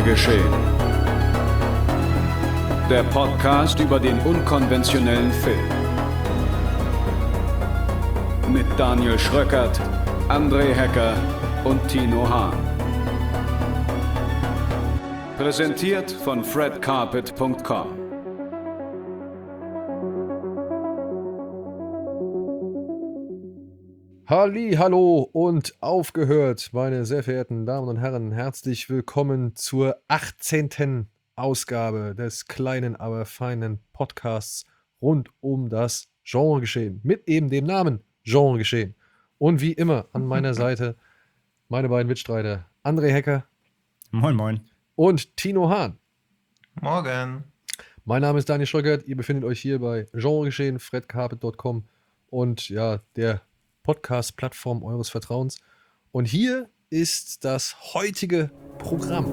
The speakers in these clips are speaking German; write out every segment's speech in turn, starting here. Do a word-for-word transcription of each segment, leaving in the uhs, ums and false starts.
geschehen. Der Podcast über den unkonventionellen Film. Mit Daniel Schröckert, André Hecker und Tino Hahn. Präsentiert von fred carpet punkt com. Halli, hallo und aufgehört, meine sehr verehrten Damen und Herren. Herzlich willkommen zur achtzehnten Ausgabe des kleinen, aber feinen Podcasts rund um das Genregeschehen. Mit eben dem Namen Genregeschehen. Und wie immer an meiner Seite meine beiden Mitstreiter André Hecker. Moin, moin. Und Tino Hahn. Morgen. Mein Name ist Daniel Schröckert. Ihr befindet euch hier bei Genregeschehen, fred carpet punkt com und ja, der Podcast-Plattform eures Vertrauens. Und hier ist das heutige Programm.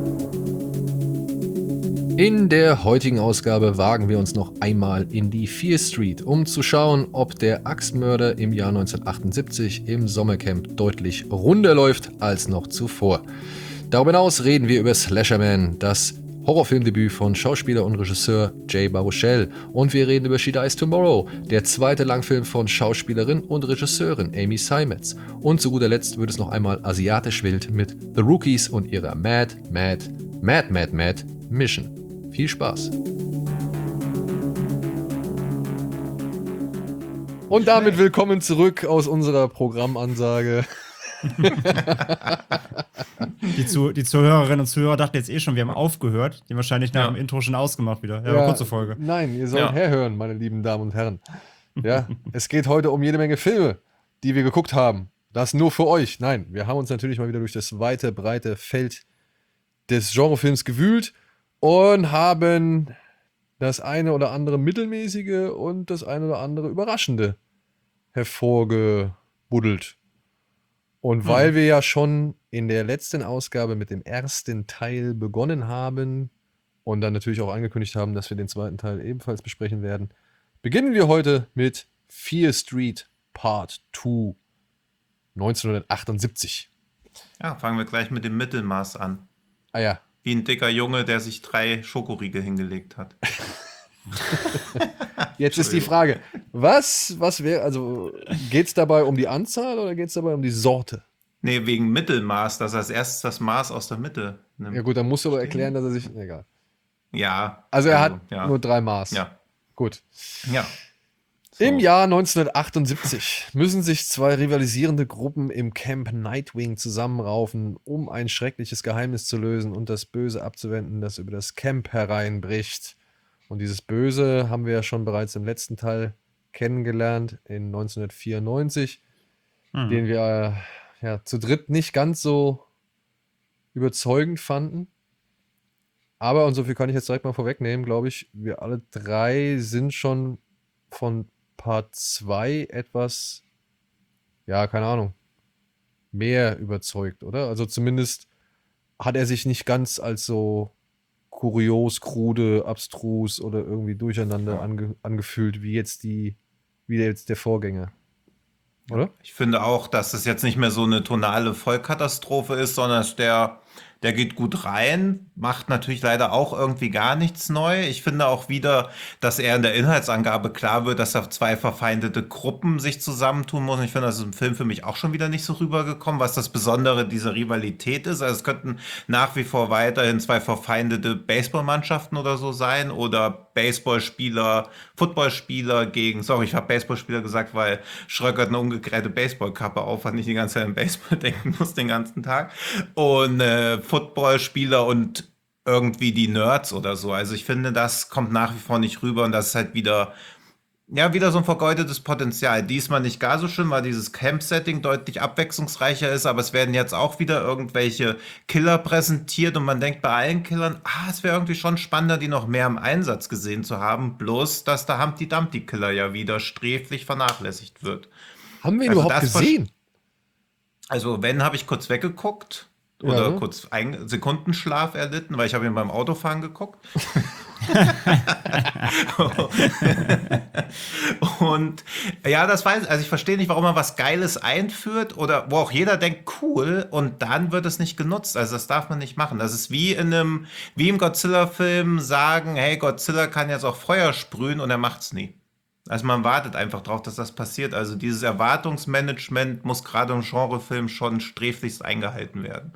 In der heutigen Ausgabe wagen wir uns noch einmal in die Fear Street, um zu schauen, ob der Axtmörder im Jahr neunzehnhundertachtundsiebzig im Sommercamp deutlich runder läuft als noch zuvor. Darüber hinaus reden wir über Slasherman, das Horrorfilmdebüt von Schauspieler und Regisseur Jay Baruchel, und wir reden über She Dies Tomorrow, der zweite Langfilm von Schauspielerin und Regisseurin Amy Seimetz. Und zu guter Letzt wird es noch einmal asiatisch wild mit The Rookies und ihrer Mad, Mad, Mad, Mad, Mad Mission. Viel Spaß! Und damit willkommen zurück aus unserer Programmansage. Die, Zu- die Zuhörerinnen und Zuhörer dachten jetzt eh schon, wir haben aufgehört. Die haben wahrscheinlich nach Ja. dem Intro schon ausgemacht wieder. Ja, Ja, aber kurze Folge. Nein, ihr sollt Ja. herhören, meine lieben Damen und Herren. Ja, es geht heute um jede Menge Filme, die wir geguckt haben. Das nur für euch. Nein, wir haben uns natürlich mal wieder durch das weite, breite Feld des Genrefilms gewühlt und haben das eine oder andere mittelmäßige und das eine oder andere überraschende hervorgebuddelt. Und weil wir ja schon in der letzten Ausgabe mit dem ersten Teil begonnen haben und dann natürlich auch angekündigt haben, dass wir den zweiten Teil ebenfalls besprechen werden, beginnen wir heute mit Fear Street Part zwei neunzehnhundertachtundsiebzig. Ja, fangen wir gleich mit dem Mittelmaß an. Ah ja, Wie ein dicker Junge, der sich drei Schokoriegel hingelegt hat. jetzt ist die Frage, was, was wäre, also geht es dabei um die Anzahl oder geht es dabei um die Sorte? Nee, wegen Mittelmaß, dass er als erstes das Maß aus der Mitte nimmt. Ja gut, dann musst du aber erklären, dass er sich, egal. Ja. Also er hat ja. nur drei Maß. Ja. Gut. Ja. So. Im Jahr neunzehnhundertachtundsiebzig müssen sich zwei rivalisierende Gruppen im Camp Nightwing zusammenraufen, um ein schreckliches Geheimnis zu lösen und das Böse abzuwenden, das über das Camp hereinbricht. Und dieses Böse haben wir ja schon bereits im letzten Teil kennengelernt, in neunzehnhundertvierundneunzig, Mhm. den wir äh, ja, zu dritt nicht ganz so überzeugend fanden. Aber, und so viel kann ich jetzt direkt mal vorwegnehmen, glaube ich, wir alle drei sind schon von Part zwei etwas, ja, keine Ahnung, mehr überzeugt, oder? Also zumindest hat er sich nicht ganz als so kurios, krude, abstrus oder irgendwie durcheinander ange angefühlt, wie jetzt die, wie jetzt der Vorgänger. Oder? Ich finde auch, dass es jetzt nicht mehr so eine tonale Vollkatastrophe ist, sondern der, der geht gut rein, macht natürlich leider auch irgendwie gar nichts neu. Ich finde auch wieder, dass er in der Inhaltsangabe klar wird, dass da zwei verfeindete Gruppen sich zusammentun müssen. Ich finde, das ist im Film für mich auch schon wieder nicht so rübergekommen, was das Besondere dieser Rivalität ist. Also es könnten nach wie vor weiterhin zwei verfeindete Baseballmannschaften oder so sein oder Baseballspieler, Footballspieler gegen, sorry, ich habe Baseballspieler gesagt, weil Schröckert eine umgekehrte Baseballkappe auf hat, nicht die ganze Zeit an Baseball denken muss den ganzen Tag. Und äh, Footballspieler und irgendwie die Nerds oder so. Also ich finde, das kommt nach wie vor nicht rüber und das ist halt wieder, ja, wieder so ein vergeudetes Potenzial. Diesmal nicht gar so schön, weil dieses Camp-Setting deutlich abwechslungsreicher ist, aber es werden jetzt auch wieder irgendwelche Killer präsentiert und man denkt bei allen Killern, ah, es wäre irgendwie schon spannender, die noch mehr im Einsatz gesehen zu haben, bloß, dass der Humpty Dumpty Killer ja wieder sträflich vernachlässigt wird. Haben wir ihn Also überhaupt das gesehen? Also wenn, habe ich kurz weggeguckt oder Ja, ne? kurz einen Sekundenschlaf erlitten, weil ich habe ihn beim Autofahren geguckt. Und ja, das weiß ich. Also ich verstehe nicht, warum man was Geiles einführt oder wo auch jeder denkt, cool, und dann wird es nicht genutzt. Also das darf man nicht machen. Das ist wie in einem, wie im Godzilla-Film sagen, hey, Godzilla kann jetzt auch Feuer sprühen und er macht's nie. Also man wartet einfach drauf, dass das passiert. Also dieses Erwartungsmanagement muss gerade im Genrefilm schon sträflichst eingehalten werden.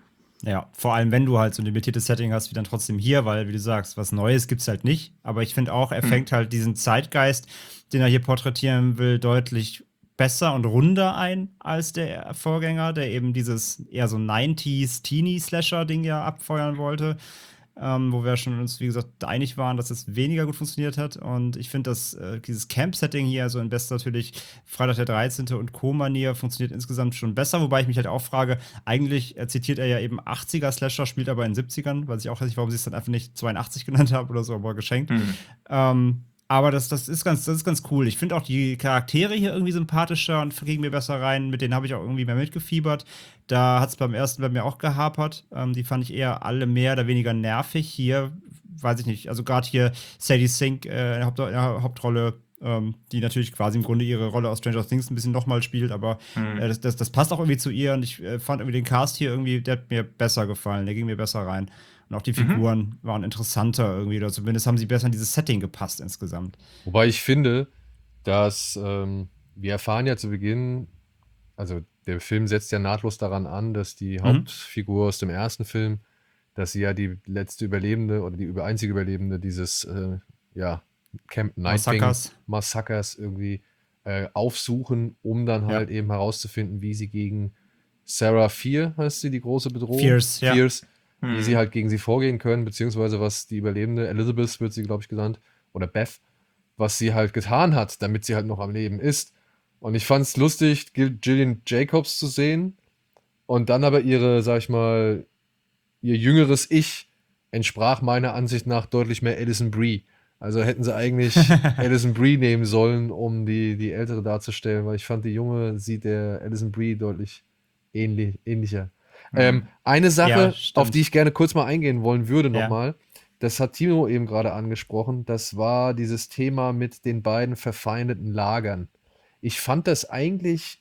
Ja, vor allem, wenn du halt so ein limitiertes Setting hast, wie dann trotzdem hier, weil, wie du sagst, was Neues gibt's halt nicht. Aber ich finde auch, er Hm. fängt halt diesen Zeitgeist, den er hier porträtieren will, deutlich besser und runder ein als der Vorgänger, der eben dieses eher so neunziger Teenie-Slasher-Ding ja abfeuern wollte. Ähm, wo wir schon uns, wie gesagt, einig waren, dass es weniger gut funktioniert hat. Und ich finde, dass äh, dieses Camp-Setting hier, so in best natürlich Freitag der dreizehnte und Co-Manier, funktioniert insgesamt schon besser. Wobei ich mich halt auch frage, eigentlich äh, zitiert er ja eben achtziger-Slasher, spielt aber in siebzigern. Weiß ich auch nicht, warum sie es dann einfach nicht zweiundachtzig genannt haben oder so, aber geschenkt. Hm. Ähm, aber das, das, ist ganz, das ist ganz cool. Ich finde auch die Charaktere hier irgendwie sympathischer und gingen mir besser rein. Mit denen habe ich auch irgendwie mehr mitgefiebert. Da hat es beim ersten bei mir auch gehapert. Ähm, die fand ich eher alle mehr oder weniger nervig. Hier, weiß ich nicht. Also gerade hier Sadie Sink äh, in, der Haupt in der Hauptrolle, ähm, die natürlich quasi im Grunde ihre Rolle aus Stranger Things ein bisschen nochmal spielt. Aber Hm. äh, das, das, das passt auch irgendwie zu ihr. Und ich äh, fand irgendwie den Cast hier irgendwie, der hat mir besser gefallen. Der ging mir besser rein. Und auch die Figuren waren interessanter irgendwie. Oder zumindest haben sie besser in dieses Setting gepasst insgesamt. Wobei ich finde, dass ähm, wir erfahren ja zu Beginn, also der Film setzt ja nahtlos daran an, dass die Hauptfigur aus dem ersten Film, dass sie ja die letzte Überlebende oder die über einzige Überlebende dieses äh, ja, Camp Nightwing Massakers. Massakers irgendwie äh, aufsuchen, um dann Ja. halt eben herauszufinden, wie sie gegen Sarah Fear, heißt sie, die große Bedrohung, Fierce, ja. Fierce, wie Hm. sie halt gegen sie vorgehen können, beziehungsweise was die Überlebende, Elizabeth wird sie, glaube ich, genannt, oder Beth, was sie halt getan hat, damit sie halt noch am Leben ist. Und ich fand es lustig, Gil- Gillian Jacobs zu sehen und dann aber ihre, sag ich mal, ihr jüngeres Ich entsprach meiner Ansicht nach deutlich mehr Alison Brie. Also hätten sie eigentlich Alison Brie nehmen sollen, um die, die ältere darzustellen, weil ich fand, die Junge sieht der Alison Brie deutlich ähnlich, ähnlicher. Ähm, eine Sache, Ja, stimmt. auf die ich gerne kurz mal eingehen wollen würde Ja. nochmal, das hat Timo eben gerade angesprochen, das war dieses Thema mit den beiden verfeindeten Lagern. Ich fand das eigentlich,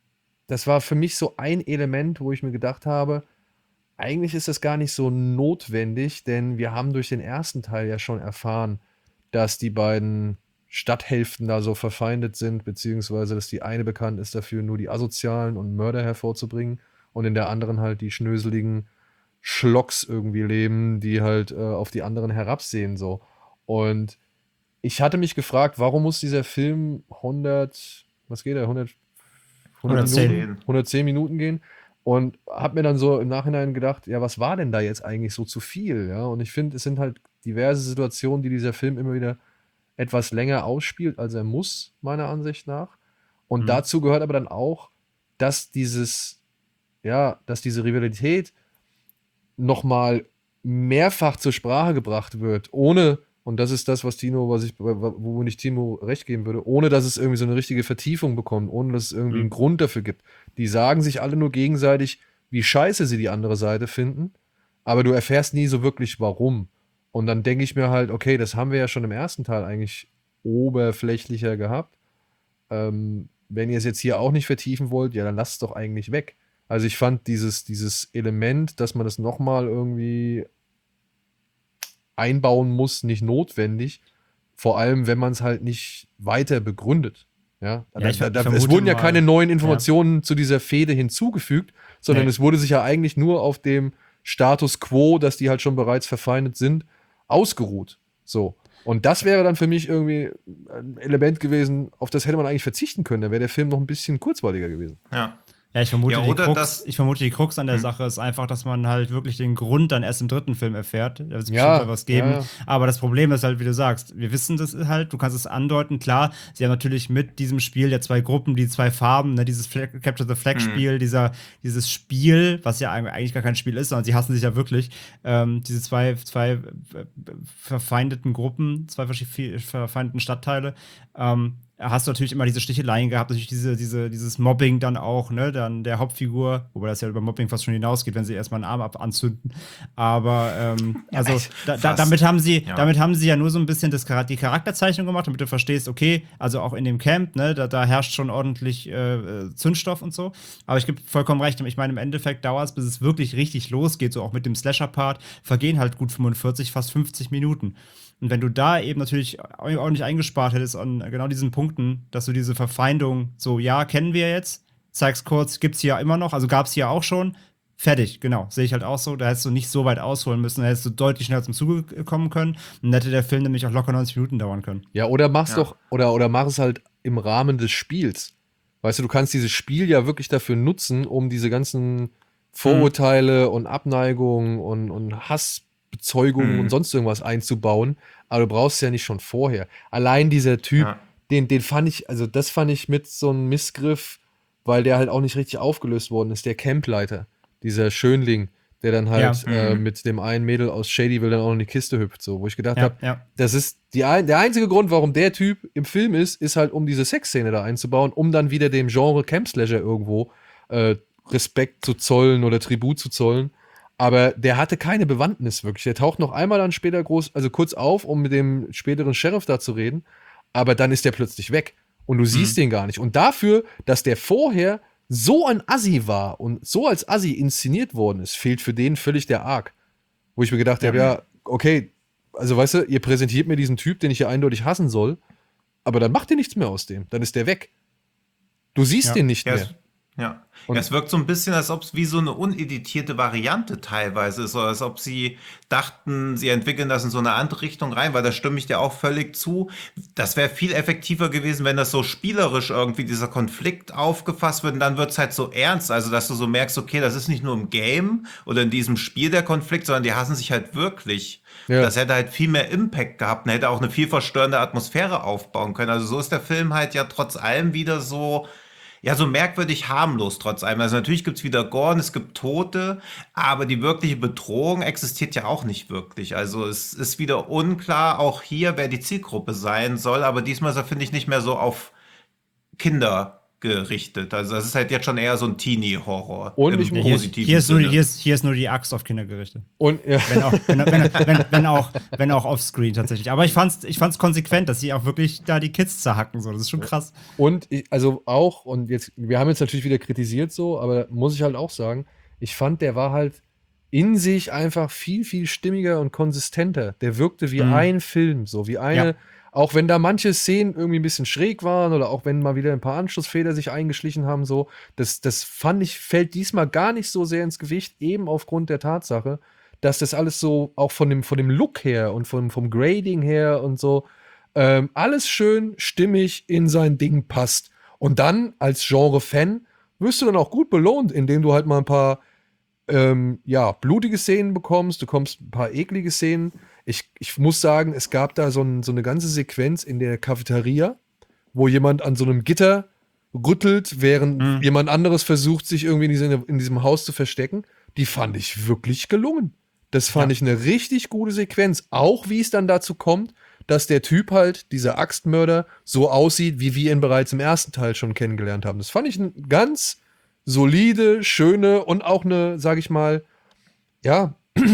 das war für mich so ein Element, wo ich mir gedacht habe, eigentlich ist das gar nicht so notwendig, denn wir haben durch den ersten Teil ja schon erfahren, dass die beiden Stadthälften da so verfeindet sind, beziehungsweise dass die eine bekannt ist dafür, nur die Asozialen und Mörder hervorzubringen und in der anderen halt die schnöseligen Schlocks irgendwie leben, die halt äh, auf die anderen herabsehen so. Und ich hatte mich gefragt, warum muss dieser Film hundert, was geht er, hundert, hundert hundertzehn. Minuten, hundertzehn Minuten gehen? Und habe mir dann so im Nachhinein gedacht, ja, was war denn da jetzt eigentlich so zu viel? Ja, und ich finde, es sind halt diverse Situationen, die dieser Film immer wieder etwas länger ausspielt, als er muss, meiner Ansicht nach. Und Mhm. dazu gehört aber dann auch, dass dieses, ja, dass diese Rivalität nochmal mehrfach zur Sprache gebracht wird, ohne, und das ist das, was Tino, was ich, wo ich Timo recht geben würde, ohne dass es irgendwie so eine richtige Vertiefung bekommt, ohne dass es irgendwie Mhm. einen Grund dafür gibt. Die sagen sich alle nur gegenseitig, wie scheiße sie die andere Seite finden, aber du erfährst nie so wirklich warum. Und dann denke ich mir halt, okay, das haben wir ja schon im ersten Teil eigentlich oberflächlicher gehabt. Ähm, wenn ihr es jetzt hier auch nicht vertiefen wollt, ja, dann lasst es doch eigentlich weg. Also ich fand dieses, dieses Element, dass man das nochmal irgendwie einbauen muss, nicht notwendig. Vor allem, wenn man es halt nicht weiter begründet. Ja, Ja, ich da, ver- da, ich es vermute wurden ja mal- keine neuen Informationen zu dieser Fehde hinzugefügt, sondern Nee. es wurde sich ja eigentlich nur auf dem Status quo, dass die halt schon bereits verfeindet sind, ausgeruht. So. Und das wäre dann für mich irgendwie ein Element gewesen, auf das hätte man eigentlich verzichten können. Da wäre der Film noch ein bisschen kurzweiliger gewesen. Ja. Ja, ich vermute, Ja, die oder Krux, das- ich vermute, die Krux an der Hm. Sache ist einfach, dass man halt wirklich den Grund dann erst im dritten Film erfährt. Da wird es Ja, bestimmt was geben. ja, ja. Aber das Problem ist halt, wie du sagst, wir wissen das halt, du kannst es andeuten. Klar, sie haben natürlich mit diesem Spiel der zwei Gruppen, die zwei Farben, ne, dieses Flag, Capture the Flag Spiel, dieser, dieses Spiel, was ja eigentlich gar kein Spiel ist, sondern sie hassen sich ja wirklich, ähm, diese zwei, zwei äh, verfeindeten Gruppen, zwei verschi- verfeindeten Stadtteile, ähm, hast du natürlich immer diese Sticheleien gehabt, natürlich diese, diese, dieses Mobbing dann auch, ne, dann der Hauptfigur, wobei das ja über Mobbing fast schon hinausgeht, wenn sie erstmal einen Arm ab anzünden. Aber ähm, also da, da, damit haben sie, ja. damit haben sie ja nur so ein bisschen das, die Charakterzeichnung gemacht, damit du verstehst, okay, also auch in dem Camp, ne, da, da herrscht schon ordentlich äh, Zündstoff und so. Aber ich gebe vollkommen recht. Ich meine, im Endeffekt dauert es, bis es wirklich richtig losgeht, so auch mit dem Slasher-Part, vergehen halt gut fünfundvierzig, fast fünfzig Minuten. Und wenn du da eben natürlich auch nicht eingespart hättest an genau diesen Punkten, dass du diese Verfeindung so, ja, kennen wir jetzt, zeig's kurz, gibt's hier immer noch, also gab's hier auch schon, fertig, genau, sehe ich halt auch so, da hättest du nicht so weit ausholen müssen, da hättest du deutlich schneller zum Zuge kommen können und dann hätte der Film nämlich auch locker neunzig Minuten dauern können. Ja, oder mach's Ja. doch, oder, oder mach es halt im Rahmen des Spiels. Weißt du, du kannst dieses Spiel ja wirklich dafür nutzen, um diese ganzen Vorurteile und Abneigungen und, und Hassbezeugungen Mhm. und sonst irgendwas einzubauen, aber du brauchst es ja nicht schon vorher. Allein dieser Typ, Ja. den, den fand ich, also das fand ich mit so einem Missgriff, weil der halt auch nicht richtig aufgelöst worden ist, der Campleiter, dieser Schönling, der dann halt Ja. äh, Mhm. mit dem einen Mädel aus Shadyville dann auch in die Kiste hüpft, so, wo ich gedacht Ja, habe, ja. das ist die ein, der einzige Grund, warum der Typ im Film ist, ist halt, um diese Sexszene da einzubauen, um dann wieder dem Genre Camp Slasher irgendwo äh, Respekt zu zollen oder Tribut zu zollen. Aber der hatte keine Bewandtnis wirklich. Der taucht noch einmal dann später groß, also kurz auf, um mit dem späteren Sheriff da zu reden. Aber dann ist der plötzlich weg. Und du siehst den gar nicht. Und dafür, dass der vorher so ein Assi war und so als Assi inszeniert worden ist, fehlt für den völlig der Arc. Wo ich mir gedacht habe, ja, okay, also weißt du, ihr präsentiert mir diesen Typ, den ich ja eindeutig hassen soll, aber dann macht ihr nichts mehr aus dem. Dann ist der weg. Du siehst Ja. den nicht Ja, mehr. es, ja. Und- ja, es wirkt so ein bisschen, als ob es wie so eine uneditierte Variante teilweise ist, oder als ob sie dachten, sie entwickeln das in so eine andere Richtung rein, weil da stimme ich dir auch völlig zu. Das wäre viel effektiver gewesen, wenn das so spielerisch irgendwie dieser Konflikt aufgefasst wird und dann wird es halt so ernst, also dass du so merkst, okay, das ist nicht nur im Game oder in diesem Spiel der Konflikt, sondern die hassen sich halt wirklich. Ja. Das hätte halt viel mehr Impact gehabt und hätte auch eine viel verstörende Atmosphäre aufbauen können. Also so ist der Film halt ja trotz allem wieder so, ja, so merkwürdig harmlos trotz allem. Also natürlich gibt es wieder Gore und es gibt Tote, aber die wirkliche Bedrohung existiert ja auch nicht wirklich. Also es ist wieder unklar, auch hier, wer die Zielgruppe sein soll, aber diesmal ist er, finde ich, nicht mehr so auf Kinder gerichtet. Also das ist halt jetzt schon eher so ein Teenie-Horror Und im ich muss- Hier, ist- positiven hier, ist nur, Sinne. hier, ist, hier ist nur die Axt auf Kinder gerichtet. Und ja. Wenn auch, wenn, wenn, wenn, wenn, auch, wenn auch offscreen tatsächlich. Aber ich fand's, ich fand's konsequent, dass sie auch wirklich da die Kids zerhacken. So. Das ist schon krass. Und ich, also auch, und jetzt, wir haben jetzt natürlich wieder kritisiert so, aber muss ich halt auch sagen, ich fand, der war halt in sich einfach viel, viel stimmiger und konsistenter. Der wirkte wie Mhm. ein Film, so wie eine, Ja. auch wenn da manche Szenen irgendwie ein bisschen schräg waren oder auch wenn mal wieder ein paar Anschlussfehler sich eingeschlichen haben, so, das, das fand ich, fällt diesmal gar nicht so sehr ins Gewicht, eben aufgrund der Tatsache, dass das alles so, auch von dem, von dem Look her und vom, vom Grading her und so, ähm, alles schön stimmig in sein Ding passt. Und dann als Genre-Fan wirst du dann auch gut belohnt, indem du halt mal ein paar ähm, ja, blutige Szenen bekommst, du bekommst ein paar eklige Szenen. Ich, ich muss sagen, es gab da so, ein, so eine ganze Sequenz in der Cafeteria, wo jemand an so einem Gitter rüttelt, während Mhm. jemand anderes versucht, sich irgendwie in, diese, in diesem Haus zu verstecken. Die fand ich wirklich gelungen. Das fand Ja. ich eine richtig gute Sequenz. Auch wie es dann dazu kommt, dass der Typ halt, dieser Axtmörder, so aussieht, wie wir ihn bereits im ersten Teil schon kennengelernt haben. Das fand ich eine ganz solide, schöne und auch eine, sag ich mal, ja,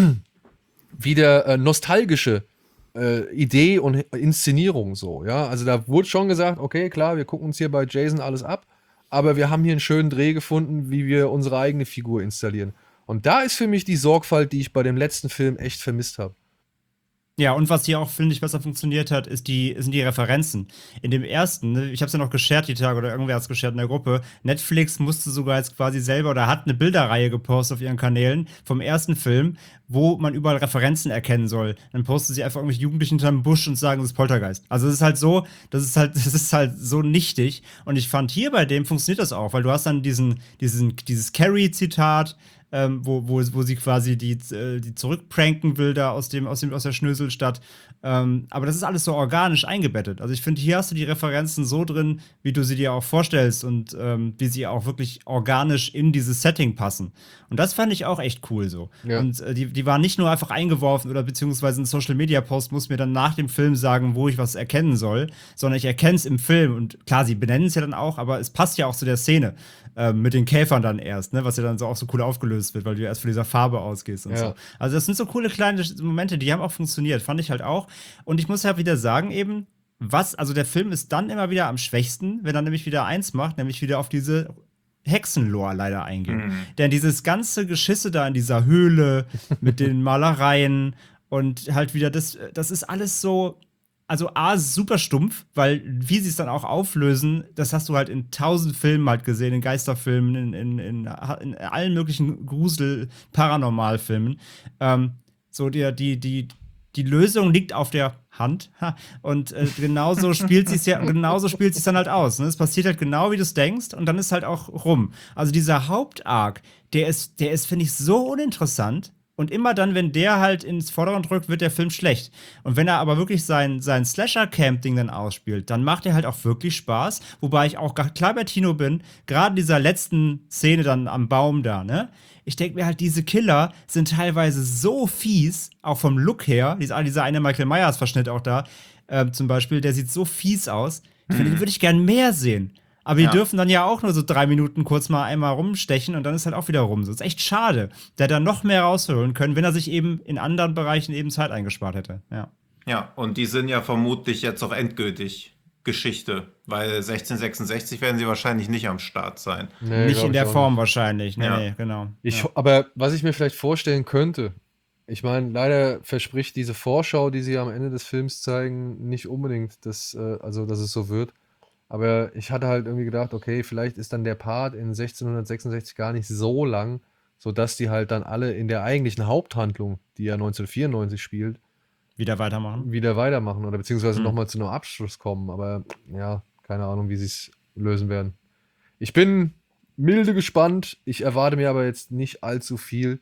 wieder äh, nostalgische äh, Idee und Inszenierung so, ja. Also da wurde schon gesagt, okay, klar, wir gucken uns hier bei Jason alles ab, aber wir haben hier einen schönen Dreh gefunden, wie wir unsere eigene Figur installieren. Und da ist für mich die Sorgfalt, die ich bei dem letzten Film echt vermisst habe. Ja, und was hier auch, finde ich, besser funktioniert hat, ist die, sind die Referenzen. In dem ersten, ne, ich habe es ja noch geshared die Tage oder irgendwer hat es geshared in der Gruppe, Netflix musste sogar jetzt quasi selber oder hat eine Bilderreihe gepostet auf ihren Kanälen vom ersten Film, wo man überall Referenzen erkennen soll. Dann posten sie einfach irgendwelche Jugendlichen hinterm Busch und sagen, das ist Poltergeist. Also es ist halt so, das ist halt, das ist halt so nichtig. Und ich fand, hier bei dem funktioniert das auch, weil du hast dann diesen, diesen, dieses Carrie-Zitat, Ähm, wo, wo, wo sie quasi die, äh, die zurückpranken will da aus, dem, aus, dem, aus der Schnöselstadt. Ähm, aber das ist alles so organisch eingebettet. Also ich finde, hier hast du die Referenzen so drin, wie du sie dir auch vorstellst und ähm, wie sie auch wirklich organisch in dieses Setting passen. Und das fand ich auch echt cool so. Ja. Und äh, die, die waren nicht nur einfach eingeworfen oder beziehungsweise ein Social-Media-Post muss mir dann nach dem Film sagen, wo ich was erkennen soll, sondern ich erkenne es im Film. Und klar, sie benennen es ja dann auch, aber es passt ja auch zu der Szene äh, mit den Käfern dann erst, ne? Was ja dann so auch so cool aufgelöst wird, weil du ja erst von dieser Farbe ausgehst und Ja. so. Also das sind so coole kleine Momente, die haben auch funktioniert, fand ich halt auch. Und ich muss ja wieder sagen eben, was, also der Film ist dann immer wieder am schwächsten, wenn er nämlich wieder eins macht, nämlich wieder auf diese Hexenlore leider eingehen. Mhm. Denn dieses ganze Geschisse da in dieser Höhle mit den Malereien und halt wieder das, das ist alles so, also A, super stumpf, weil wie sie es dann auch auflösen, das hast du halt in tausend Filmen halt gesehen, in Geisterfilmen, in, in, in, in allen möglichen Grusel-Paranormalfilmen. Ähm, so die, die, die, die Lösung liegt auf der Hand. Ha. Und äh, genauso spielt sie es ja, genauso spielt sie es dann halt aus. Ne? Es passiert halt genau, wie du es denkst, und dann ist halt auch rum. Also dieser Hauptarc, der ist, der ist, finde ich, so uninteressant. Und immer dann, wenn der halt ins Vordergrund rückt, wird der Film schlecht. Und wenn er aber wirklich sein, sein Slasher-Camp-Ding dann ausspielt, dann macht er halt auch wirklich Spaß. Wobei ich auch klar bei Tino bin, gerade in dieser letzten Szene dann am Baum da, ne? Ich denke mir halt, diese Killer sind teilweise so fies, auch vom Look her. Dieser, dieser eine Michael Myers-Verschnitt auch da, äh, zum Beispiel, der sieht so fies aus. Ich finde, den würde ich gern mehr sehen. Aber die Ja. dürfen dann ja auch nur so drei Minuten kurz mal einmal rumstechen und dann ist halt auch wieder rum. So ist echt schade. Der hätte da noch mehr rausholen können, wenn er sich eben in anderen Bereichen eben Zeit eingespart hätte. Ja. Ja, und die sind ja vermutlich jetzt auch endgültig Geschichte, weil sechzehnhundertsechsundsechzig werden sie wahrscheinlich nicht am Start sein. Nee, Nicht glaub in ich der auch Form nicht. wahrscheinlich. Nee, Ja. nee, genau. Ich, ja. Aber was ich mir vielleicht vorstellen könnte, ich meine, leider verspricht diese Vorschau, die sie am Ende des Films zeigen, nicht unbedingt, dass, äh, also, dass es so wird. Aber ich hatte halt irgendwie gedacht, okay, vielleicht ist dann der Part in sechzehnhundertsechsundsechzig gar nicht so lang, sodass die halt dann alle in der eigentlichen Haupthandlung, die ja neunzehnhundertvierundneunzig spielt, Wieder weitermachen. wieder weitermachen oder beziehungsweise Hm. nochmal zu einem Abschluss kommen. Aber ja, keine Ahnung, wie sie es lösen werden. Ich bin milde gespannt. Ich erwarte mir aber jetzt nicht allzu viel,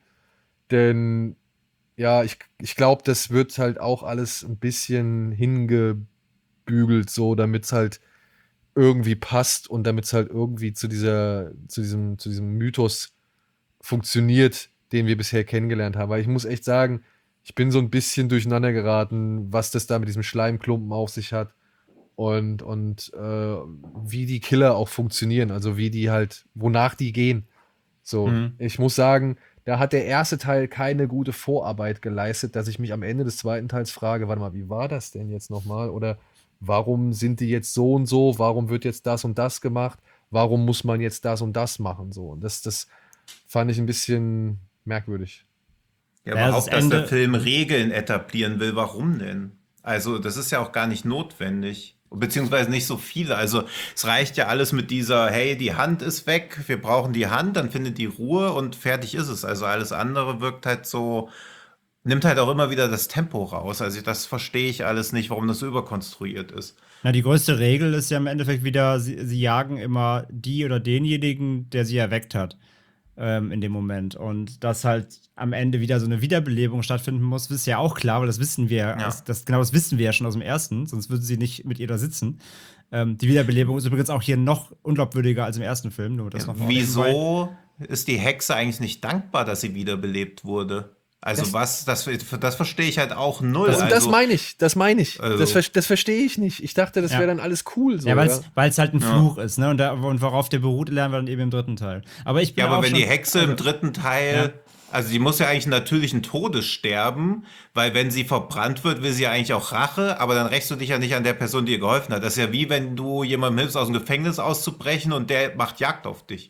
denn ja, ich, ich glaube, das wird halt auch alles ein bisschen hingebügelt, so, damit es halt irgendwie passt und damit es halt irgendwie zu dieser, zu diesem, zu diesem Mythos funktioniert, den wir bisher kennengelernt haben. Weil ich muss echt sagen, ich bin so ein bisschen durcheinander geraten, was das da mit diesem Schleimklumpen auf sich hat und, und äh, wie die Killer auch funktionieren, also wie die halt, wonach die gehen. So, Mhm. ich muss sagen, da hat der erste Teil keine gute Vorarbeit geleistet, dass ich mich am Ende des zweiten Teils frage, warte mal, wie war das denn jetzt nochmal? Oder warum sind die jetzt so und so? Warum wird jetzt das und das gemacht? Warum muss man jetzt das und das machen? So, und das, das fand ich ein bisschen merkwürdig. Ja, Ja, überhaupt, das dass der Ende- Film Regeln etablieren will, warum denn? Also, das ist ja auch gar nicht notwendig. Beziehungsweise nicht so viele. Also, es reicht ja alles mit dieser, hey, die Hand ist weg, wir brauchen die Hand, dann findet die Ruhe und fertig ist es. Also, alles andere wirkt halt so, nimmt halt auch immer wieder das Tempo raus. Also, das verstehe ich alles nicht, warum das so überkonstruiert ist. Na, die größte Regel ist ja im Endeffekt wieder, sie, sie jagen immer die oder denjenigen, der sie erweckt hat. Ähm, in dem Moment. Und dass halt am Ende wieder so eine Wiederbelebung stattfinden muss, ist ja auch klar, weil das wissen wir, Ja. das, das, genau das wissen wir ja schon aus dem ersten, sonst würden sie nicht mit ihr da sitzen. Ähm, die Wiederbelebung ist übrigens auch hier noch unglaubwürdiger als im ersten Film. Nur das Ja, noch vorweg. wieso ist die Hexe eigentlich nicht dankbar, dass sie wiederbelebt wurde? Also, Das- was, das, das verstehe ich halt auch null. Und das also, meine ich, das meine ich. Also- das ver das verstehe ich nicht. Ich dachte, das Ja. wäre dann alles cool. So, Ja, weil ja. es halt ein Ja. Fluch ist, ne? Und, da, und worauf der beruht, lernen wir dann eben im dritten Teil. Aber ich bin Ja, aber auch wenn schon, die Hexe im also- dritten Teil, Ja. also die muss ja eigentlich einen natürlichen Todes sterben, weil wenn sie verbrannt wird, will sie ja eigentlich auch Rache, aber dann rächst du dich ja nicht an der Person, die ihr geholfen hat. Das ist ja wie wenn du jemandem hilfst, aus dem Gefängnis auszubrechen und der macht Jagd auf dich.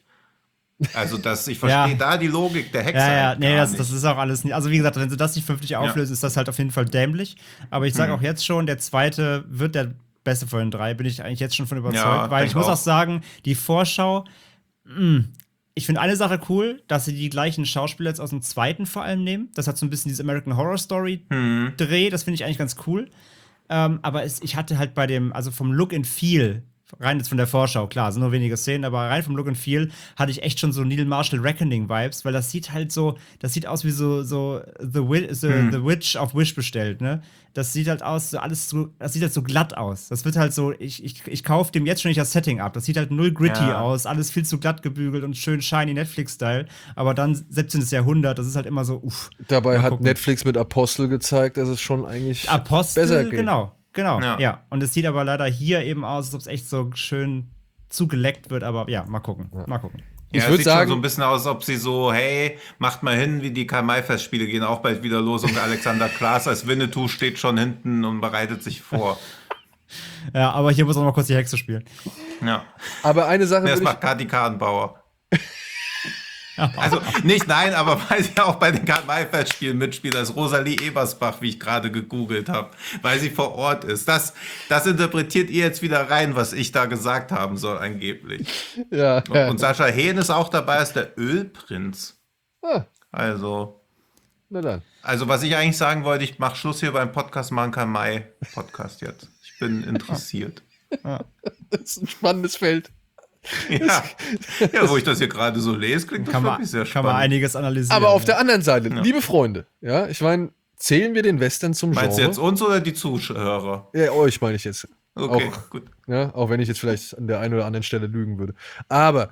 Also das, ich verstehe Ja. da die Logik der Hexe. Ja, ja, halt nee, gar das, nicht. das ist auch alles nicht. Also, wie gesagt, wenn sie das nicht vernünftig auflösen, ist das halt auf jeden Fall dämlich. Aber ich sage Mhm. auch jetzt schon, der zweite wird der beste von den drei. Bin ich eigentlich jetzt schon von überzeugt. Ja, weil denk ich muss auch. auch sagen, die Vorschau, mh, ich finde eine Sache cool, dass sie die gleichen Schauspieler jetzt aus dem zweiten vor allem nehmen. Das hat so ein bisschen dieses American Horror Story Hm. Dreh. Das finde ich eigentlich ganz cool. Ähm, aber es, ich hatte halt bei dem, also vom Look and Feel rein jetzt von der Vorschau, klar, sind nur wenige Szenen, aber rein vom Look and Feel hatte ich echt schon so Neil Marshall Reckoning-Vibes, weil das sieht halt so, das sieht aus wie so, so The, Wi the, Hm. The Witch auf Wish bestellt, ne? Das sieht halt aus, so alles so, das sieht halt so glatt aus. Das wird halt so, ich, ich, ich kaufe dem jetzt schon nicht das Setting ab. Das sieht halt null gritty Ja. aus, alles viel zu glatt gebügelt und schön shiny Netflix-Style. Aber dann siebzehnten. Jahrhundert, das ist halt immer so, uff. Dabei Mal hat gucken. Netflix mit Apostel gezeigt, dass es schon eigentlich Apostel, besser geht. genau, genau, Ja. ja. Und es sieht aber leider hier eben aus, als ob es echt so schön zugeleckt wird, aber ja, mal gucken, mal gucken. Ich Ja, würd sieht sagen- schon so ein bisschen aus, als ob sie so, hey, macht mal hin, wie die Karl-May-Festspiele gehen auch bald wieder los und Alexander Klaas als Winnetou steht schon hinten und bereitet sich vor. Ja, aber hier muss auch noch kurz die Hexe spielen. Ja. Aber eine Sache Das würde macht ich, Kati Karrenbauer. Also nicht nein, aber weil sie auch bei den Karl-May-Festspielen mitspielt, als Rosalie Ebersbach, wie ich gerade gegoogelt habe, weil sie vor Ort ist. Das, das interpretiert ihr jetzt wieder rein, was ich da gesagt haben soll, angeblich. ja, Und, und Sascha Hehn ist auch dabei, ist der Ölprinz. ah, Also, na dann. also was ich eigentlich sagen wollte, ich mache Schluss hier beim Podcast, machen Karl-May-Podcast jetzt. Ich bin interessiert. Das ist ein spannendes Feld. Ja. Ja, wo ich das hier gerade so lese, klingt das Kann man, wirklich sehr kann spannend. man einiges analysieren. Aber auf ja. der anderen Seite, Ja. liebe Freunde, ja, ich meine, zählen wir den Western zum Meinst du Genre? jetzt uns oder die Zuhörer? Ja, euch meine ich jetzt. Okay, Auch, gut. ja, auch wenn ich jetzt vielleicht an der einen oder anderen Stelle lügen würde. Aber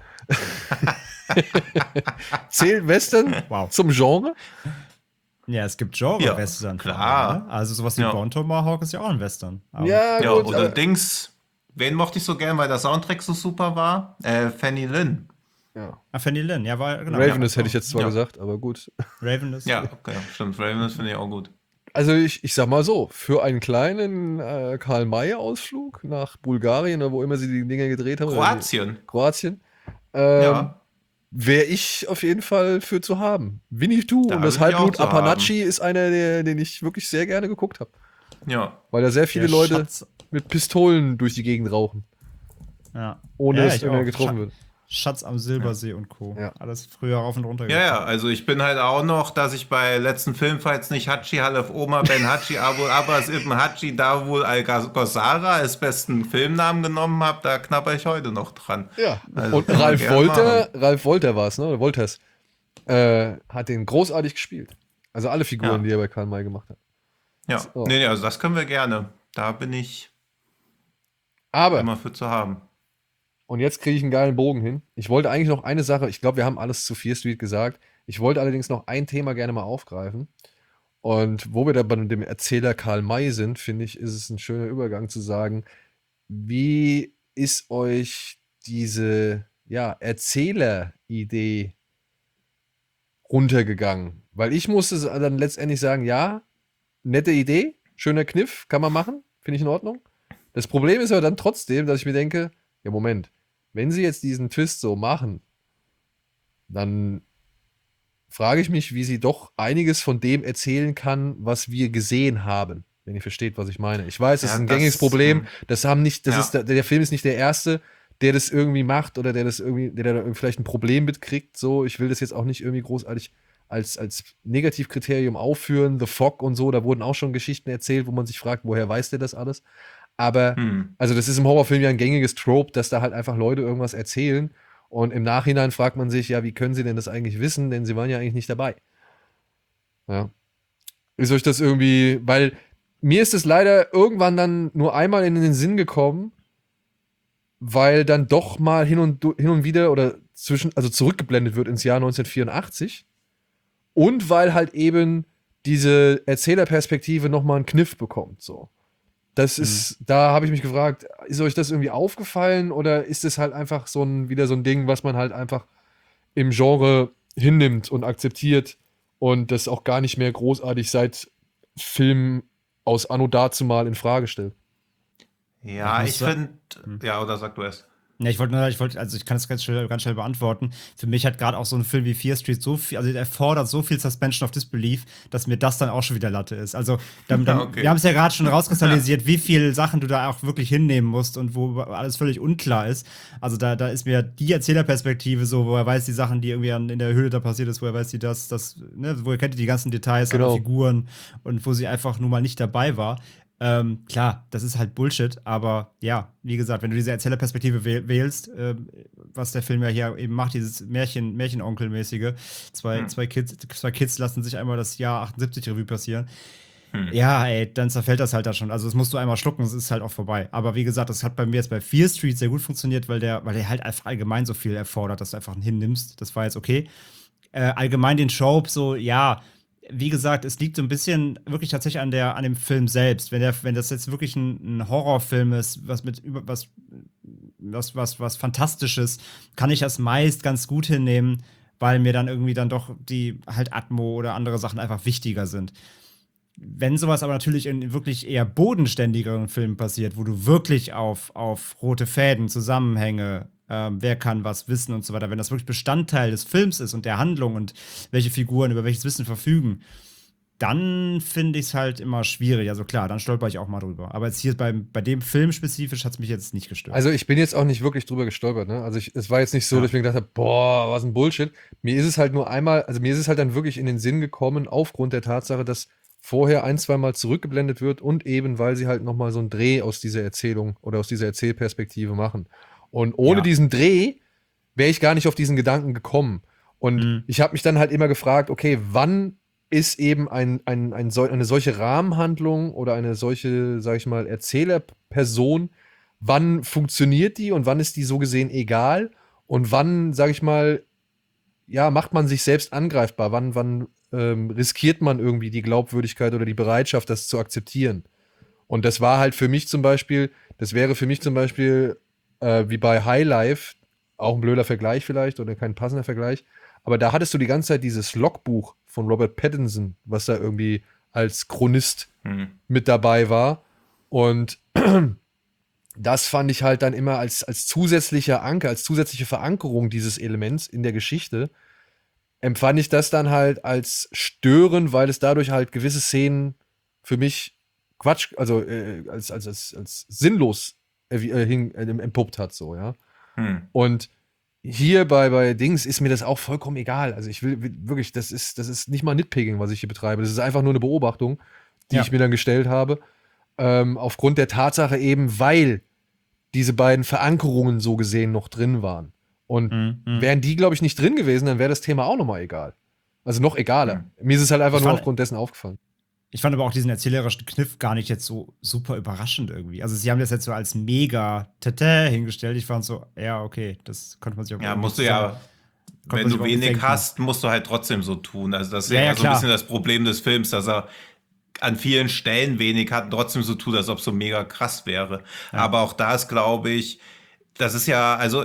zählt Western Wow. zum Genre? Ja, es gibt Ja, Genre-Western. klar. Ne? Also sowas wie Ja. Bone Tomahawk ist ja auch ein Western. Aber Ja, Ja, gut. oder aber, Dings, wen mochte ich so gern, weil der Soundtrack so super war? Äh, Fanny Lynn. ja. Ah, Fanny Lynn, ja, war genau. Ravenous ja, hätte ich jetzt zwar Ja. gesagt, aber gut. Ravenous. Ja, okay, stimmt. Ravenous finde ich auch gut. Also ich, ich sag mal so, für einen kleinen äh, Karl-May-Ausflug nach Bulgarien oder wo immer sie die Dinger gedreht haben. oder Kroatien. die- Kroatien. Ähm, Ja. Wäre ich auf jeden Fall für zu haben. Winnetou Da und das bin ich auch Halbblut zu Apanachi ist einer, der, den ich wirklich sehr gerne geguckt habe. Ja. Weil da sehr viele Der Leute Schatz, mit Pistolen durch die Gegend rauchen, ja. ohne Ja, dass ich irgendwer auch. getroffen Scha- wird. Schatz am Silbersee und Co. Ja. Alles früher rauf und runter Ja, ja, gefahren. also ich bin halt auch noch, dass ich bei letzten Filmfights nicht Hachi Halef Oma Ben Hachi Abul Abbas Ibn Hachi Davul Al-Ghazara als besten Filmnamen genommen habe, da knapper ich heute noch dran. Ja. Also Und kann man Ralf gern Wolter, Ralf Wolter war es, ne? Oder Wolters, äh, hat den großartig gespielt. Also alle Figuren, Ja. die er bei Karl May gemacht hat. Ja, So. nee, nee, also das können wir gerne. Da bin ich Aber, immer für zu haben. und jetzt kriege ich einen geilen Bogen hin. Ich wollte eigentlich noch eine Sache, ich glaube, wir haben alles zu Fear Street gesagt. Ich wollte allerdings noch ein Thema gerne mal aufgreifen. Und wo wir da bei dem Erzähler Karl May sind, finde ich, ist es ein schöner Übergang zu sagen, wie ist euch diese ja, Erzähleridee runtergegangen? Weil ich musste dann letztendlich sagen, ja, nette Idee, schöner Kniff, kann man machen, finde ich in Ordnung. Das Problem ist aber dann trotzdem, dass ich mir denke, ja Moment, wenn sie jetzt diesen Twist so machen, dann frage ich mich, wie sie doch einiges von dem erzählen kann, was wir gesehen haben. Wenn ihr versteht, was ich meine. Ich weiß, das Ja, ist ein das- gängiges Problem. hm. Das haben nicht, das Ja. ist der, der Film ist nicht der erste, der das irgendwie macht oder der das irgendwie, der da vielleicht ein Problem mitkriegt. So, ich will das jetzt auch nicht irgendwie großartig als, als Negativkriterium aufführen. The Fog und so, da wurden auch schon Geschichten erzählt, wo man sich fragt, woher weiß der das alles? Aber, Hm. also das ist im Horrorfilm ja ein gängiges Trope, dass da halt einfach Leute irgendwas erzählen und im Nachhinein fragt man sich, ja, wie können sie denn das eigentlich wissen? Denn sie waren ja eigentlich nicht dabei. Ja. Ist euch das irgendwie, weil mir ist es leider irgendwann dann nur einmal in den Sinn gekommen, weil dann doch mal hin und, hin und wieder oder zwischen, also zurückgeblendet wird ins Jahr neunzehnhundertvierundachtzig und weil halt eben diese Erzählerperspektive nochmal einen Kniff bekommt, so. Das ist, da habe ich mich gefragt, ist euch das irgendwie aufgefallen oder ist es halt einfach so ein, wieder so ein Ding, was man halt einfach im Genre hinnimmt und akzeptiert und das auch gar nicht mehr großartig seit Filmen aus Anno dazumal in Frage stellt? Ja, Ich ich muss sa- finde, ja, oder sag du erst. Ja, ich wollte nur, ich wollte, also ich kann das ganz schnell, ganz schnell beantworten. Für mich hat gerade auch so ein Film wie Fear Street so viel, also der erfordert so viel Suspension of Disbelief, dass mir das dann auch schon wieder Latte ist. Also, dann, dann, Okay. wir haben es ja gerade schon rauskristallisiert, wie viel Sachen du da auch wirklich hinnehmen musst und wo alles völlig unklar ist. Also da, da ist mir die Erzählerperspektive so, wo er weiß die Sachen, die irgendwie an, in der Höhle da passiert ist, wo er weiß, die das, das, ne, wo er kennt die ganzen Details, Genau. alle Figuren und wo sie einfach nur mal nicht dabei war. Ähm, klar, das ist halt Bullshit, aber ja, wie gesagt, wenn du diese Erzählerperspektive wäh- wählst, ähm, was der Film ja hier eben macht, dieses Märchen, Märchenonkelmäßige, zwei, Hm. zwei Kids, zwei Kids lassen sich einmal das Jahr achtundsiebzig Revue passieren. Hm. Ja, ey, dann zerfällt das halt da schon. Also, das musst du einmal schlucken, es ist halt auch vorbei. Aber wie gesagt, das hat bei mir jetzt bei Fear Street sehr gut funktioniert, weil der, weil der halt einfach allgemein so viel erfordert, dass du einfach hinnimmst. Das war jetzt okay. Äh, allgemein den Trope, so, ja, wie gesagt, es liegt so ein bisschen wirklich tatsächlich an, der, an dem Film selbst. Wenn, der, wenn das jetzt wirklich ein, ein Horrorfilm ist, was mit über was, was, was, was Fantastisches, kann ich das meist ganz gut hinnehmen, weil mir dann irgendwie dann doch die halt Atmo oder andere Sachen einfach wichtiger sind. Wenn sowas aber natürlich in wirklich eher bodenständigeren Filmen passiert, wo du wirklich auf, auf rote Fäden, Zusammenhänge, ähm, wer kann was wissen und so weiter, wenn das wirklich Bestandteil des Films ist und der Handlung und welche Figuren über welches Wissen verfügen, dann finde ich es halt immer schwierig. Also klar, dann stolper ich auch mal drüber. Aber jetzt hier beim, bei dem Film spezifisch hat es mich jetzt nicht gestört. Also ich bin jetzt auch nicht wirklich drüber gestolpert, ne? Also ich, es war jetzt nicht so, Ja. dass ich mir gedacht habe, boah, was ein Bullshit. Mir ist es halt nur einmal, also mir ist es halt dann wirklich in den Sinn gekommen, aufgrund der Tatsache, dass vorher ein, zwei Mal zurückgeblendet wird und eben, weil sie halt nochmal so einen Dreh aus dieser Erzählung oder aus dieser Erzählperspektive machen. Und ohne Ja. diesen Dreh wäre ich gar nicht auf diesen Gedanken gekommen. Und Mhm. ich habe mich dann halt immer gefragt, okay, wann ist eben ein, ein, ein sol eine solche Rahmenhandlung oder eine solche, sag ich mal, Erzählerperson, wann funktioniert die und wann ist die so gesehen egal und wann, sag ich mal, ja, macht man sich selbst angreifbar, wann, wann ähm, riskiert man irgendwie die Glaubwürdigkeit oder die Bereitschaft, das zu akzeptieren. Und das war halt für mich zum Beispiel, das wäre für mich zum Beispiel äh, wie bei High Life, auch ein blöder Vergleich vielleicht oder kein passender Vergleich, aber da hattest du die ganze Zeit dieses Logbuch von Robert Pattinson, was da irgendwie als Chronist Hm. mit dabei war. Und das fand ich halt dann immer als, als zusätzlicher Anker, als zusätzliche Verankerung dieses Elements in der Geschichte, empfand ich das dann halt als störend, weil es dadurch halt gewisse Szenen für mich Quatsch, also äh, als, als, als, als sinnlos äh, äh, hing, äh, entpuppt hat, so, ja. Hm. Und hier bei, bei Dings ist mir das auch vollkommen egal. Also ich will will wirklich, das ist, das ist nicht mal Nitpicking, was ich hier betreibe. Das ist einfach nur eine Beobachtung, die Ja. ich mir dann gestellt habe. Ähm, aufgrund der Tatsache eben, weil diese beiden Verankerungen so gesehen noch drin waren. Und Mhm. Mhm. wären die, glaube ich, nicht drin gewesen, dann wäre das Thema auch nochmal egal. Also noch egaler. Mir ist es halt einfach Ich nur fand- aufgrund dessen aufgefallen. Ich fand aber auch diesen erzählerischen Kniff gar nicht jetzt so super überraschend irgendwie. Also sie haben das jetzt so als mega Tete hingestellt. Ich fand so, ja, okay, das konnte man sich auch Ja, irgendwie musst du zusammen- ja, konnte wenn man sich du auch wenig denken. hast, musst du halt trotzdem so tun. Also das ist Ja, ja, ja, so ein klar. bisschen das Problem des Films, dass er an vielen Stellen wenig hat und trotzdem so tut, als ob es so mega krass wäre. Ja. Aber auch da ist, glaube ich, das ist ja, also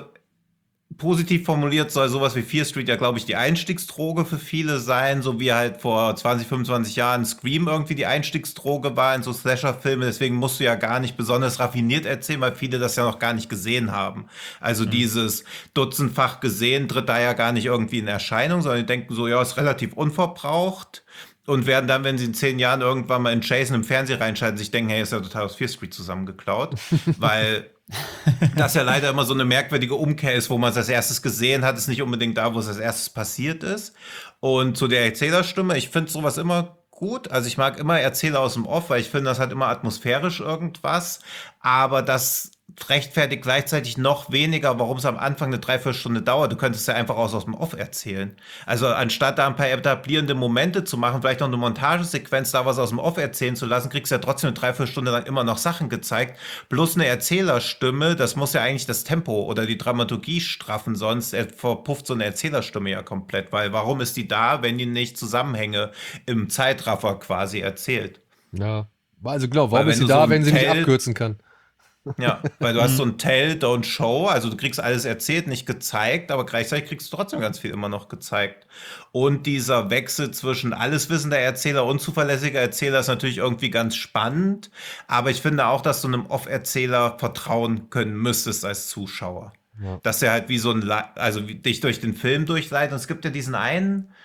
positiv formuliert soll sowas wie Fear Street ja, glaube ich, die Einstiegsdroge für viele sein, so wie halt vor zwanzig, fünfundzwanzig Jahren Scream irgendwie die Einstiegsdroge war in so Slasher-Filme. Deswegen musst du ja gar nicht besonders raffiniert erzählen, weil viele das ja noch gar nicht gesehen haben. Also Mhm. dieses dutzendfach gesehen tritt da ja gar nicht irgendwie in Erscheinung, sondern die denken so, ja, ist relativ unverbraucht. Und werden dann, wenn sie in zehn Jahren irgendwann mal in Jason im Fernsehen reinschalten, sich denken, hey, ist ja total aus Fear Street zusammengeklaut. Weil das ja leider immer so eine merkwürdige Umkehr ist, wo man es als erstes gesehen hat, ist nicht unbedingt da, wo es als erstes passiert ist. Und zu der Erzählerstimme, ich finde sowas immer gut. Also ich mag immer Erzähler aus dem Off, weil ich finde, das hat immer atmosphärisch irgendwas. Aber das rechtfertigt gleichzeitig noch weniger, warum es am Anfang eine Dreiviertelstunde dauert. Du könntest ja einfach aus, aus dem Off erzählen. Also anstatt da ein paar etablierende Momente zu machen, vielleicht noch eine Montagesequenz, da was aus dem Off erzählen zu lassen, kriegst du ja trotzdem eine Dreiviertelstunde lang immer noch Sachen gezeigt. Bloß eine Erzählerstimme, das muss ja eigentlich das Tempo oder die Dramaturgie straffen, sonst verpufft so eine Erzählerstimme ja komplett. Weil warum ist die da, wenn die nicht Zusammenhänge im Zeitraffer quasi erzählt? Ja. Also genau, Weil warum wenn ist sie du da, so ein wenn sie nicht Tell- abkürzen kann? Ja, weil du hast so ein Tell, Don't Show, also du kriegst alles erzählt, nicht gezeigt, aber gleichzeitig kriegst du trotzdem ganz viel immer noch gezeigt. Und dieser Wechsel zwischen alleswissender Erzähler und zuverlässiger Erzähler ist natürlich irgendwie ganz spannend, aber ich finde auch, dass du einem Off-Erzähler vertrauen können müsstest als Zuschauer. Ja. Dass er halt wie so ein, Le- also wie dich durch den Film durchleitet. Und es gibt ja diesen einen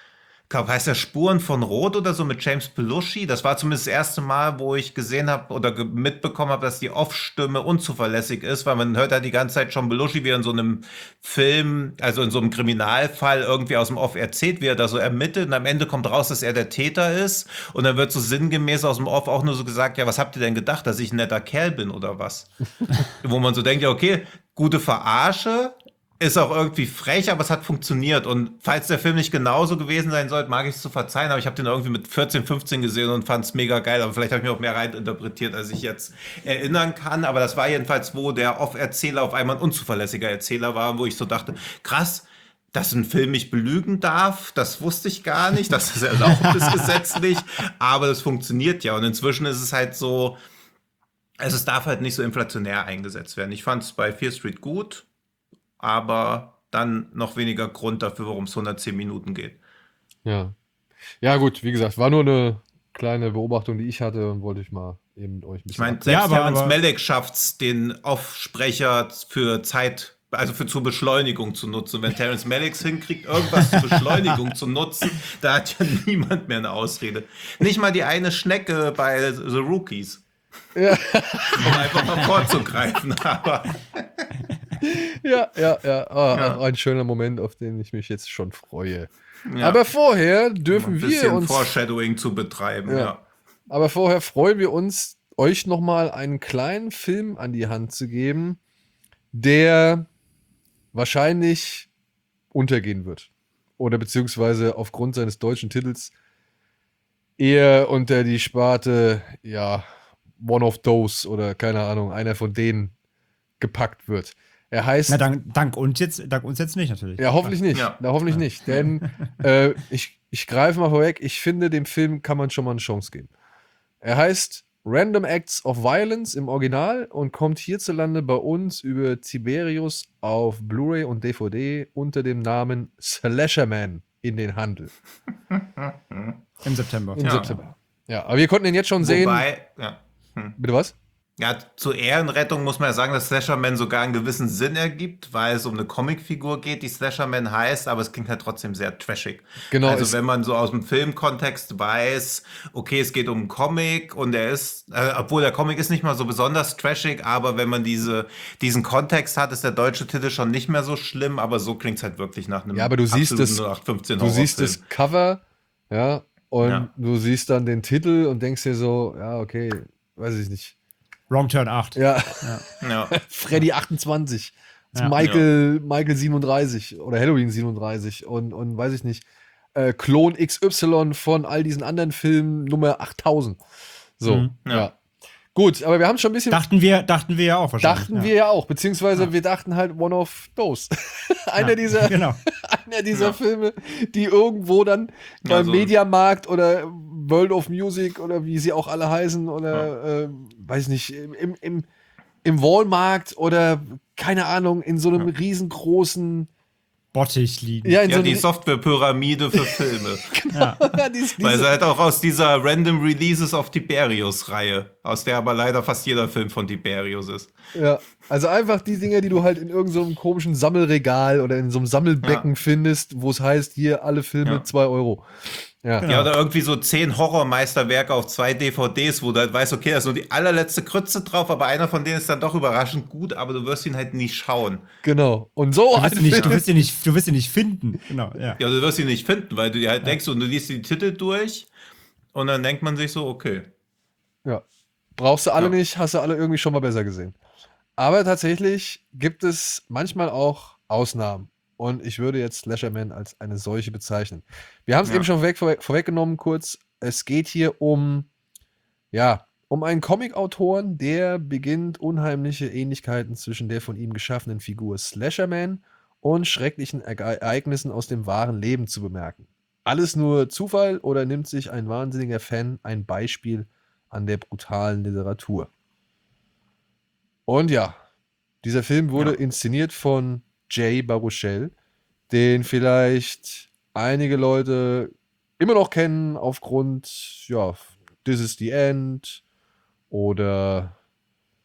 glaube, heißt der Spuren von Rot oder so mit James Belushi. Das war zumindest das erste Mal, wo ich gesehen habe oder ge- mitbekommen habe, dass die Off-Stimme unzuverlässig ist, weil man hört halt die ganze Zeit schon Belushi, wie er in so einem Film, also in so einem Kriminalfall irgendwie aus dem Off erzählt, wie er da so ermittelt und am Ende kommt raus, dass er der Täter ist und dann wird so sinngemäß aus dem Off auch nur so gesagt, ja, was habt ihr denn gedacht, dass ich ein netter Kerl bin oder was? Wo man so denkt, ja, okay, gute Verarsche, ist auch irgendwie frech, aber es hat funktioniert. Und falls der Film nicht genauso gewesen sein sollte, mag ich es zu verzeihen, aber ich habe den irgendwie mit vierzehn, fünfzehn gesehen und fand es mega geil. Aber vielleicht habe ich mir auch mehr reininterpretiert, als ich jetzt erinnern kann. Aber das war jedenfalls, wo der Off-Erzähler auf einmal ein unzuverlässiger Erzähler war, wo ich so dachte, krass, dass ein Film mich belügen darf, das wusste ich gar nicht. Das ist erlaubt ist gesetzlich, aber das funktioniert ja. Und inzwischen ist es halt so, also es darf halt nicht so inflationär eingesetzt werden. Ich fand es bei Fear Street gut, aber dann noch weniger Grund dafür, warum es hundertzehn Minuten geht. Ja. Ja, gut, wie gesagt, war nur eine kleine Beobachtung, die ich hatte und wollte ich mal eben mit euch ein Ich bisschen meine, ab- selbst Ja, aber- Terrence aber- Malick schafft es, den Offsprecher für Zeit, also für zur Beschleunigung zu nutzen. Und wenn Terrence Malick es hinkriegt, irgendwas zur Beschleunigung zu nutzen, da hat ja niemand mehr eine Ausrede. Nicht mal die eine Schnecke bei The Rookies. Ja. Um einfach mal vorzugreifen. Aber Ja, ja, ja. Ah, Ja. Auch ein schöner Moment, auf den ich mich jetzt schon freue. ja, Aber vorher um dürfen ein wir bisschen uns. Foreshadowing zu betreiben. Ja. Ja. Aber vorher freuen wir uns, euch nochmal einen kleinen Film an die Hand zu geben, der wahrscheinlich untergehen wird. Oder beziehungsweise aufgrund seines deutschen Titels eher unter die Sparte, ja, One of Those oder keine Ahnung, einer von denen gepackt wird. Er heißt. Na, dank, dank, uns jetzt, dank uns jetzt nicht, natürlich. Ja, hoffentlich nicht. Ja. Na, hoffentlich nicht. Denn äh, ich, ich greife mal vorweg, ich finde, dem Film kann man schon mal eine Chance geben. Er heißt Random Acts of Violence im Original und kommt hierzulande bei uns über Tiberius auf Blu-ray und D V D unter dem Namen Slasherman in den Handel. Im September. Im Ja. September. Ja, aber wir konnten ihn jetzt schon sehen. Wobei, ja. Bitte was? Ja, zur Ehrenrettung muss man ja sagen, dass Slasherman sogar einen gewissen Sinn ergibt, weil es um eine Comicfigur geht, die Slasherman heißt, aber es klingt halt trotzdem sehr trashig. Genau, Also es- wenn man so aus dem Filmkontext weiß, okay, es geht um einen Comic und er ist, äh, obwohl der Comic ist nicht mal so besonders trashig, aber wenn man diese, diesen Kontext hat, ist der deutsche Titel schon nicht mehr so schlimm, aber so klingt es halt wirklich nach einem Ja, aber du siehst absoluten das- null acht fünfzehn Du siehst Horrorfilm. das Cover, ja, und Ja. du siehst dann den Titel und denkst dir so, ja, okay, weiß ich nicht. Wrong Turn acht. Ja, Ja. Freddy achtundzwanzig, Ja. Michael, Michael siebenunddreißig oder Halloween siebenunddreißig und, und weiß ich nicht, äh, Klon X Y von all diesen anderen Filmen Nummer achttausend. So, Mhm. ja. Ja. Gut, aber wir haben schon ein bisschen. Dachten wir, dachten wir ja auch wahrscheinlich. Dachten wir ja auch, beziehungsweise wir dachten halt One of Those. einer Ja, dieser, genau. einer dieser Ja. Filme, die irgendwo dann Ja, beim so- Mediamarkt oder World of Music oder wie sie auch alle heißen oder äh, weiß nicht, im, im, im, im Walmart oder keine Ahnung, in so einem riesengroßen Bottich liegen. ja, in Ja, so die einem Softwarepyramide für Filme. Ja. dies, Weil diese, sie halt auch aus dieser Random Releases of Tiberius-Reihe, aus der aber leider fast jeder Film von Tiberius ist. ja, also einfach die Dinge, die du halt in irgendeinem so komischen Sammelregal oder in so einem Sammelbecken Ja. findest, wo es heißt, hier alle Filme Ja. zwei Euro. Ja. Genau. Ja, oder irgendwie so zehn Horrormeisterwerke auf zwei D V Ds, wo du halt weißt, okay, da ist nur die allerletzte Krütze drauf, aber einer von denen ist dann doch überraschend gut, aber du wirst ihn halt nie schauen. Genau. Und so Du ein wirst, ihn nicht, du, Film. wirst ihn nicht, du wirst ihn nicht finden. Genau, ja. Ja, du wirst ihn nicht finden, weil du dir halt denkst und du liest die Titel durch und dann denkt man sich so, okay. Ja. Brauchst du alle Ja. nicht, hast du alle irgendwie schon mal besser gesehen. Aber tatsächlich gibt es manchmal auch Ausnahmen. Und ich würde jetzt Slasherman als eine solche bezeichnen. Wir haben es Ja. eben schon vorweg, vorweg, vorweggenommen kurz. Es geht hier um, ja, um einen Comic-Autoren, der beginnt, unheimliche Ähnlichkeiten zwischen der von ihm geschaffenen Figur Slasherman und schrecklichen Ere- Ereignissen aus dem wahren Leben zu bemerken. Alles nur Zufall oder nimmt sich ein wahnsinniger Fan ein Beispiel an der brutalen Literatur? Und ja, dieser Film wurde Ja. inszeniert von Jay Baruchel, den vielleicht einige Leute immer noch kennen aufgrund, ja, This is the End oder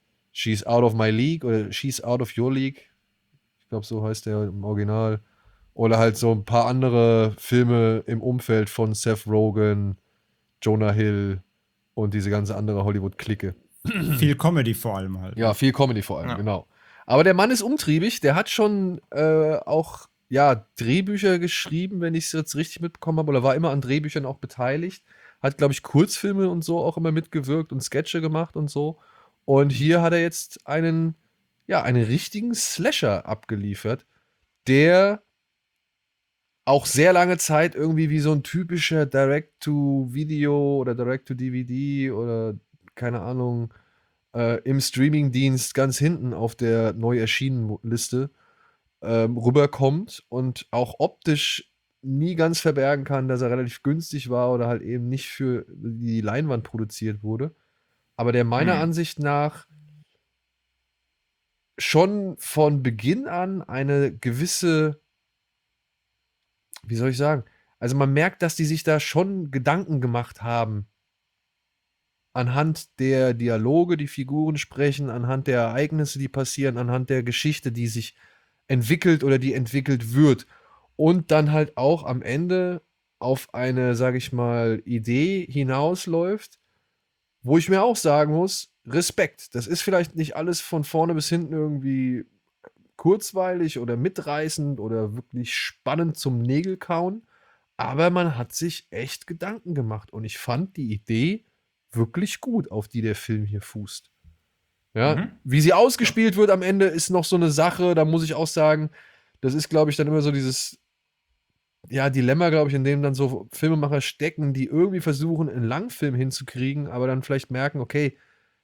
She's Out of My League oder She's Out of Your League. Ich glaube, so heißt der im Original. Oder halt so ein paar andere Filme im Umfeld von Seth Rogen, Jonah Hill und diese ganze andere Hollywood-Clique. Viel Comedy vor allem halt. Ja, viel Comedy vor allem, Ja. genau. Aber der Mann ist umtriebig, der hat schon äh, auch ja, Drehbücher geschrieben, wenn ich es jetzt richtig mitbekommen habe, oder war immer an Drehbüchern auch beteiligt. Hat, glaube ich, Kurzfilme und so auch immer mitgewirkt und Sketche gemacht und so. Und hier hat er jetzt einen, ja, einen richtigen Slasher abgeliefert, der auch sehr lange Zeit irgendwie wie so ein typischer Direct-to-Video oder Direct-to-D V D oder keine Ahnung, äh, im Streamingdienst ganz hinten auf der neu erschienenen Liste ähm, rüberkommt und auch optisch nie ganz verbergen kann, dass er relativ günstig war oder halt eben nicht für die Leinwand produziert wurde. Aber der meiner Hm. Ansicht nach schon von Beginn an eine gewisse, wie soll ich sagen, also man merkt, dass die sich da schon Gedanken gemacht haben anhand der Dialoge, die Figuren sprechen, anhand der Ereignisse, die passieren, anhand der Geschichte, die sich entwickelt oder die entwickelt wird. Und dann halt auch am Ende auf eine, sage ich mal, Idee hinausläuft, wo ich mir auch sagen muss, Respekt. Das ist vielleicht nicht alles von vorne bis hinten irgendwie kurzweilig oder mitreißend oder wirklich spannend zum Nägelkauen, aber man hat sich echt Gedanken gemacht und ich fand die Idee wirklich gut, auf die der Film hier fußt. Ja, Mhm. wie sie ausgespielt wird am Ende ist noch so eine Sache, da muss ich auch sagen, das ist, glaube ich, dann immer so dieses ja, Dilemma, glaube ich, in dem dann so Filmemacher stecken, die irgendwie versuchen, einen Langfilm hinzukriegen, aber dann vielleicht merken, okay,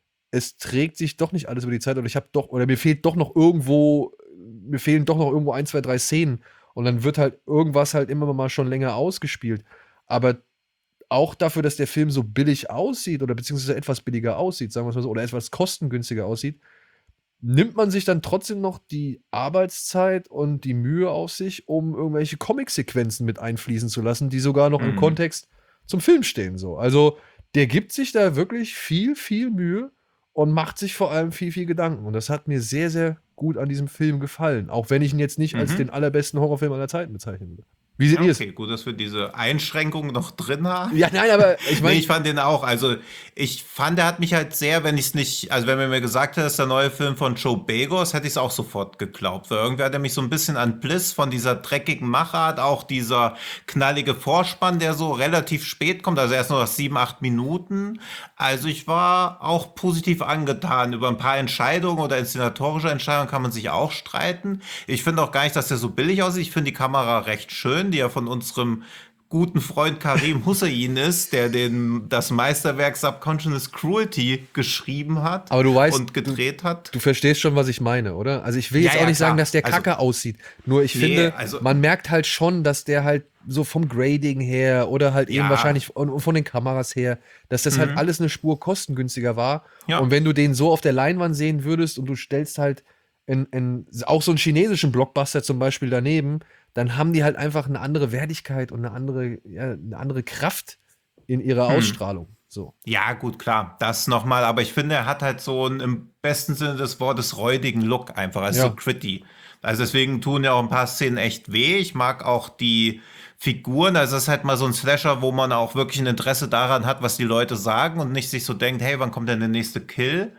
es trägt sich doch nicht alles über die Zeit oder ich habe doch, oder mir fehlt doch noch irgendwo, mir fehlen doch noch irgendwo ein, zwei, drei Szenen und dann wird halt irgendwas halt immer mal schon länger ausgespielt. Aber auch dafür, dass der Film so billig aussieht oder beziehungsweise etwas billiger aussieht, sagen wir es mal so, oder etwas kostengünstiger aussieht, nimmt man sich dann trotzdem noch die Arbeitszeit und die Mühe auf sich, um irgendwelche Comic-Sequenzen mit einfließen zu lassen, die sogar noch im Mhm. Kontext zum Film stehen. So. Also der gibt sich da wirklich viel, viel Mühe und macht sich vor allem viel, viel Gedanken. Und das hat mir sehr, sehr gut an diesem Film gefallen. Auch wenn ich ihn jetzt nicht als Mhm. den allerbesten Horrorfilm aller Zeiten bezeichnen würde. Wie seht ihr es? Okay, gut, dass wir diese Einschränkung noch drin haben. Ja, nein, aber ich Nee, meine, ich fand den auch. Also, ich fand, der hat mich halt sehr, wenn ich es nicht, also wenn man mir gesagt hätte, das ist der neue Film von Joe Begos, hätte ich es auch sofort geglaubt. Weil irgendwie hat er mich so ein bisschen an Bliss von dieser dreckigen Machart, auch dieser knallige Vorspann, der so relativ spät kommt, also erst nur nach sieben, acht Minuten. Also ich war auch positiv angetan. Über ein paar Entscheidungen oder inszenatorische Entscheidungen kann man sich auch streiten. Ich finde auch gar nicht, dass der so billig aussieht. Ich finde die Kamera recht schön, die ja von unserem guten Freund Karim Hussein ist, der den, das Meisterwerk Subconscious Cruelty geschrieben hat Aber du weißt, und gedreht hat. du verstehst schon, was ich meine, oder? Also ich will Ja, jetzt auch ja, nicht sagen, klar. dass der Also- kacke aussieht. Nur ich Nee, finde, also- man merkt halt schon, dass der halt so vom Grading her oder halt eben Ja. wahrscheinlich von, von den Kameras her, dass das halt alles eine Spur kostengünstiger war. Ja. Und wenn du den so auf der Leinwand sehen würdest und du stellst halt in, in, auch so einen chinesischen Blockbuster zum Beispiel daneben, dann haben die halt einfach eine andere Wertigkeit und eine andere, ja, eine andere Kraft in ihrer Ausstrahlung. So. Ja, gut, klar, das nochmal, aber ich finde, er hat halt so einen im besten Sinne des Wortes räudigen Look einfach, also Ja. so gritty. Also deswegen tun ja auch ein paar Szenen echt weh. Ich mag auch die Figuren, also es ist halt mal so ein Slasher, wo man auch wirklich ein Interesse daran hat, was die Leute sagen und nicht sich so denkt, hey, wann kommt denn der nächste Kill?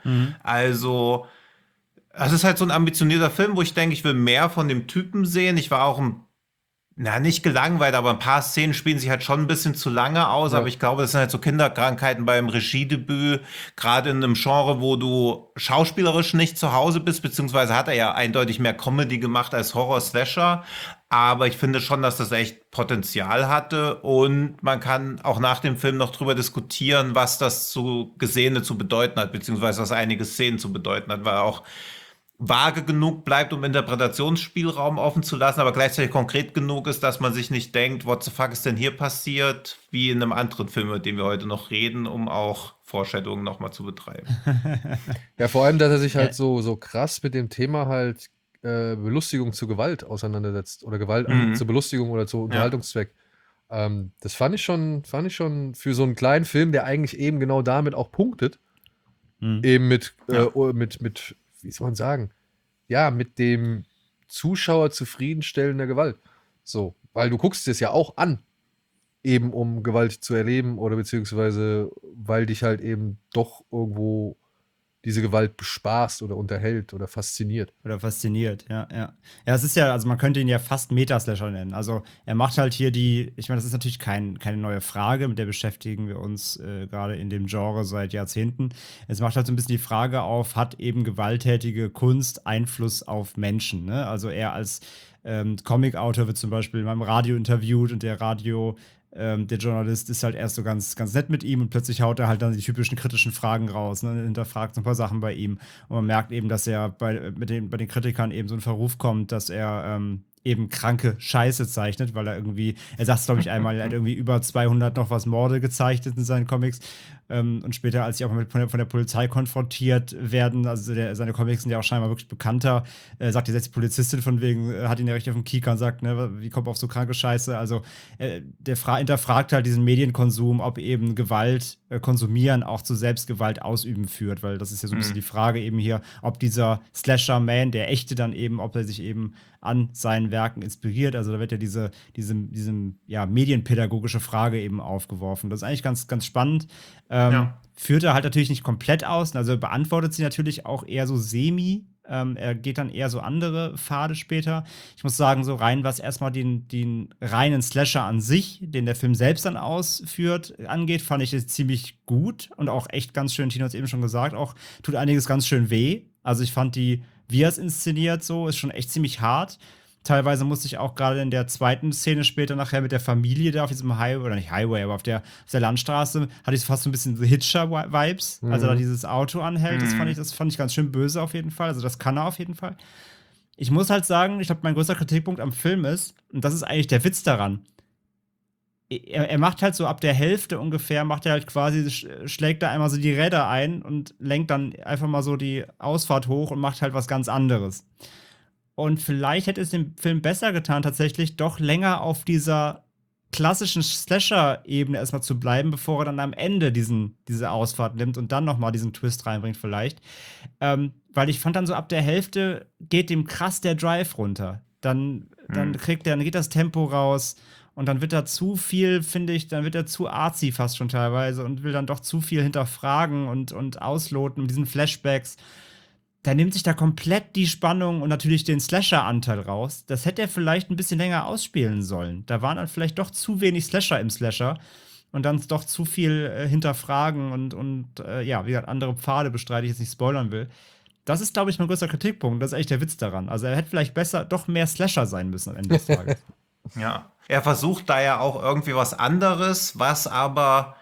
Also, es ist halt so ein ambitionierter Film, wo ich denke, ich will mehr von dem Typen sehen. Ich war auch ein na, nicht gelangweilt, aber ein paar Szenen spielen sich halt schon ein bisschen zu lange aus. Ja. Aber ich glaube, das sind halt so Kinderkrankheiten beim Regiedebüt, gerade in einem Genre, wo du schauspielerisch nicht zu Hause bist, beziehungsweise hat er ja eindeutig mehr Comedy gemacht als Horror-Slasher. Aber ich finde schon, dass das echt Potenzial hatte und man kann auch nach dem Film noch drüber diskutieren, was das zu Gesehene zu bedeuten hat, beziehungsweise was einige Szenen zu bedeuten hat, weil auch vage genug bleibt, um Interpretationsspielraum offen zu lassen, aber gleichzeitig konkret genug ist, dass man sich nicht denkt, what the fuck ist denn hier passiert, wie in einem anderen Film, über den wir heute noch reden, um auch Foreshadowing nochmal zu betreiben. Ja, vor allem, dass er sich halt Ja. so, so krass mit dem Thema halt äh, Belustigung zu Gewalt auseinandersetzt oder Gewalt Mhm. zur Belustigung oder zu Unterhaltungszweck. Ähm, das fand ich schon, fand ich schon für so einen kleinen Film, der eigentlich eben genau damit auch punktet, Hm. eben mit, Ja. äh, mit, mit, wie soll man sagen, ja, mit dem Zuschauer zufriedenstellender Gewalt. So, weil du guckst es ja auch an, eben um Gewalt zu erleben oder beziehungsweise weil dich halt eben doch irgendwo diese Gewalt bespaßt oder unterhält oder fasziniert. Oder fasziniert, ja, ja. Ja, es ist ja, also man könnte ihn ja fast Metaslasher nennen. Also er macht halt hier die, ich meine, das ist natürlich kein, keine neue Frage, mit der beschäftigen wir uns äh, gerade in dem Genre seit Jahrzehnten. Es macht halt so ein bisschen die Frage auf, hat eben gewalttätige Kunst Einfluss auf Menschen, ne? Also er als ähm, Comic-Autor wird zum Beispiel in meinem Radio interviewt und der Radio ähm, der Journalist ist halt erst so ganz, ganz nett mit ihm und plötzlich haut er halt dann die typischen kritischen Fragen raus, ne, hinterfragt so ein paar Sachen bei ihm. Und man merkt eben, dass er bei, mit den, bei den Kritikern eben so ein Verruf kommt, dass er ähm, eben kranke Scheiße zeichnet, weil er irgendwie, er sagt es glaube ich einmal, er hat irgendwie über zweihundert noch was Morde gezeichnet in seinen Comics. Ähm, und später, als sie auch mal mit, von, der, von der Polizei konfrontiert werden, also der, seine Comics sind ja auch scheinbar wirklich bekannter, äh, sagt die selbst die Polizistin von wegen, äh, hat ihn ja richtig auf den Kieker und sagt, ne, wie kommt auf so kranke Scheiße? Also äh, der fra- hinterfragt halt diesen Medienkonsum, ob eben Gewalt äh, konsumieren auch zu Selbstgewalt ausüben führt, weil das ist ja so ein bisschen die Frage eben hier, ob dieser Slasher-Man, der echte dann eben, ob er sich eben an seinen Werken inspiriert. Also da wird ja diese, diese, diese ja, medienpädagogische Frage eben aufgeworfen. Das ist eigentlich ganz, ganz spannend. Ähm, Ja. Führt er halt natürlich nicht komplett aus, also beantwortet sie natürlich auch eher so semi. Ähm, er geht dann eher so andere Pfade später. Ich muss sagen, so rein, was erstmal den, den reinen Slasher an sich, den der Film selbst dann ausführt, angeht, fand ich es ziemlich gut und auch echt ganz schön, Tino hat es eben schon gesagt, auch tut einiges ganz schön weh. Also ich fand die, wie er es inszeniert, so, ist schon echt ziemlich hart. Teilweise musste ich auch gerade in der zweiten Szene später nachher mit der Familie da auf diesem Highway, oder nicht Highway, aber auf der, auf der Landstraße, hatte ich fast so ein bisschen so Hitcher-Vibes. Mhm. Also da dieses Auto anhält, das Mhm. fand ich, das fand ich ganz schön böse auf jeden Fall. Also das kann er auf jeden Fall. Ich muss halt sagen, ich glaube, mein größter Kritikpunkt am Film ist, und das ist eigentlich der Witz daran, er, er macht halt so ab der Hälfte ungefähr, macht er halt quasi, sch- schlägt da einmal so die Räder ein und lenkt dann einfach mal so die Ausfahrt hoch und macht halt was ganz anderes. Und vielleicht hätte es dem Film besser getan, tatsächlich doch länger auf dieser klassischen Slasher-Ebene erstmal zu bleiben, bevor er dann am Ende diesen, diese Ausfahrt nimmt und dann nochmal diesen Twist reinbringt, vielleicht. Ähm, weil ich fand dann so ab der Hälfte geht dem krass der Drive runter. Dann, dann kriegt er, dann geht das Tempo raus und dann wird er zu viel, finde ich, dann wird er zu artsy fast schon teilweise und will dann doch zu viel hinterfragen und, und ausloten mit diesen Flashbacks. Da nimmt sich da komplett die Spannung und natürlich den Slasher-Anteil raus. Das hätte er vielleicht ein bisschen länger ausspielen sollen. Da waren dann vielleicht doch zu wenig Slasher im Slasher und dann doch zu viel äh, hinterfragen und, und äh, ja, wie gesagt, andere Pfade bestreite ich jetzt nicht spoilern will. Das ist, glaube ich, mein größter Kritikpunkt. Das ist echt der Witz daran. Also er hätte vielleicht besser doch mehr Slasher sein müssen am Ende des Tages. Ja. Er versucht da ja auch irgendwie was anderes, was aber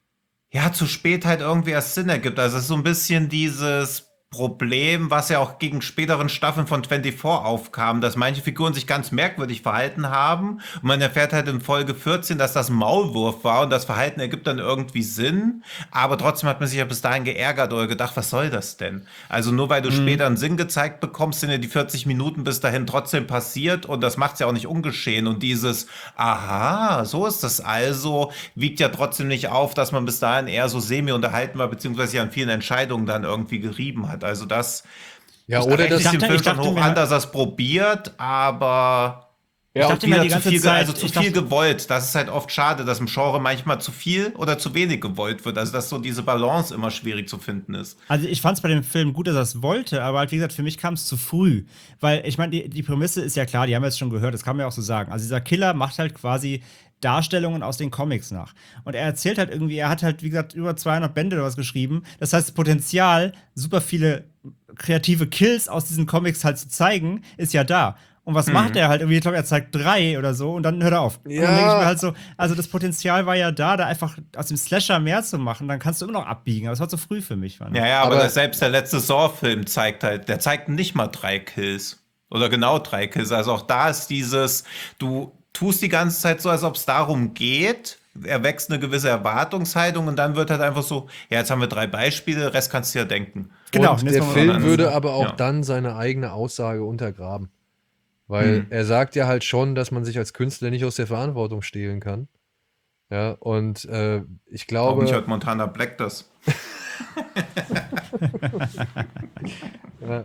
ja zu spät halt irgendwie erst Sinn ergibt. Also es ist so ein bisschen dieses Problem, was ja auch gegen späteren Staffeln von vierundzwanzig aufkam, dass manche Figuren sich ganz merkwürdig verhalten haben und man erfährt halt in Folge vierzehn, dass das ein Maulwurf war und das Verhalten ergibt dann irgendwie Sinn, aber trotzdem hat man sich ja bis dahin geärgert oder gedacht, was soll das denn? Also nur weil du später einen Sinn gezeigt bekommst, sind ja die vierzig Minuten bis dahin trotzdem passiert und das macht es ja auch nicht ungeschehen und dieses, aha, so ist das also, wiegt ja trotzdem nicht auf, dass man bis dahin eher so semi-unterhalten war, beziehungsweise ja an vielen Entscheidungen dann irgendwie gerieben hat. Also das Ja, das oder rechne das, ich dem dachte- Film ich schon dachte hoch mir- an, dass er es probiert, aber ja, dachte und mir wieder die zu ganze viel, Zeit- also zu ich viel dachte- gewollt. Das ist halt oft schade, dass im Genre manchmal zu viel oder zu wenig gewollt wird. Also dass so diese Balance immer schwierig zu finden ist. Also ich fand es bei dem Film gut, dass er es wollte, aber halt, wie gesagt, für mich kam es zu früh. Weil, ich meine, die, die Prämisse ist ja klar, die haben wir jetzt schon gehört, das kann man ja auch so sagen. Also dieser Killer macht halt quasi Darstellungen aus den Comics nach. Und er erzählt halt irgendwie, er hat halt, wie gesagt, über zweihundert Bände oder was geschrieben. Das heißt, das Potenzial, super viele kreative Kills aus diesen Comics halt zu zeigen, ist ja da. Und was macht er halt irgendwie? Ich glaube, er zeigt drei oder so und dann hört er auf. Und Ja. dann denke ich mir halt so, also das Potenzial war ja da, da einfach aus dem Slasher mehr zu machen, dann kannst du immer noch abbiegen. Aber es war zu früh für mich, fand ich. Ja, ja, aber, Aber- das, selbst der letzte Saw-Film zeigt halt, der zeigt nicht mal drei Kills. Oder genau drei Kills. Also auch da ist dieses, du tust die ganze Zeit so, als ob es darum geht, erwächst eine gewisse Erwartungshaltung und dann wird halt einfach so, ja, jetzt haben wir drei Beispiele, Rest kannst du ja denken. Genau, und und jetzt der wollen wir Film mal würde anders- aber auch Ja. dann seine eigene Aussage untergraben. Weil Mhm. er sagt ja halt schon, dass man sich als Künstler nicht aus der Verantwortung stehlen kann. Ja, und äh, ich Auch glaube. nicht hört Montana Black das. Ja.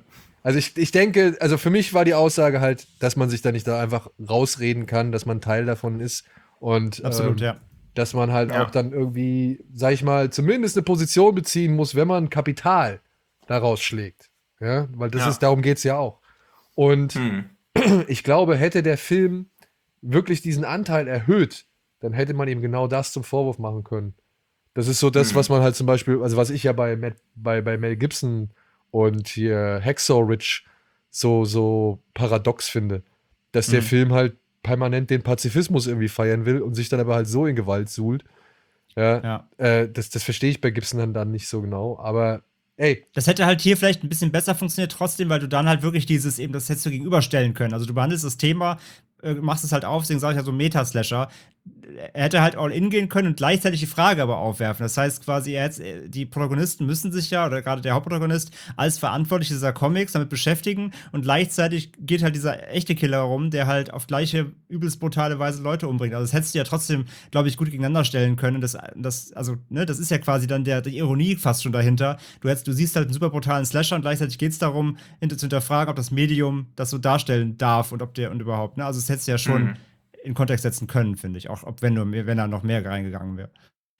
Also ich, ich denke, also für mich war die Aussage halt, dass man sich da nicht da einfach rausreden kann, dass man Teil davon ist und Absolut, ähm, ja. dass man halt Ja. auch dann irgendwie, sag ich mal, zumindest eine Position beziehen muss, wenn man Kapital daraus schlägt. Ja, weil das Ja. ist, darum geht es ja auch. Und Hm. ich glaube, hätte der Film wirklich diesen Anteil erhöht, dann hätte man ihm genau das zum Vorwurf machen können. Das ist so das, Hm. was man halt zum Beispiel, also was ich ja bei, Matt, bei, bei Mel Gibson und hier Hacksaw Ridge so, so paradox finde. Dass der Mhm. Film halt permanent den Pazifismus irgendwie feiern will und sich dann aber halt so in Gewalt suhlt. Ja, Ja. äh, das, das verstehe ich bei Gibson dann, dann nicht so genau. Aber ey, Das hätte halt hier vielleicht ein bisschen besser funktioniert trotzdem, weil du dann halt wirklich dieses eben, das hättest du gegenüberstellen können. Also du behandelst das Thema, äh, machst es halt auf, deswegen sage ich ja so Meta-Slasher. Er hätte halt all in gehen können und gleichzeitig die Frage aber aufwerfen. Das heißt quasi, er hätte, die Protagonisten müssen sich ja, oder gerade der Hauptprotagonist, als verantwortlich dieser Comics damit beschäftigen und gleichzeitig geht halt dieser echte Killer rum, der halt auf gleiche übelst brutale Weise Leute umbringt. Also das hättest du ja trotzdem, glaube ich, gut gegeneinander stellen können. Das, das, also, ne, das ist ja quasi dann der, die Ironie fast schon dahinter. Du, hättest, du siehst halt einen super brutalen Slasher und gleichzeitig geht es darum, hinter, zu hinterfragen, ob das Medium das so darstellen darf und ob der und überhaupt. Ne? Also das hättest du ja schon Mhm. in Kontext setzen können, finde ich. Auch ob wenn, nur, wenn da noch mehr reingegangen wäre.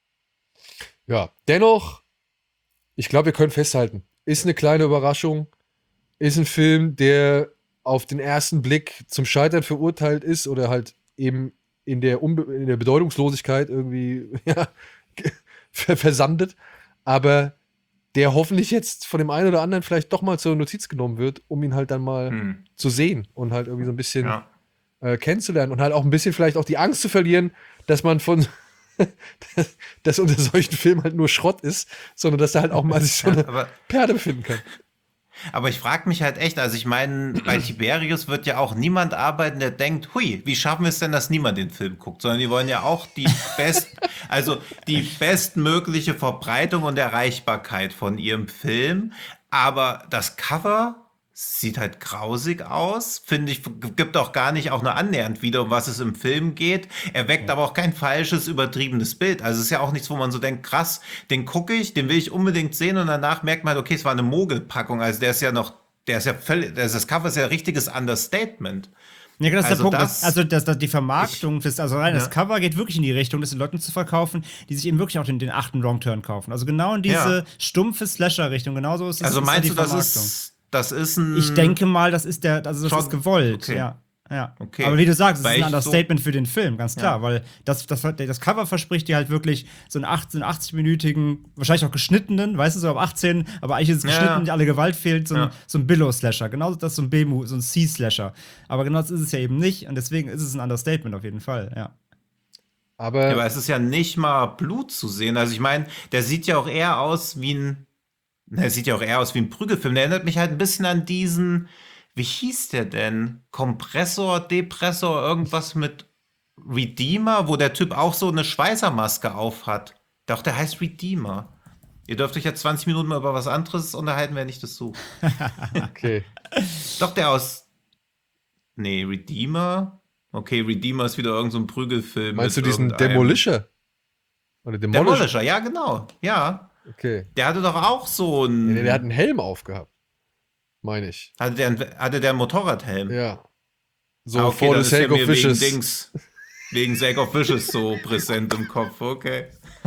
ja, dennoch, ich glaube, wir können festhalten, ist eine kleine Überraschung, ist ein Film, der auf den ersten Blick zum Scheitern verurteilt ist oder halt eben in der, Unbe in der Bedeutungslosigkeit irgendwie ja, versandet, aber der hoffentlich jetzt von dem einen oder anderen vielleicht doch mal zur Notiz genommen wird, um ihn halt dann mal Hm. zu sehen und halt irgendwie so ein bisschen Ja. äh, kennenzulernen und halt auch ein bisschen vielleicht auch die Angst zu verlieren, dass man von dass, dass unter solchen Filmen halt nur Schrott ist, sondern dass da halt auch mal sich so eine Aber, Perle befinden kann. aber ich frage mich halt echt, also ich meine, bei Tiberius wird ja auch niemand arbeiten, der denkt, hui, wie schaffen wir es denn, dass niemand den Film guckt, sondern die wollen ja auch die best, also die bestmögliche Verbreitung und Erreichbarkeit von ihrem Film, aber das Cover sieht halt grausig aus, finde ich, gibt auch gar nicht auch nur annähernd wieder, um was es im Film geht. Er weckt aber auch kein falsches, übertriebenes Bild. Also es ist ja auch nichts, wo man so denkt, krass, den gucke ich, den will ich unbedingt sehen und danach merkt man, okay, es war eine Mogelpackung. Also der ist ja noch, der ist ja völlig, das Cover ist ja ein richtiges Understatement. Ja, das ist Also der Punkt. das- also das, das, die Vermarktung, Ich- das, also rein, das Ja. Cover geht wirklich in die Richtung, das den Leuten zu verkaufen, die sich eben wirklich auch den, den achten Wrong-Turn kaufen. Also genau in diese Ja. stumpfe Slasher-Richtung. Genauso ist es Also ist meinst die du, das Vermarktung. ist, das ist ein... Ich denke mal, das ist der, also das Schon- ist gewollt, okay. ja. Ja. Okay. Aber wie du sagst, es Weil ist ein ich so- Understatement für den Film, ganz klar, Ja. weil das, das, das Cover verspricht dir halt wirklich so einen achtzig-minütigen, wahrscheinlich auch geschnittenen, weißt du, so ab achtzehn, aber eigentlich ist es Ja, geschnitten, ja. alle Gewalt fehlt, so ein, Ja. so ein Billow-Slasher. Genauso das ist so ein B-Mu, so ein C-Slasher. Aber genau das ist es ja eben nicht und deswegen ist es ein Understatement auf jeden Fall, ja. Aber, Ja, aber es ist ja nicht mal Blut zu sehen. Also ich meine, der sieht ja auch eher aus wie ein, der sieht ja auch eher aus wie ein Prügelfilm. Der erinnert mich halt ein bisschen an diesen, wie hieß der denn? Kompressor, Depressor, irgendwas mit Redeemer, wo der Typ auch so eine Schweißermaske auf hat. Doch, der heißt Redeemer. Ihr dürft euch jetzt zwanzig Minuten mal über was anderes unterhalten, wenn ich das suche. okay. Doch, der aus, nee, Redeemer? Okay, Redeemer ist wieder irgend so ein Prügelfilm. Meinst du mit diesen irgendeinem- Demolisher? Oder Demolisher? Demolisher, ja, genau. Ja. Okay. Der hatte doch auch so ein. Nee, der hat einen Helm aufgehabt. Meine ich. hatte, der, ein- hatte der einen Motorradhelm? Ja. So Ah, okay, for dann the ist der sake of mir wegen wishes. Dings, wegen Sake of Wishes so präsent im Kopf, okay.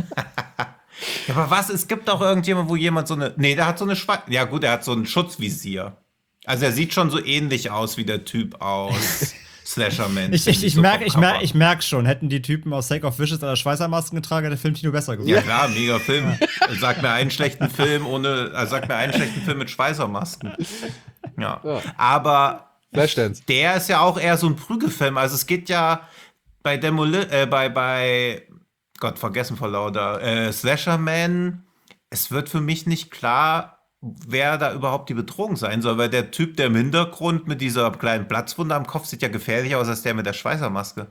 Ja, aber was? Es gibt doch irgendjemand, wo jemand so eine. Nee, der hat so eine Schwa Ja, gut, er hat so ein Schutzvisier. Also er sieht schon so ähnlich aus wie der Typ aus Slasher-Man. Ich, ich, ich so merke vom ich merk, Cover. ich merk schon, hätten die Typen aus Sake of Wishes oder Schweißermasken getragen, hätte der Filmkino besser geworden. Ja klar, mega Film. Sag mir einen schlechten Film ohne, also sag mir einen schlechten Film mit Schweißermasken. Ja. Ja. Aber Flashdance. der ist ja auch eher so ein Prügelfilm. Also es geht ja bei Demoli äh, bei, bei Gott, vergessen vor lauter, äh, Slasher Man, es wird für mich nicht klar, wer da überhaupt die Bedrohung sein soll, weil der Typ, der im Hintergrund mit dieser kleinen Platzwunde am Kopf sieht ja gefährlicher aus als der mit der Schweißermaske.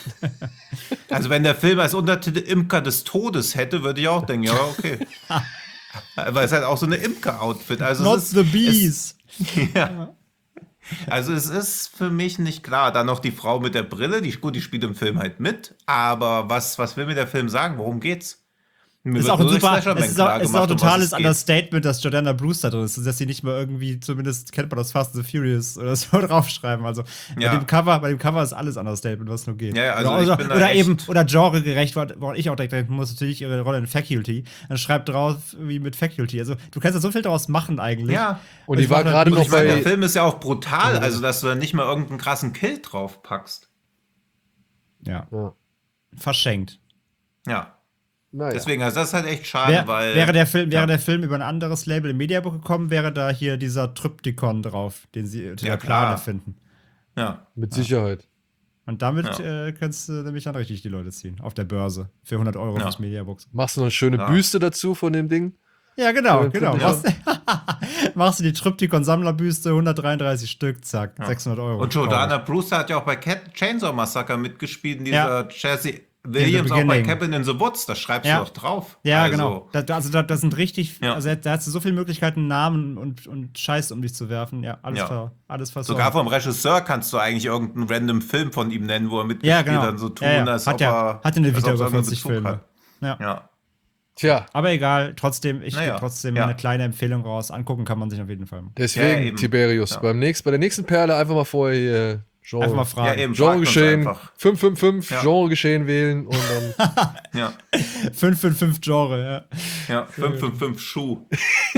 Also wenn der Film als Untertitel Imker des Todes hätte, würde ich auch denken, ja, okay. Weil es halt auch so eine Imker-Outfit. Also Not es ist, the bees. Es, ja. Also es ist für mich nicht klar. Dann noch die Frau mit der Brille, die, gut, die spielt im Film halt mit, aber was, was will mir der Film sagen? Worum geht's? Mir ist wird auch ein nur durch super, Slasher-Man es ist auch, klar es ist auch ein gemacht, um was totales es geht. Understatement, dass Jordana Brewster drin ist, dass sie nicht mal irgendwie, zumindest kennt man das Fast and the Furious oder so draufschreiben. Also bei Ja. dem Cover, bei dem Cover ist alles Understatement, was nur geht. Ja, ja, also oder ich oder, bin da oder echt- eben, oder genregerecht, woran ich auch direkt denken muss, natürlich ihre Rolle in Faculty. Dann schreibt drauf wie mit Faculty. Also du kannst da so viel draus machen eigentlich. Ja. Und die ich war mach gerade halt- noch Ich meine, bei. der Film ist ja auch brutal, also dass du da nicht mal irgendeinen krassen Kill drauf packst. Ja, Ja. verschenkt. Ja. Naja. Deswegen, also das ist halt echt schade, Wär, weil. wäre, der Film, wäre ja. der Film über ein anderes Label im Mediabook gekommen, wäre da hier dieser Tryptychon drauf, den sie unter Ja, der Plane klar. finden. Ja. Mit Sicherheit. Und damit Ja. äh, kannst du nämlich dann richtig die Leute ziehen. Auf der Börse. Für hundert Euro Ja. fürs Mediabook. Machst du noch eine schöne Ja. Büste dazu von dem Ding? Ja, genau, Ja, genau. ja. Machst, machst du die Tryptychon-Sammlerbüste, hundertdreiunddreißig Stück, zack, Ja. sechshundert Euro. Und Jordana Brewster hat ja auch bei Cat Chainsaw Massacre mitgespielt, in Ja. dieser Jesse Williams auch bei beginning. Cabin in the Woods, das schreibst Ja. du doch drauf. Ja, also, genau. Da, da- also da, das sind richtig, Ja. also da hast du so viele Möglichkeiten, Namen und, und Scheiß um dich zu werfen. Ja, alles, Ja. ver, alles versorgt. Sogar vom Regisseur kannst du eigentlich irgendeinen random Film von ihm nennen, wo er mitgespielt Ja, genau. hat und so tun, Ja, ja. als Hat ob ja- er hatte eine als Vita ob über er irgendeinen vierzig Bezug Filme. hat. Ja. Ja. Tja, Aber egal, trotzdem, ich Naja, gebe trotzdem ja. eine kleine Empfehlung raus. Angucken kann man sich auf jeden Fall. deswegen, Ja, eben. Tiberius, Ja. beim nächsten, bei der nächsten Perle einfach mal vorher hier Genre, Einfach mal Ja, fragen. eben. fragt uns Genregeschehen, einfach. fünf fünf fünf, Ja. Genregeschehen wählen und dann. Ja, fünf fünf fünf Genre, ja. ja. fünf fünf fünf Schuh.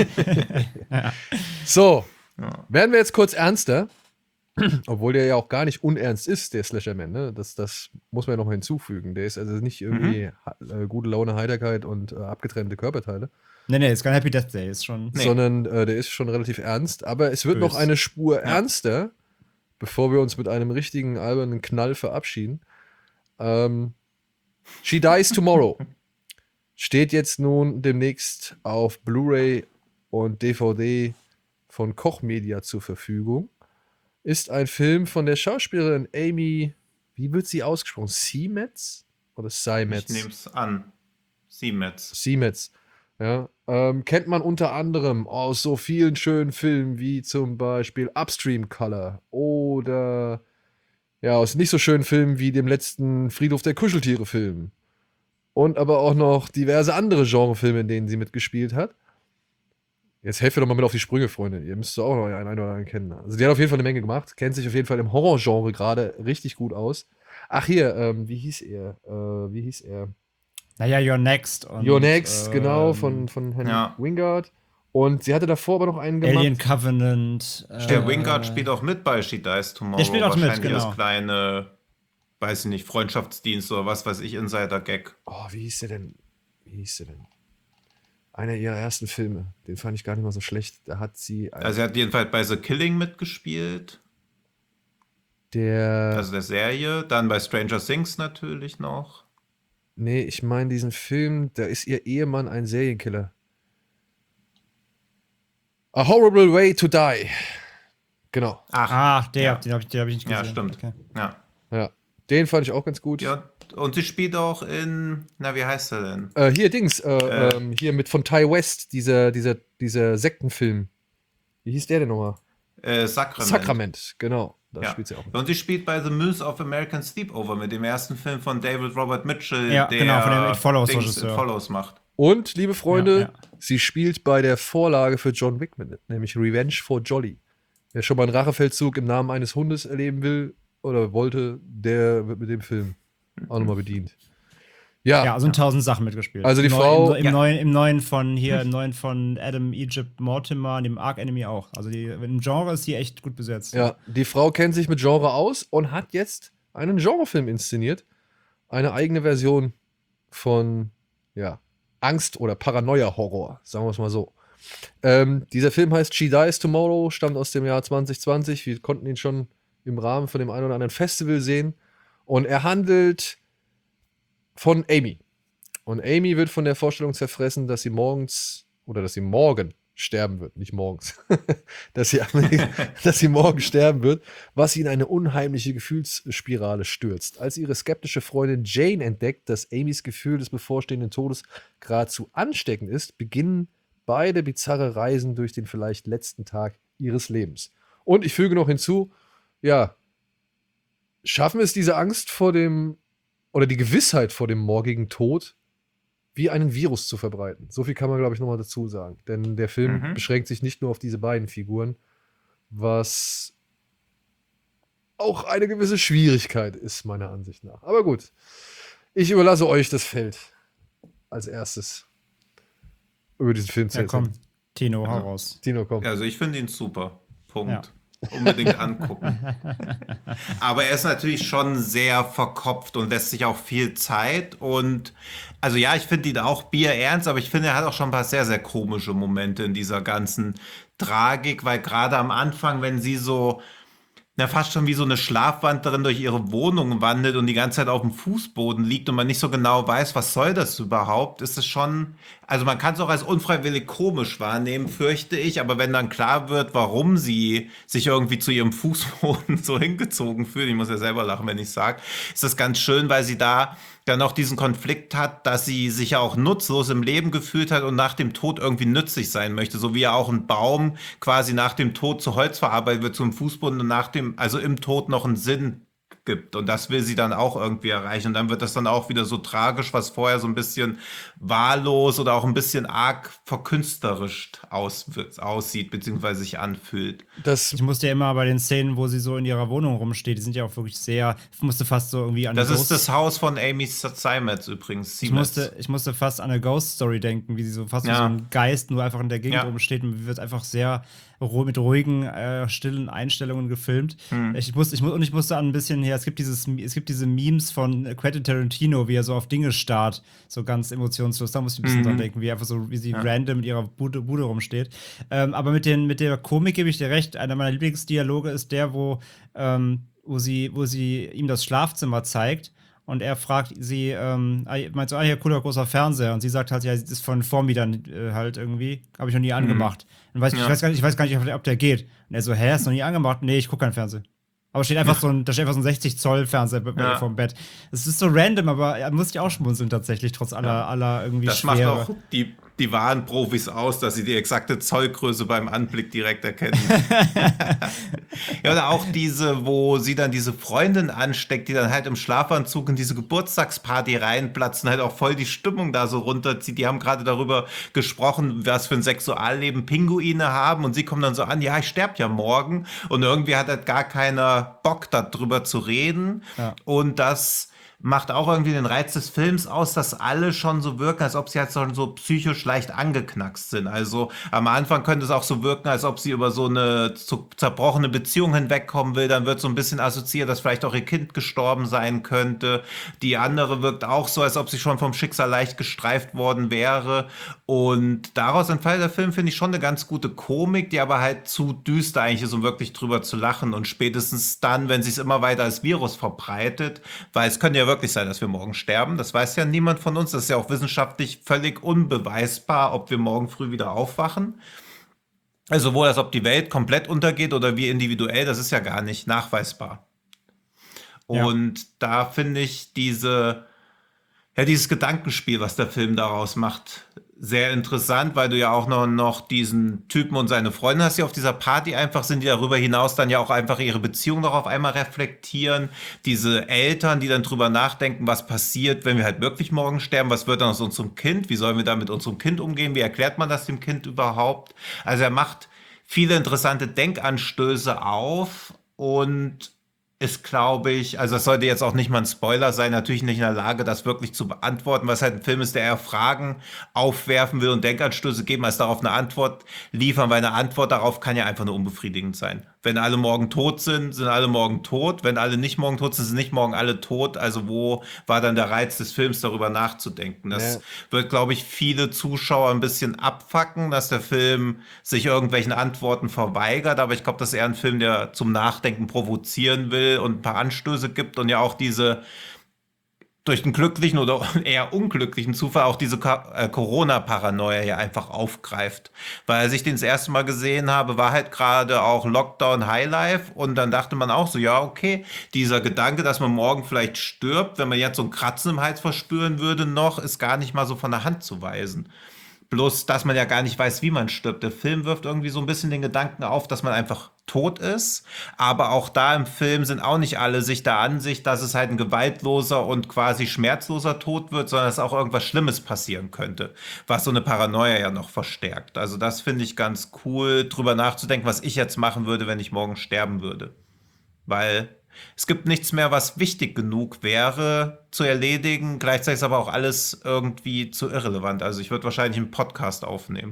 So, Ja. werden wir jetzt kurz ernster. Obwohl der ja auch gar nicht unernst ist, der Slasherman, ne? Das, das muss man ja nochmal hinzufügen. Der ist also nicht irgendwie ha- äh, gute Laune, Heiterkeit und äh, abgetrennte Körperteile, Nee, nee, ist kein Happy Death Day, ist schon. Nee. sondern äh, der ist schon relativ ernst. Aber es wird Bös. noch eine Spur ernster, bevor wir uns mit einem richtigen albernen Knall verabschieden. Ähm, She Dies Tomorrow steht jetzt nun demnächst auf Blu-ray und D V D von Koch Media zur Verfügung. Ist ein Film von der Schauspielerin Amy, wie wird sie ausgesprochen? Seimetz oder Ich Seimetz? nehme es an. Siemens. Seimetz. Ja, ähm, kennt man unter anderem aus so vielen schönen Filmen wie zum Beispiel Upstream Color oder ja, aus nicht so schönen Filmen wie dem letzten Friedhof der Kuscheltiere-Film. Und aber auch noch diverse andere Genrefilme, in denen sie mitgespielt hat. Jetzt helft mir doch mal mit auf die Sprünge, Freunde. Ihr müsst auch noch einen, einen oder anderen kennen. Also die hat auf jeden Fall eine Menge gemacht, kennt sich auf jeden Fall im Horrorgenre gerade richtig gut aus. Ach hier, ähm, wie hieß er? Äh, wie hieß er? Naja, You're Next. Und, Your Next, ähm, genau, von, von Henry ja. Wingard. Und sie hatte davor aber noch einen gemacht. Alien Covenant. Der äh, Wingard spielt auch mit bei She Dies Tomorrow. Der spielt auch mit, Wahrscheinlich genau. als kleine, weiß ich nicht, Freundschaftsdienst oder was weiß ich, Insider-Gag. Oh, wie hieß der denn? Wie hieß der denn? Einer ihrer ersten Filme. Den fand ich gar nicht mal so schlecht. Da hat sie. ein- Also er hat jedenfalls bei The Killing mitgespielt, der. also der Serie. Dann bei Stranger Things natürlich noch. Nee, ich meine diesen Film, da ist ihr Ehemann ein Serienkiller. A Horrible Way to Die. Genau. Ach, Ach, der, Ja. den habe ich, den hab ich nicht gesehen. ja, stimmt. Okay. Ja. Ja. Den fand ich auch ganz gut. ja. Und sie spielt auch in, na, wie heißt er denn? Äh, hier, Dings. Äh, Äh. ähm, hier mit von Ty West, dieser, dieser, dieser Sektenfilm. Wie hieß der denn nochmal? Äh, Sakrament. Sakrament, genau. Da Ja. spielt sie auch. mit. Und sie spielt bei The Myth of American Sleepover mit dem ersten Film von David Robert Mitchell, Ja, der genau, von dem It Follows Dings Regisseur. It Follows macht. Und, liebe Freunde, Ja, ja. sie spielt bei der Vorlage für John Wick mit, nämlich Revenge for Jolly. Wer schon mal einen Rachefeldzug im Namen eines Hundes erleben will oder wollte, der wird mit dem Film auch nochmal bedient. Ja, Ja, also in tausend Sachen mitgespielt. Also die Im Neu- Frau- Im, im, Ja. neuen, Im neuen von hier, im neuen von Adam Egypt Mortimer, und dem Arc Enemy auch. Also die, im Genre ist die echt gut besetzt. ja, die Frau kennt sich mit Genre aus und hat jetzt einen Genrefilm inszeniert. Eine eigene Version von, ja, Angst- oder Paranoia-Horror, sagen wir es mal so. Ähm, dieser Film heißt She Dies Tomorrow, stammt aus dem Jahr zwanzig zwanzig. Wir konnten ihn schon im Rahmen von dem einen oder anderen Festival sehen. Und er handelt von Amy. Und Amy wird von der Vorstellung zerfressen, dass sie morgens oder dass sie morgen sterben wird, nicht morgens, dass, sie, dass sie morgen sterben wird, was sie in eine unheimliche Gefühlsspirale stürzt. Als ihre skeptische Freundin Jane entdeckt, dass Amys Gefühl des bevorstehenden Todes geradezu ansteckend ist, beginnen beide bizarre Reisen durch den vielleicht letzten Tag ihres Lebens. Und ich füge noch hinzu, ja, schaffen es diese Angst vor dem oder die Gewissheit vor dem morgigen Tod wie einen Virus zu verbreiten. So viel kann man, glaube ich, nochmal dazu sagen. Denn der Film Mhm. beschränkt sich nicht nur auf diese beiden Figuren, was auch eine gewisse Schwierigkeit ist, meiner Ansicht nach. Aber gut, ich überlasse euch das Feld als erstes über diesen Film zu Ja, erzählen. komm, Tino, hau raus. Tino, komm. Also ich finde ihn super. Punkt. Ja. Unbedingt angucken. Aber er ist natürlich schon sehr verkopft und lässt sich auch viel Zeit. Und also ja, ich finde ihn auch bierernst, aber ich finde, er hat auch schon ein paar sehr, sehr komische Momente in dieser ganzen Tragik, weil gerade am Anfang, wenn sie so na, fast schon wie so eine Schlafwanderin durch ihre Wohnung wandelt und die ganze Zeit auf dem Fußboden liegt und man nicht so genau weiß, was soll das überhaupt, ist es schon, also man kann es auch als unfreiwillig komisch wahrnehmen, fürchte ich, aber wenn dann klar wird, warum sie sich irgendwie zu ihrem Fußboden so hingezogen fühlt, ich muss ja selber lachen, wenn ich sage, ist das ganz schön, weil sie da dann auch diesen Konflikt hat, dass sie sich ja auch nutzlos im Leben gefühlt hat und nach dem Tod irgendwie nützlich sein möchte, so wie ja auch ein Baum quasi nach dem Tod zu Holz verarbeitet wird, zum Fußboden und nach dem, also im Tod noch einen Sinn gibt. Und das will sie dann auch irgendwie erreichen. Und dann wird das dann auch wieder so tragisch, was vorher so ein bisschen wahllos oder auch ein bisschen arg verkünstlerischt aus, aussieht, beziehungsweise sich anfühlt. Das, Ich musste ja immer bei den Szenen, wo sie so in ihrer Wohnung rumsteht, die sind ja auch wirklich sehr, ich musste fast so irgendwie an Das eine ist das Haus von Amy Seymetz übrigens. Ich musste, ich musste fast an eine Ghost Story denken, wie sie so fast wie Ja. so ein Geist nur einfach in der Gegend Ja. rumsteht und wird einfach sehr ru- mit ruhigen, äh, stillen Einstellungen gefilmt. Hm. Ich, musste, ich, mu- und ich musste an ein bisschen her, es gibt, dieses, es gibt diese Memes von Quentin Tarantino, wie er so auf Dinge starrt, so ganz emotionslos. Da musste ich ein bisschen Mhm. dran denken, wie einfach so, wie sie Ja. random mit ihrer Bude, Bude rumsteht. Ähm, aber mit, den, mit der Komik gebe ich dir recht. Einer meiner Lieblingsdialoge ist der, wo, ähm, wo, sie, wo sie ihm das Schlafzimmer zeigt. Und er fragt sie, ähm, ah, meint so, ah, hier, cooler großer Fernseher. Und sie sagt halt, ja, das ist von Vormietern äh, halt irgendwie. Habe ich noch nie angemacht. Und weiß, ich, Ja. weiß gar nicht, ich weiß gar nicht, ob der, ob der geht. Und er so, hä, ist noch nie angemacht? Nee, ich gucke keinen Fernseher. Aber steht einfach so ein, da steht einfach so ein sechzig Zoll Fernseher bei- Ja. vorm Bett. Es ist so random, aber er muss ich auch schmunzeln tatsächlich, trotz aller, Ja. aller irgendwie Das macht Schwere. auch die, die wahren Profis aus, dass sie die exakte Zollgröße beim Anblick direkt erkennen. Ja, oder auch diese, wo sie dann diese Freundin ansteckt, die dann halt im Schlafanzug in diese Geburtstagsparty reinplatzt und halt auch voll die Stimmung da so runterzieht. Die haben gerade darüber gesprochen, was für ein Sexualleben Pinguine haben und sie kommen dann so an, ja, ich sterbe ja morgen und irgendwie hat halt gar keiner Bock darüber zu reden Ja. und das macht auch irgendwie den Reiz des Films aus, dass alle schon so wirken, als ob sie halt schon so psychisch leicht angeknackst sind. Also am Anfang könnte es auch so wirken, als ob sie über so eine zu- zerbrochene Beziehung hinwegkommen will. Dann wird so ein bisschen assoziiert, dass vielleicht auch ihr Kind gestorben sein könnte. Die andere wirkt auch so, als ob sie schon vom Schicksal leicht gestreift worden wäre. Und daraus entfällt der Film, finde ich, schon eine ganz gute Komik, die aber halt zu düster eigentlich ist, um wirklich drüber zu lachen. Und spätestens dann, wenn sich es immer weiter als Virus verbreitet, weil es könnte ja wirklich sein, dass wir morgen sterben. Das weiß ja niemand von uns. Das ist ja auch wissenschaftlich völlig unbeweisbar, ob wir morgen früh wieder aufwachen. Also sowohl als ob die Welt komplett untergeht oder wir individuell, das ist ja gar nicht nachweisbar. Ja. Und da finde ich diese, ja, dieses Gedankenspiel, was der Film daraus macht, sehr interessant, weil du ja auch noch, noch diesen Typen und seine Freundin hast, die auf dieser Party einfach sind, die darüber hinaus dann ja auch einfach ihre Beziehung noch auf einmal reflektieren. Diese Eltern, die dann drüber nachdenken, was passiert, wenn wir halt wirklich morgen sterben, was wird dann aus unserem Kind, wie sollen wir da mit unserem Kind umgehen, wie erklärt man das dem Kind überhaupt? Also er macht viele interessante Denkanstöße auf und ist, glaube ich, also das sollte jetzt auch nicht mal ein Spoiler sein, natürlich nicht in der Lage, das wirklich zu beantworten, was halt ein Film ist, der eher Fragen aufwerfen will und Denkanstöße geben, als darauf eine Antwort liefern, weil eine Antwort darauf kann ja einfach nur unbefriedigend sein. Wenn alle morgen tot sind, sind alle morgen tot. Wenn alle nicht morgen tot sind, sind nicht morgen alle tot. Also wo war dann der Reiz des Films, darüber nachzudenken? Das Ja. wird, glaube ich, viele Zuschauer ein bisschen abfacken, dass der Film sich irgendwelchen Antworten verweigert. Aber ich glaube, das ist eher ein Film, der zum Nachdenken provozieren will und ein paar Anstöße gibt und ja auch diese durch den glücklichen oder eher unglücklichen Zufall auch diese Ka- äh, Corona-Paranoia hier einfach aufgreift. Weil als ich den das erste Mal gesehen habe, war halt gerade auch Lockdown Highlife und dann dachte man auch so, ja, okay, dieser Gedanke, dass man morgen vielleicht stirbt, wenn man jetzt so ein Kratzen im Hals verspüren würde noch, ist gar nicht mal so von der Hand zu weisen. bloß, dass man ja gar nicht weiß, wie man stirbt. Der Film wirft irgendwie so ein bisschen den Gedanken auf, dass man einfach tot ist. Aber auch da im Film sind auch nicht alle sich der Ansicht, dass es halt ein gewaltloser und quasi schmerzloser Tod wird, sondern dass auch irgendwas Schlimmes passieren könnte, was so eine Paranoia ja noch verstärkt. Also das finde ich ganz cool, drüber nachzudenken, was ich jetzt machen würde, wenn ich morgen sterben würde. Weil es gibt nichts mehr, was wichtig genug wäre zu erledigen. Gleichzeitig ist aber auch alles irgendwie zu irrelevant. Also ich würde wahrscheinlich einen Podcast aufnehmen.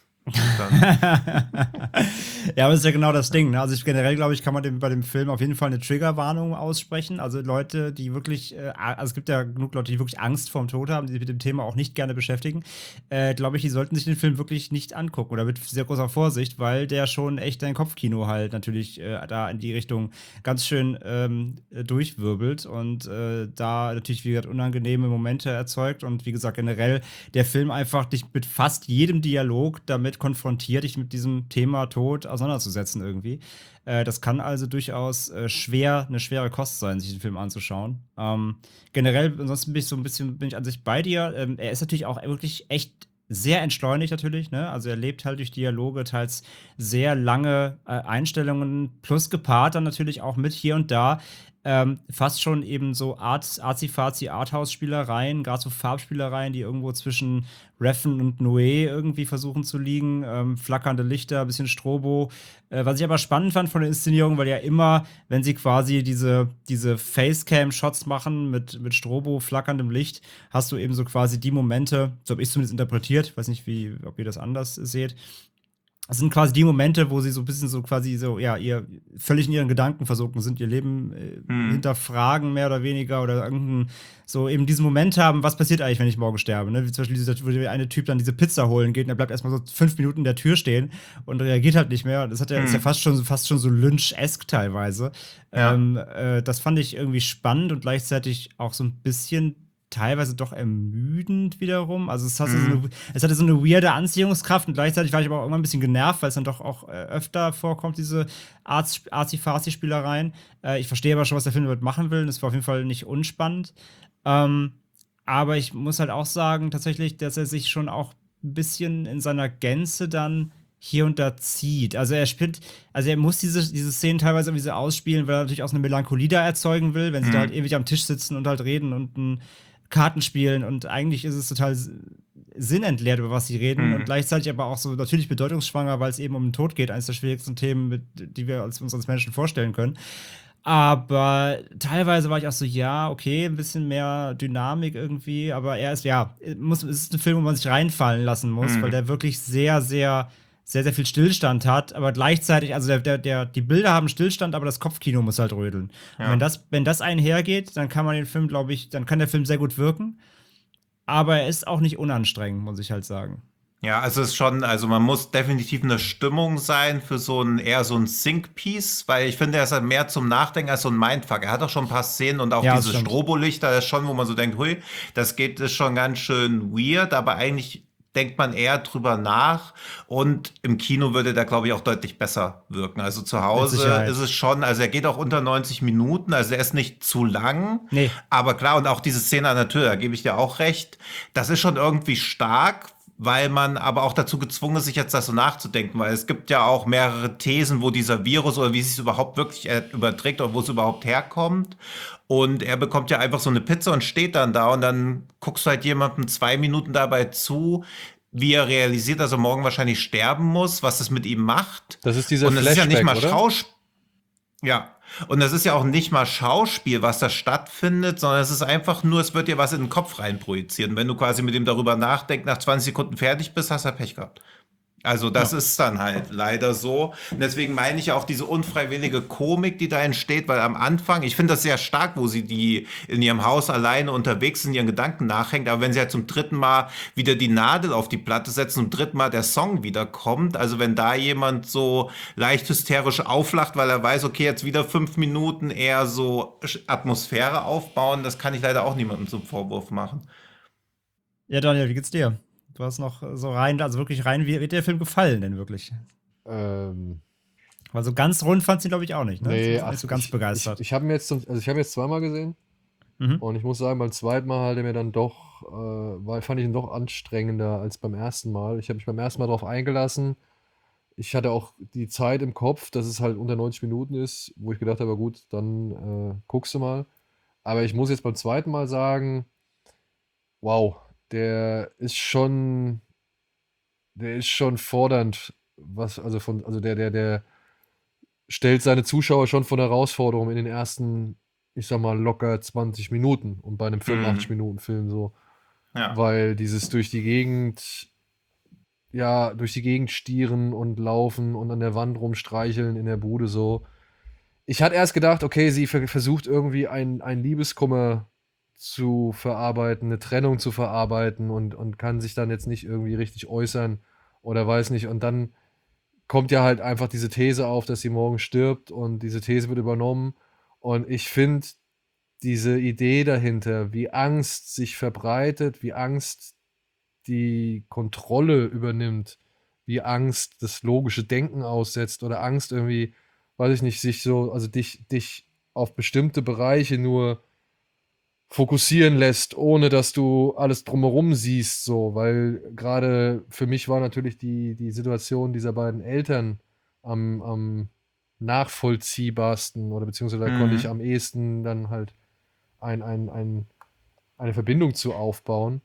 Ja, aber das ist ja genau das Ding. Ne? Also ich, generell, glaube ich, kann man dem, bei dem Film auf jeden Fall eine Triggerwarnung aussprechen. Also Leute, die wirklich, äh, also es gibt ja genug Leute, die wirklich Angst vorm Tod haben, die sich mit dem Thema auch nicht gerne beschäftigen. Äh, glaube ich, die sollten sich den Film wirklich nicht angucken oder mit sehr großer Vorsicht, weil der schon echt dein Kopfkino halt natürlich äh, da in die Richtung ganz schön ähm, durchwirbelt und äh, da natürlich, wie gesagt, unangenehme Momente erzeugt. Und wie gesagt, generell der Film einfach dich mit fast jedem Dialog damit konfrontiert, dich mit diesem Thema Tod auseinanderzusetzen irgendwie. Äh, das kann also durchaus äh, schwer, eine schwere Kost sein, sich den Film anzuschauen. Ähm, generell, ansonsten bin ich so ein bisschen, bin ich an sich bei dir. Ähm, er ist natürlich auch wirklich echt sehr entschleunigt natürlich, ne? Also er lebt halt durch Dialoge, teils sehr lange äh, Einstellungen, plus gepaart dann natürlich auch mit hier und da ähm, fast schon eben so Art, Arzi-Fazi Arthouse-Spielereien, gerade so Farbspielereien, die irgendwo zwischen Reffen und Noé irgendwie versuchen zu liegen, ähm, flackernde Lichter, ein bisschen Strobo. Äh, was ich aber spannend fand von der Inszenierung, weil ja immer, wenn sie quasi diese, diese Facecam-Shots machen mit, mit Strobo, flackerndem Licht, hast du eben so quasi die Momente, so habe ich es zumindest interpretiert, ich weiß nicht, wie, ob ihr das anders seht. Das sind quasi die Momente, wo sie so ein bisschen so quasi so, ja, ihr völlig in ihren Gedanken versunken sind, ihr Leben äh, Mhm. hinterfragen, mehr oder weniger, oder irgendein, so eben diesen Moment haben, was passiert eigentlich, wenn ich morgen sterbe, ne? Wie zum Beispiel dieser, wo der eine Typ dann diese Pizza holen geht und der bleibt erstmal so fünf Minuten in der Tür stehen und reagiert halt nicht mehr. Das hat ja, ist ja Mhm. fast schon, fast schon so Lynch-esque teilweise. Ja. Ähm, äh, das fand ich irgendwie spannend und gleichzeitig auch so ein bisschen teilweise doch ermüdend wiederum. Also es hatte, so eine, es hatte so eine weirde Anziehungskraft und gleichzeitig war ich aber auch immer ein bisschen genervt, weil es dann doch auch äh, öfter vorkommt, diese Arz- Arzi-Fazi-Spielereien. Äh, ich verstehe aber schon, was der Film damit machen will. Das war auf jeden Fall nicht unspannend. Ähm, aber ich muss halt auch sagen, tatsächlich, dass er sich schon auch ein bisschen in seiner Gänze dann hier und da zieht. Also er spielt, also er muss diese, diese Szenen teilweise irgendwie so ausspielen, weil er natürlich auch so eine Melancholie da erzeugen will, wenn sie da halt ewig am Tisch sitzen und halt reden und ein Karten spielen und eigentlich ist es total s- sinnentleert, über was sie reden Mhm. und gleichzeitig aber auch so natürlich bedeutungsschwanger, weil es eben um den Tod geht, eines der schwierigsten Themen, mit, die wir als, uns als Menschen vorstellen können. Aber teilweise war ich auch so, ja, okay, ein bisschen mehr Dynamik irgendwie, aber er ist, ja, muss, es ist ein Film, wo man sich reinfallen lassen muss, Mhm. weil der wirklich sehr, sehr, sehr, sehr viel Stillstand hat, aber gleichzeitig, also der, der, der, die Bilder haben Stillstand, aber das Kopfkino muss halt rödeln. Und Ja. wenn das, wenn das einhergeht, dann kann man den Film, glaube ich, dann kann der Film sehr gut wirken, aber er ist auch nicht unanstrengend, muss ich halt sagen. Ja, also es ist schon, also man muss definitiv eine Stimmung sein für so ein eher so ein Think-Piece, weil ich finde, er ist halt mehr zum Nachdenken als so ein Mindfuck. Er hat auch schon ein paar Szenen und auch Ja, das diese stimmt. Strobolichter, das ist schon, wo man so denkt, hui, das geht, ist schon ganz schön weird, aber eigentlich denkt man eher drüber nach und im Kino würde der, glaube ich, auch deutlich besser wirken. Also zu Hause Sicherheit. ist es schon, also er geht auch unter neunzig Minuten, also er ist nicht zu lang. Nee. Aber klar, und auch diese Szene an der Tür, da gebe ich dir auch recht, das ist schon irgendwie stark, weil man aber auch dazu gezwungen ist, sich jetzt das so nachzudenken, weil es gibt ja auch mehrere Thesen, wo dieser Virus oder wie es sich überhaupt wirklich äh, überträgt oder wo es überhaupt herkommt. Und er bekommt ja einfach so eine Pizza und steht dann da und dann guckst du halt jemandem zwei Minuten dabei zu, wie er realisiert, dass er morgen wahrscheinlich sterben muss, was es mit ihm macht. Das ist dieser Und das ist ja nicht Flashback, mal oder? Schauspiel. Ja. Und das ist ja auch nicht mal Schauspiel, was da stattfindet, sondern es ist einfach nur, es wird dir was in den Kopf reinprojiziert. Und wenn du quasi mit dem darüber nachdenkst, nach zwanzig Sekunden fertig bist, hast du Pech gehabt. Also das Ja. ist dann halt leider so. Und deswegen meine ich auch diese unfreiwillige Komik, die da entsteht, weil am Anfang, ich finde das sehr stark, wo sie die in ihrem Haus alleine unterwegs sind, ihren Gedanken nachhängt. Aber wenn sie halt zum dritten Mal wieder die Nadel auf die Platte setzen, zum dritten Mal der Song wieder kommt, also wenn da jemand so leicht hysterisch auflacht, weil er weiß, okay, jetzt wieder fünf Minuten eher so Atmosphäre aufbauen, das kann ich leider auch niemandem zum Vorwurf machen. Ja, Daniel, wie geht's dir? Du hast noch so rein, also wirklich rein, wie wird dir der Film gefallen denn wirklich? Ähm, Weil so ganz rund fand sie, glaube ich, auch nicht, ne? nee, Sie ist ach, nicht so ganz ich, begeistert. Ich, ich habe ihn jetzt, zum, also ich habe jetzt zweimal gesehen Mhm. und ich muss sagen, beim zweiten Mal hat er mir dann doch doch, äh, war, fand ich ihn doch anstrengender als beim ersten Mal. Ich habe mich beim ersten Mal darauf eingelassen. Ich hatte auch die Zeit im Kopf, dass es halt unter neunzig Minuten ist, wo ich gedacht habe, gut, dann äh, guckst du mal. Aber ich muss jetzt beim zweiten Mal sagen, wow, der ist schon, der ist schon fordernd, was, also von, also der, der, der stellt seine Zuschauer schon vor Herausforderungen in den ersten, ich sag mal, locker zwanzig Minuten und bei einem fünfundachtzig-Minuten-Film so. Ja. Weil dieses durch die Gegend, ja, durch die Gegend stieren und laufen und an der Wand rumstreicheln in der Bude so. Ich hatte erst gedacht, okay, sie ver versucht irgendwie ein, ein Liebeskummer zu verarbeiten, eine Trennung zu verarbeiten und, und kann sich dann jetzt nicht irgendwie richtig äußern oder weiß nicht. Und dann kommt ja halt einfach diese These auf, dass sie morgen stirbt und diese These wird übernommen. Und ich finde diese Idee dahinter, wie Angst sich verbreitet, wie Angst die Kontrolle übernimmt, wie Angst das logische Denken aussetzt oder Angst irgendwie, weiß ich nicht, sich so, also dich, dich auf bestimmte Bereiche nur fokussieren lässt, ohne dass du alles drumherum siehst, so, weil gerade für mich war natürlich die, die Situation dieser beiden Eltern am, am nachvollziehbarsten oder beziehungsweise da konnte ich Mhm. am ehesten dann halt ein, ein, ein, eine Verbindung zu aufbauen.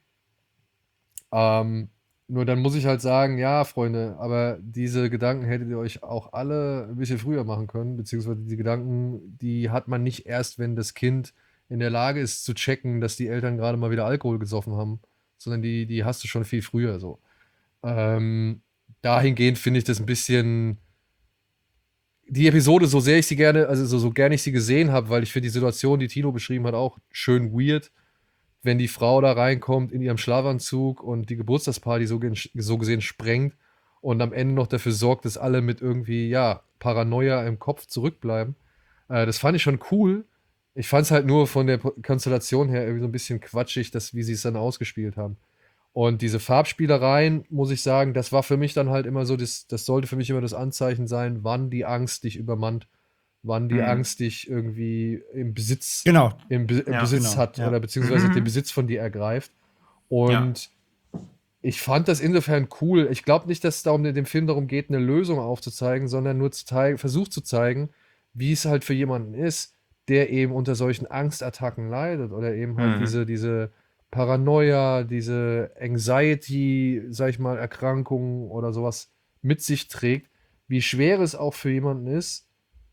Ähm, nur dann muss ich halt sagen, ja, Freunde, aber diese Gedanken hättet ihr euch auch alle ein bisschen früher machen können, beziehungsweise die Gedanken, die hat man nicht erst, wenn das Kind in der Lage ist zu checken, dass die Eltern gerade mal wieder Alkohol gesoffen haben, sondern die, die hast du schon viel früher so. Ähm, dahingehend finde ich das ein bisschen die Episode, so sehr ich sie gerne, also so, so gerne ich sie gesehen habe, weil ich finde die Situation, die Tino beschrieben hat, auch schön weird, wenn die Frau da reinkommt in ihrem Schlafanzug und die Geburtstagsparty so, gen- so gesehen sprengt und am Ende noch dafür sorgt, dass alle mit irgendwie, ja, Paranoia im Kopf zurückbleiben. Äh, das fand ich schon cool. Ich fand es halt nur von der Po- Konstellation her irgendwie so ein bisschen quatschig, dass, wie sie es dann ausgespielt haben. Und diese Farbspielereien, muss ich sagen, das war für mich dann halt immer so, das, das sollte für mich immer das Anzeichen sein, wann die Angst dich übermannt, wann die Mhm. Angst dich irgendwie im Besitz, Genau. im, Be im Ja, Besitz genau, hat ja. oder beziehungsweise Mhm. den Besitz von dir ergreift. Ja. Und ich fand das insofern cool. Ich glaube nicht, dass es darum, in dem Film darum geht, eine Lösung aufzuzeigen, sondern nur zu zeigen, versucht zu zeigen, wie es halt für jemanden ist, der eben unter solchen Angstattacken leidet oder eben halt Mhm. diese, diese Paranoia, diese Anxiety, sag ich mal, Erkrankungen oder sowas mit sich trägt, wie schwer es auch für jemanden ist,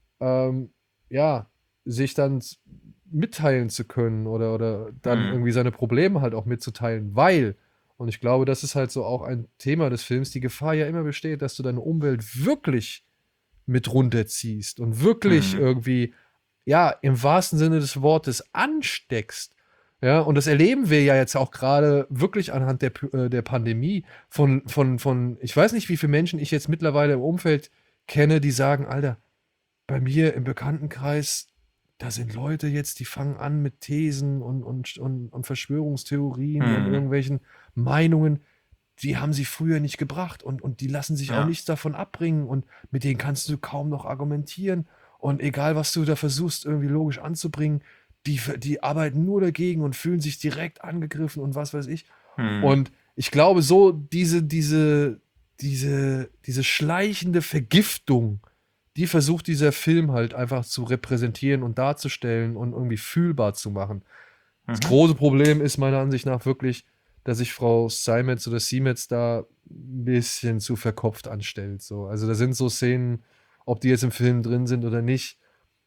ähm, ja, sich dann s- mitteilen zu können oder, oder dann Mhm. irgendwie seine Probleme halt auch mitzuteilen, weil, und ich glaube, das ist halt so auch ein Thema des Films, die Gefahr ja immer besteht, dass du deine Umwelt wirklich mit runterziehst und wirklich Mhm. irgendwie, ja, im wahrsten Sinne des Wortes ansteckst. Ja, und das erleben wir ja jetzt auch gerade wirklich anhand der, P- äh, der Pandemie von, von, von, ich weiß nicht, wie viele Menschen ich jetzt mittlerweile im Umfeld kenne, die sagen, Alter, bei mir im Bekanntenkreis, da sind Leute jetzt, die fangen an mit Thesen und, und, und, und Verschwörungstheorien und Mhm. irgendwelchen Meinungen, die haben sie früher nicht gebracht und, und die lassen sich auch Ja. nichts davon abbringen und mit denen kannst du kaum noch argumentieren und egal, was du da versuchst, irgendwie logisch anzubringen, die, die arbeiten nur dagegen und fühlen sich direkt angegriffen und was weiß ich. Mhm. Und ich glaube, so diese, diese, diese, diese schleichende Vergiftung, die versucht dieser Film halt einfach zu repräsentieren und darzustellen und irgendwie fühlbar zu machen. Das Mhm. große Problem ist meiner Ansicht nach wirklich, dass sich Frau Seimetz oder Siemetz da ein bisschen zu verkopft anstellt. So. Also da sind so Szenen, ob die jetzt im Film drin sind oder nicht,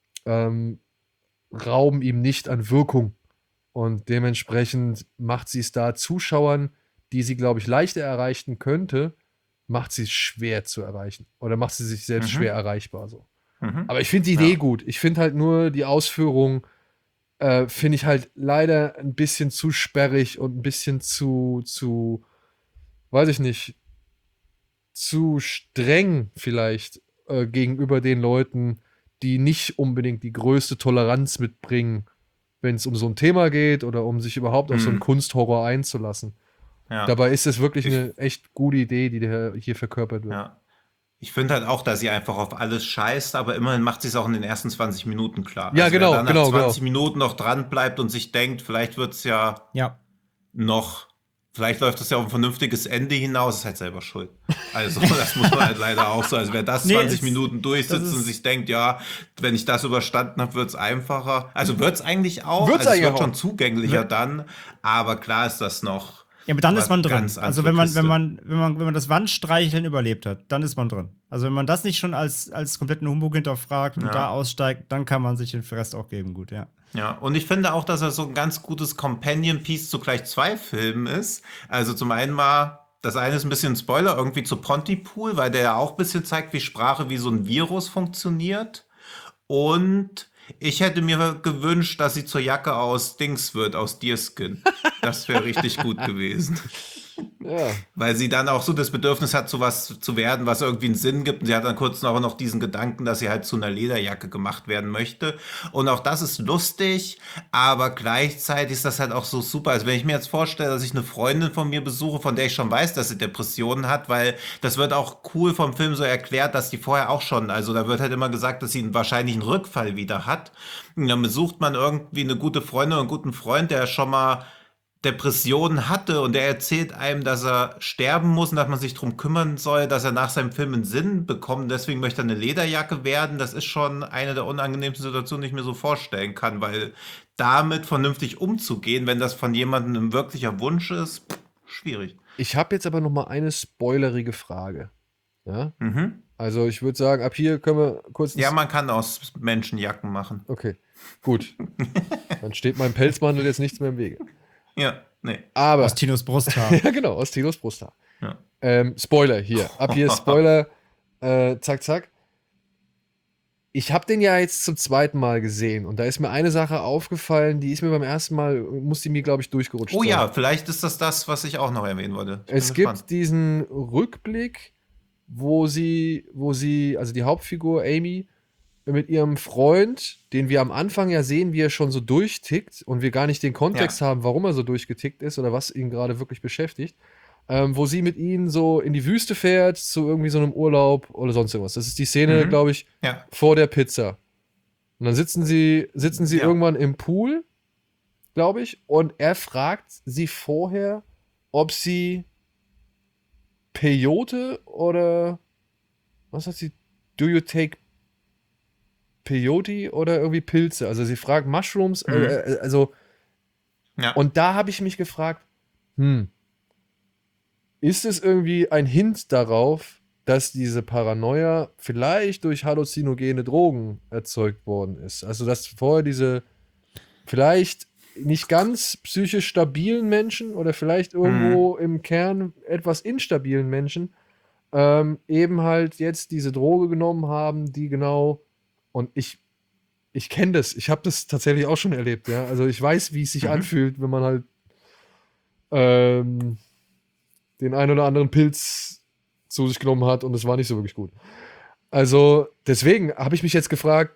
ähm, rauben ihm nicht an Wirkung. Und dementsprechend macht sie es da Zuschauern, die sie, glaube ich, leichter erreichen könnte, macht sie es schwer zu erreichen. Oder macht sie sich selbst Mhm. schwer erreichbar. So. Mhm. Aber ich finde die Idee Ja. gut. Ich finde halt nur die Ausführung, äh, finde ich halt leider ein bisschen zu sperrig und ein bisschen zu, zu, weiß ich nicht, zu streng vielleicht äh, gegenüber den Leuten, die nicht unbedingt die größte Toleranz mitbringen, wenn es um so ein Thema geht oder um sich überhaupt auf so einen Mhm. Kunsthorror einzulassen. Ja. Dabei ist es wirklich Ich, eine echt gute Idee, die da hier verkörpert wird. ja. Ich finde halt auch, dass sie einfach auf alles scheißt, aber immerhin macht sie es auch in den ersten zwanzig Minuten klar. Ja, Also wer genau, dann nach genau, zwanzig genau. Minuten noch dran bleibt und sich denkt, vielleicht wird es ja Ja. noch, vielleicht läuft das ja auf ein vernünftiges Ende hinaus, ist halt selber schuld. Also das muss man halt leider auch so. Also wer das Nee, zwanzig es- Minuten durchsitzt das ist- und sich denkt, ja, wenn ich das überstanden habe, wird es einfacher. Also wird es eigentlich auch. Wird's also es eigentlich wird auch. schon zugänglicher dann, aber klar ist das noch. Ja, aber dann was ist man drin. ganz Also andere wenn man, Kiste. wenn man, wenn man, wenn man das Wandstreicheln überlebt hat, dann ist man drin. Also wenn man das nicht schon als, als kompletten Humbug hinterfragt und Ja. da aussteigt, dann kann man sich den Rest auch geben, gut, ja. Ja, und ich finde auch, dass er so ein ganz gutes Companion-Piece zu gleich zwei Filmen ist. Also zum einen mal, das eine ist ein bisschen ein Spoiler, irgendwie zu Pontypool, weil der ja auch ein bisschen zeigt, wie Sprache wie so ein Virus funktioniert. Und ich hätte mir gewünscht, dass sie zur Jacke aus Dings wird, aus Deerskin. Das wäre richtig gut gewesen. Ja. Weil sie dann auch so das Bedürfnis hat, zu was zu werden, was irgendwie einen Sinn gibt. Und sie hat dann kurz noch, noch diesen Gedanken, dass sie halt zu einer Lederjacke gemacht werden möchte. Und auch das ist lustig, aber gleichzeitig ist das halt auch so super. Also wenn ich mir jetzt vorstelle, dass ich eine Freundin von mir besuche, von der ich schon weiß, dass sie Depressionen hat, weil das wird auch cool vom Film so erklärt, dass die vorher auch schon, also da wird halt immer gesagt, dass sie einen, wahrscheinlich einen Rückfall wieder hat. Und dann besucht man irgendwie eine gute Freundin oder einen guten Freund, der schon mal Depressionen hatte und der erzählt einem, dass er sterben muss und dass man sich darum kümmern soll, dass er nach seinem Film einen Sinn bekommt. Deswegen möchte er eine Lederjacke werden. Das ist schon eine der unangenehmsten Situationen, die ich mir so vorstellen kann, weil damit vernünftig umzugehen, wenn das von jemandem ein wirklicher Wunsch ist, pff, schwierig. Ich habe jetzt aber noch mal eine spoilerige Frage. Ja? Mhm. Also ich würde sagen, ab hier können wir kurz... Ja, man kann aus Menschen Jacken machen. Okay, gut. Dann steht meinem Pelzmantel jetzt nichts mehr im Wege. Ja, nee. Aber... Aus Tinos Brusthaar. ja, genau, aus Tilos Brusthaar. Ja. Ähm, Spoiler hier. Ab hier Spoiler. Äh, zack, zack. Ich habe den ja jetzt zum zweiten Mal gesehen und da ist mir eine Sache aufgefallen, die ist mir beim ersten Mal, muss die mir, glaube ich, durchgerutscht Oh sein. ja, vielleicht ist das das, was ich auch noch erwähnen wollte. Ich bin Es gespannt. gibt diesen Rückblick, wo sie, wo sie, also die Hauptfigur Amy mit ihrem Freund, den wir am Anfang ja sehen, wie er schon so durchtickt und wir gar nicht den Kontext Ja. haben, warum er so durchgetickt ist oder was ihn gerade wirklich beschäftigt, ähm, wo sie mit ihnen so in die Wüste fährt, zu irgendwie so einem Urlaub oder sonst irgendwas. Das ist die Szene, Mhm. glaube ich, Ja. vor der Pizza. Und dann sitzen sie, sitzen sie Ja. irgendwann im Pool, glaube ich, und er fragt sie vorher, ob sie Peyote oder was hat sie? Do you take Peyote oder irgendwie Pilze? Also sie fragt Mushrooms, Mhm. äh, äh, also Ja. und da habe ich mich gefragt, hm, ist es irgendwie ein Hint darauf, dass diese Paranoia vielleicht durch halluzinogene Drogen erzeugt worden ist? Also dass vorher diese vielleicht nicht ganz psychisch stabilen Menschen oder vielleicht irgendwo im Kern etwas instabilen Menschen ähm, eben halt jetzt diese Droge genommen haben, die genau und ich ich kenne das, ich habe das tatsächlich auch schon erlebt, ja. Also ich weiß, wie es sich Mhm. anfühlt, wenn man halt ähm, den ein oder anderen Pilz zu sich genommen hat und es war nicht so wirklich gut. Also deswegen habe ich mich jetzt gefragt,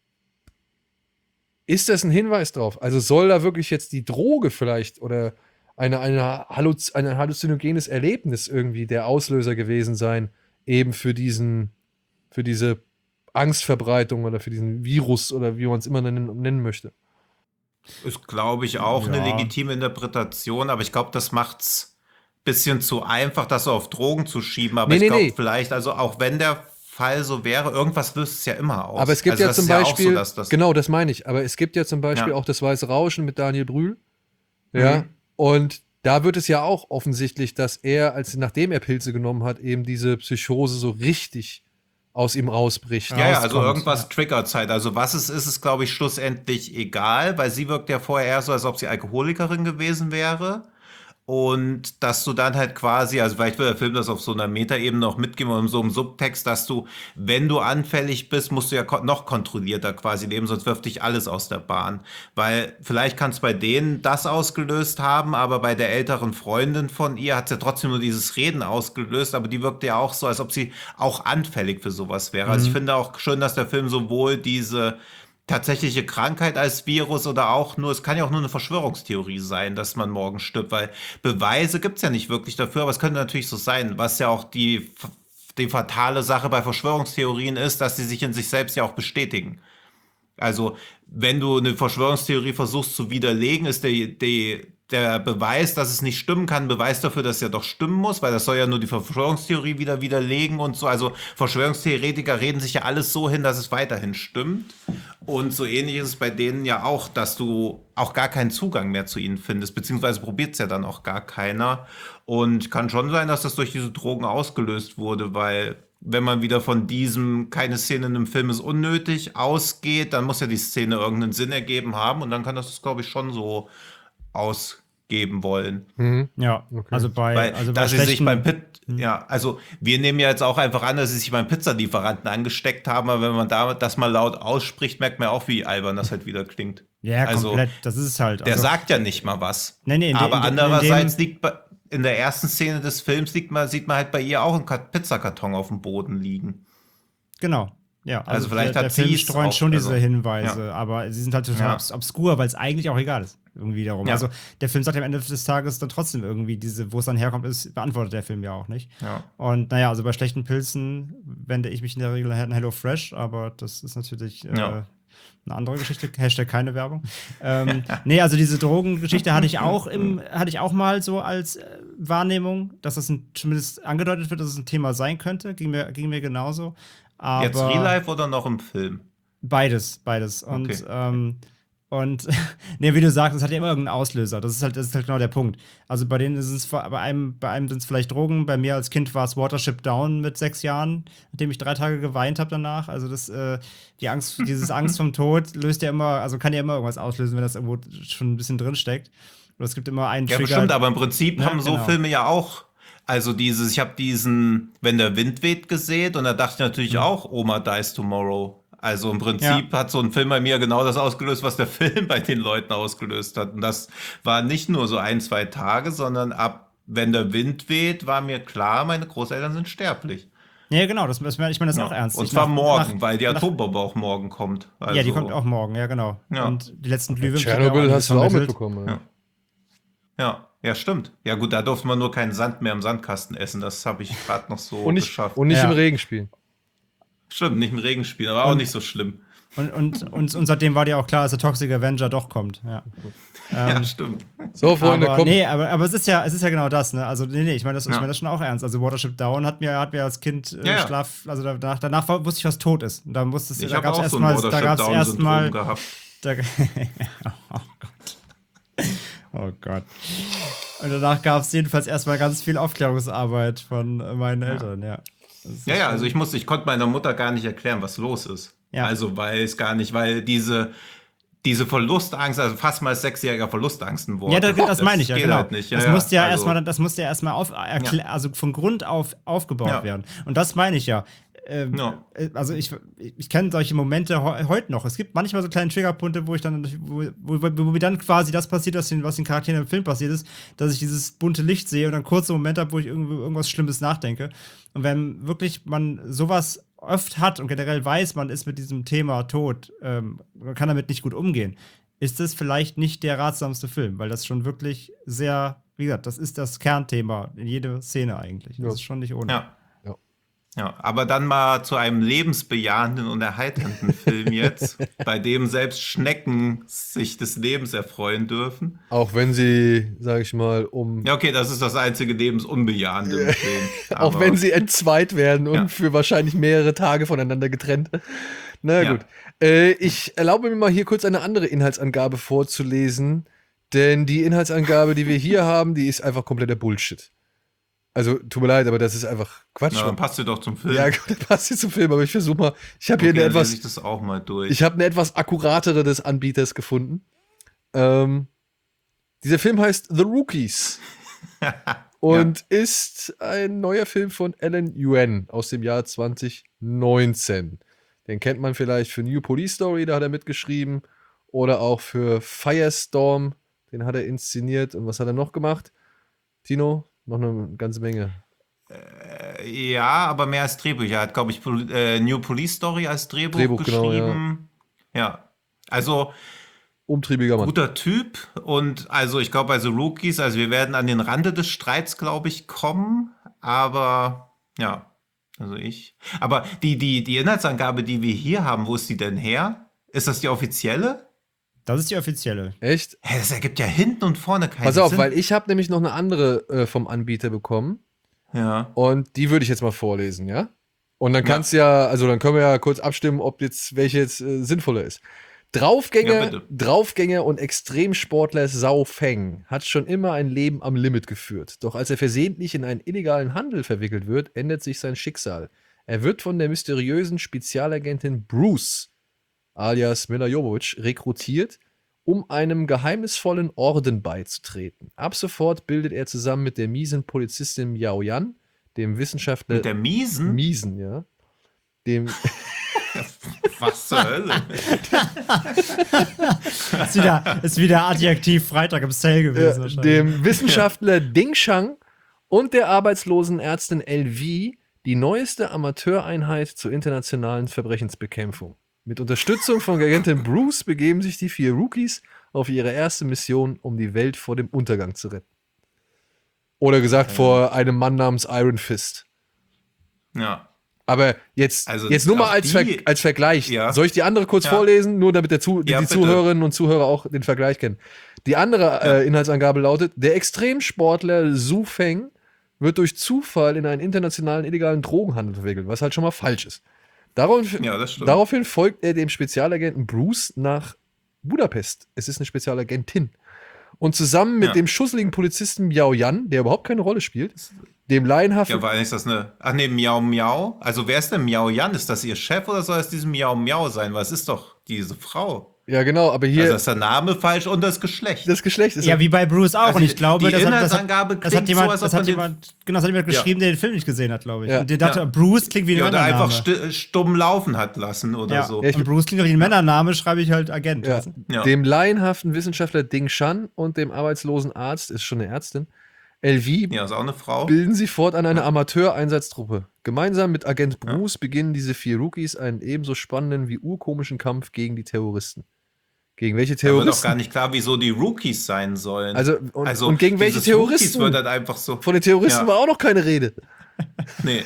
ist das ein Hinweis drauf? Also soll da wirklich jetzt die Droge vielleicht oder eine, eine Halluz ein halluzinogenes Erlebnis irgendwie der Auslöser gewesen sein, eben für diesen, für diese Angstverbreitung oder für diesen Virus oder wie man es immer nennen, nennen möchte? Ist, glaube ich, auch eine Ja. legitime Interpretation, aber ich glaube, das macht's ein bisschen zu einfach, das so auf Drogen zu schieben. Aber Nee, ich nee, glaube nee. vielleicht, also auch wenn der Fall so wäre, irgendwas löst es ja immer aus. Aber es gibt also ja das zum ist ja Beispiel, auch so, dass das, genau, das meine ich, aber es gibt ja zum Beispiel Ja. auch das Weiße Rauschen mit Daniel Brühl. Ja, Mhm. und da wird es ja auch offensichtlich, dass er, als nachdem er Pilze genommen hat, eben diese Psychose so richtig aus ihm rausbricht. Ja. Ja, ja, also rauskommt, irgendwas ja. triggert halt. Also was es ist, ist, glaube ich, schlussendlich egal, weil sie wirkt ja vorher eher so, als ob sie Alkoholikerin gewesen wäre. Und dass du dann halt quasi, also vielleicht will der Film das auf so einer Metaebene noch mitgeben oder in so einem Subtext, dass du, wenn du anfällig bist, musst du ja ko- noch kontrollierter quasi leben, sonst wirft dich alles aus der Bahn. Weil vielleicht kann es bei denen das ausgelöst haben, aber bei der älteren Freundin von ihr hat es ja trotzdem nur dieses Reden ausgelöst, aber die wirkte ja auch so, als ob sie auch anfällig für sowas wäre. Also ich finde auch schön, dass der Film sowohl diese tatsächliche Krankheit als Virus oder auch nur, es kann ja auch nur eine Verschwörungstheorie sein, dass man morgen stirbt, weil Beweise gibt es ja nicht wirklich dafür, aber es könnte natürlich so sein, was ja auch die, die fatale Sache bei Verschwörungstheorien ist, dass sie sich in sich selbst ja auch bestätigen. Also, wenn du eine Verschwörungstheorie versuchst zu widerlegen, ist der, die, der Beweis, dass es nicht stimmen kann, Beweis dafür, dass es ja doch stimmen muss, weil das soll ja nur die Verschwörungstheorie wieder widerlegen und so. Also Verschwörungstheoretiker reden sich ja alles so hin, dass es weiterhin stimmt. Und so ähnlich ist es bei denen ja auch, dass du auch gar keinen Zugang mehr zu ihnen findest, beziehungsweise probiert es ja dann auch gar keiner. Und kann schon sein, dass das durch diese Drogen ausgelöst wurde, weil wenn man wieder von diesem keine Szene in einem Film ist unnötig ausgeht, dann muss ja die Szene irgendeinen Sinn ergeben haben und dann kann das, glaube ich, schon so ausgeben wollen. Mhm. Ja, Okay. also bei, Weil, also bei dass sie sich schlechten- beim Pit, ja, also wir nehmen ja jetzt auch einfach an, dass sie sich beim Pizzalieferanten angesteckt haben, aber wenn man da das mal laut ausspricht, merkt man auch, wie albern das halt wieder klingt. Ja, also, komplett, das ist es halt. Der Also, sagt ja nicht mal was. Nee, nee, in de- aber in de- in dem- andererseits liegt bei, in der ersten Szene des Films liegt man, sieht man halt bei ihr auch einen Ka- Pizzakarton auf dem Boden liegen. genau. Ja, also, Also vielleicht der, hat der Film sie es streut auch- schon diese also, Hinweise, aber sie sind halt total Ja. obs obskur, weil es eigentlich auch egal ist. Irgendwie darum. Ja. Also der Film sagt am Ende des Tages dann trotzdem irgendwie, diese, wo es dann herkommt, ist, beantwortet der Film ja auch nicht. Ja. Und naja, also bei schlechten Pilzen wende ich mich in der Regel an Hello Fresh, aber das ist natürlich äh, Ja. eine andere Geschichte. Hashtag keine Werbung. ähm, nee, also diese Drogengeschichte hatte ich auch im, hatte ich auch mal so als äh, Wahrnehmung, dass das ein, zumindest angedeutet wird, dass es ein Thema sein könnte. Ging mir, ging mir genauso. Aber Jetzt Real Life oder noch im Film? Beides, beides. Und, Okay. ähm, und nee, wie du sagst, es hat ja immer irgendeinen Auslöser. Das ist halt, das ist halt genau der Punkt. Also bei denen ist es vor- bei einem, bei einem sind es vielleicht Drogen. Bei mir als Kind war es Watership Down mit sechs Jahren, nachdem ich drei Tage geweint habe danach. Also das, äh, die Angst, dieses Angst vom Tod löst ja immer, also kann ja immer irgendwas auslösen, wenn das irgendwo schon ein bisschen drin steckt. Oder es gibt immer einen Ja, Trigger. bestimmt, aber im Prinzip Ja, haben so genau. Filme ja auch. Also dieses, ich habe diesen Wenn der Wind weht gesehen und da dachte ich natürlich auch, Oma Dies Tomorrow. Also im Prinzip hat so ein Film bei mir genau das ausgelöst, was der Film bei den Leuten ausgelöst hat. Und das war nicht nur so ein, zwei Tage, sondern ab Wenn der Wind weht war mir klar, meine Großeltern sind sterblich. Ja, genau, das, das, ich meine das Ja. auch ernst. Und Ich zwar nach- morgen, nach- weil die nach- Atombombe auch morgen kommt. Also, Ja, die kommt auch morgen, ja, genau. Ja. Und die letzten Glühwürmchen. Tschernobyl hast du auch vermittelt. mitbekommen. Ja. Ja. Ja, ja, stimmt. Ja gut, da durfte man nur keinen Sand mehr im Sandkasten essen. Das habe ich gerade noch so Und nicht, geschafft. und nicht Ja. im Regen spielen. Stimmt, nicht im Regen spielen, aber auch nicht so schlimm. Und, und, und, und seitdem war dir auch klar, dass der Toxic Avenger doch kommt. Ja. Ja, stimmt. So, Freunde, aber, kommt. nee, aber, aber es ist ja, es ist ja genau das, ne? Also, nee, nee, ich meine das, ich Ja. mein das schon auch ernst. Also, Watership Down hat mir, hat mir als Kind äh, Ja, ja. Schlaf, also danach, danach war- wusste ich, was tot ist. Und da musste es, Ich da habe gab es auch so ein erstmal, da gab es erstmal, Watership-Down-Syndrom gehabt. da, oh Gott. Oh Gott. Und danach gab es jedenfalls erstmal ganz viel Aufklärungsarbeit von äh, meinen Eltern, ja. Das ist Ja, ja, schon- also ich musste, ich konnte meiner Mutter gar nicht erklären, was los ist. Ja. Also, weil es gar nicht, weil diese, diese Verlustangst, also fast mal als Sechsjähriger Verlustangst ein Wort. Ja, das, das meine ich ja, geht genau. halt nicht. Ja, das ja, musste ja also- erstmal, das musste ja erstmal auf, erklä- also von Grund auf aufgebaut Ja. werden. Und das meine ich ja. Ähm, Ja. äh, Also ich, ich kenne solche Momente he heute noch. Es gibt manchmal so kleine Triggerpunkte, wo ich dann, wo, wo, wo mir dann quasi das passiert, was den, was den Charakteren im Film passiert ist, dass ich dieses bunte Licht sehe und dann kurze Momente habe, wo ich irgendwie irgendwas Schlimmes nachdenke. Und wenn wirklich man sowas oft hat und generell weiß, man ist mit diesem Thema Tod, ähm, man kann damit nicht gut umgehen, ist es vielleicht nicht der ratsamste Film, weil das schon wirklich sehr, wie gesagt, das ist das Kernthema in jeder Szene eigentlich. Das Ja. ist schon nicht ohne. Ja. Ja. Ja, aber dann mal zu einem lebensbejahenden und erheiternden Film jetzt, bei dem selbst Schnecken sich des Lebens erfreuen dürfen. Auch wenn sie, sag ich mal, um. Ja, okay, das ist das einzige Lebensunbejahende im Film. auch Aber- wenn sie entzweit werden und Ja. für wahrscheinlich mehrere Tage voneinander getrennt. Na Ja. gut. Äh, ich erlaube mir mal hier kurz eine andere Inhaltsangabe vorzulesen, denn die Inhaltsangabe, die wir hier haben, die ist einfach kompletter Bullshit. Also, tut mir leid, aber das ist einfach Quatsch. Na, dann passt du doch zum Film. ja, gut, das passt jetzt zum Film, aber ich versuche mal. Ich habe hier okay, eine dann lese etwas. ich das auch mal durch. Ich habe eine etwas akkuratere des Anbieters gefunden. Ähm, dieser Film heißt The Rookies und ist ein neuer Film von Alan Yuen aus dem Jahr zwanzig neunzehn. Den kennt man vielleicht für New Police Story, da hat er mitgeschrieben. Oder auch für Firestorm, den hat er inszeniert. Und was hat er noch gemacht? Tino? Noch eine ganze Menge. Ja, aber mehr als Drehbuch. Er hat, glaube ich, Pol äh, New Police Story als Drehbuch, Drehbuch, genau, geschrieben. ja. Also Umtriebiger Mann. guter Typ. Und also ich glaube bei The Rookies, also wir werden an den Rande des Streits, glaube ich, kommen. Aber ja, also ich. Aber die, die, die Inhaltsangabe, die wir hier haben, wo ist die denn her? Ist das die offizielle? Das ist die offizielle. Echt? Hä, das ergibt ja hinten und vorne keinen Pass auf, Sinn. weil ich habe nämlich noch eine andere äh, vom Anbieter bekommen. Ja. Und die würde ich jetzt mal vorlesen, ja? Und dann Ja. kannst ja, also dann können wir ja kurz abstimmen, ob jetzt welche jetzt äh, sinnvoller ist. Draufgänger, Ja, bitte. Draufgänger und Extremsportler Sao Feng hat schon immer ein Leben am Limit geführt. Doch als er versehentlich in einen illegalen Handel verwickelt wird, ändert sich sein Schicksal. Er wird von der mysteriösen Spezialagentin Bruce, alias Mila Jovovich, rekrutiert, um einem geheimnisvollen Orden beizutreten. Ab sofort bildet er zusammen mit der miesen Polizistin Miao Yan, dem Wissenschaftler Mit der Miesen? Miesen, ja, dem Was zur Hölle? Ist wieder, ist wieder Adjektiv Freitag im Sale gewesen. äh, wahrscheinlich. dem Wissenschaftler Ding Shang und der arbeitslosen Ärztin L V die neueste Amateureinheit zur internationalen Verbrechensbekämpfung. Mit Unterstützung von Agentin Bruce begeben sich die vier Rookies auf ihre erste Mission, um die Welt vor dem Untergang zu retten. Oder gesagt, vor einem Mann namens Iron Fist. Ja. Aber jetzt, Also jetzt nur mal auch als, die- Ver als Vergleich. Ja. Soll ich die andere kurz Ja. vorlesen, nur damit der Zu die, Ja, die bitte. Zuhörerinnen und Zuhörer auch den Vergleich kennen. Die andere äh, Inhaltsangabe lautet: Der Extremsportler Su Feng wird durch Zufall in einen internationalen illegalen Drogenhandel verwickelt, was halt schon mal falsch ist. Darauf, Ja, das stimmt. daraufhin folgt er dem Spezialagenten Bruce nach Budapest. Es ist eine Spezialagentin. Und zusammen mit Ja. dem schusseligen Polizisten Miao Yan, der überhaupt keine Rolle spielt, dem laienhaften Ja, war eigentlich das eine. Ach nee, Miau Miau. Also wer ist denn Miau Yan? Ist das ihr Chef oder soll es diesem Miau Miau sein? Weil es ist doch diese Frau. Ja, genau, aber hier Also ist der Name falsch und das Geschlecht. das Geschlecht ist Ja, wie bei Bruce auch. Also und ich glaube, die das, hat, das, Inhaltsangabe hat, das klingt hat jemand, so, als das ob hat man jemand, genau, das hat jemand Ja. geschrieben, der den Film nicht gesehen hat, glaube ich. Ja. Und der dachte, Ja. Bruce klingt wie ein ja, oder Männername. einfach sti- stumm laufen hat lassen oder ja. so. Ja, ich- Und Bruce klingt doch wie ein Männername, schreibe ich halt Agent. Ja. weißt du? Ja. Dem laienhaften Wissenschaftler Ding Shan und dem arbeitslosen Arzt, ist schon eine Ärztin, L V, Ja, ist auch eine Frau. bilden sie fortan eine Amateureinsatztruppe. Gemeinsam mit Agent Bruce beginnen diese vier Rookies einen ebenso spannenden wie urkomischen Kampf gegen die Terroristen. Gegen welche Da wird auch Terroristen? gar nicht klar, wieso die Rookies sein sollen. Also, und- und gegen welche dieses Terroristen? Rookies wird dann einfach so. Von den Terroristen Ja. war auch noch keine Rede. Nee.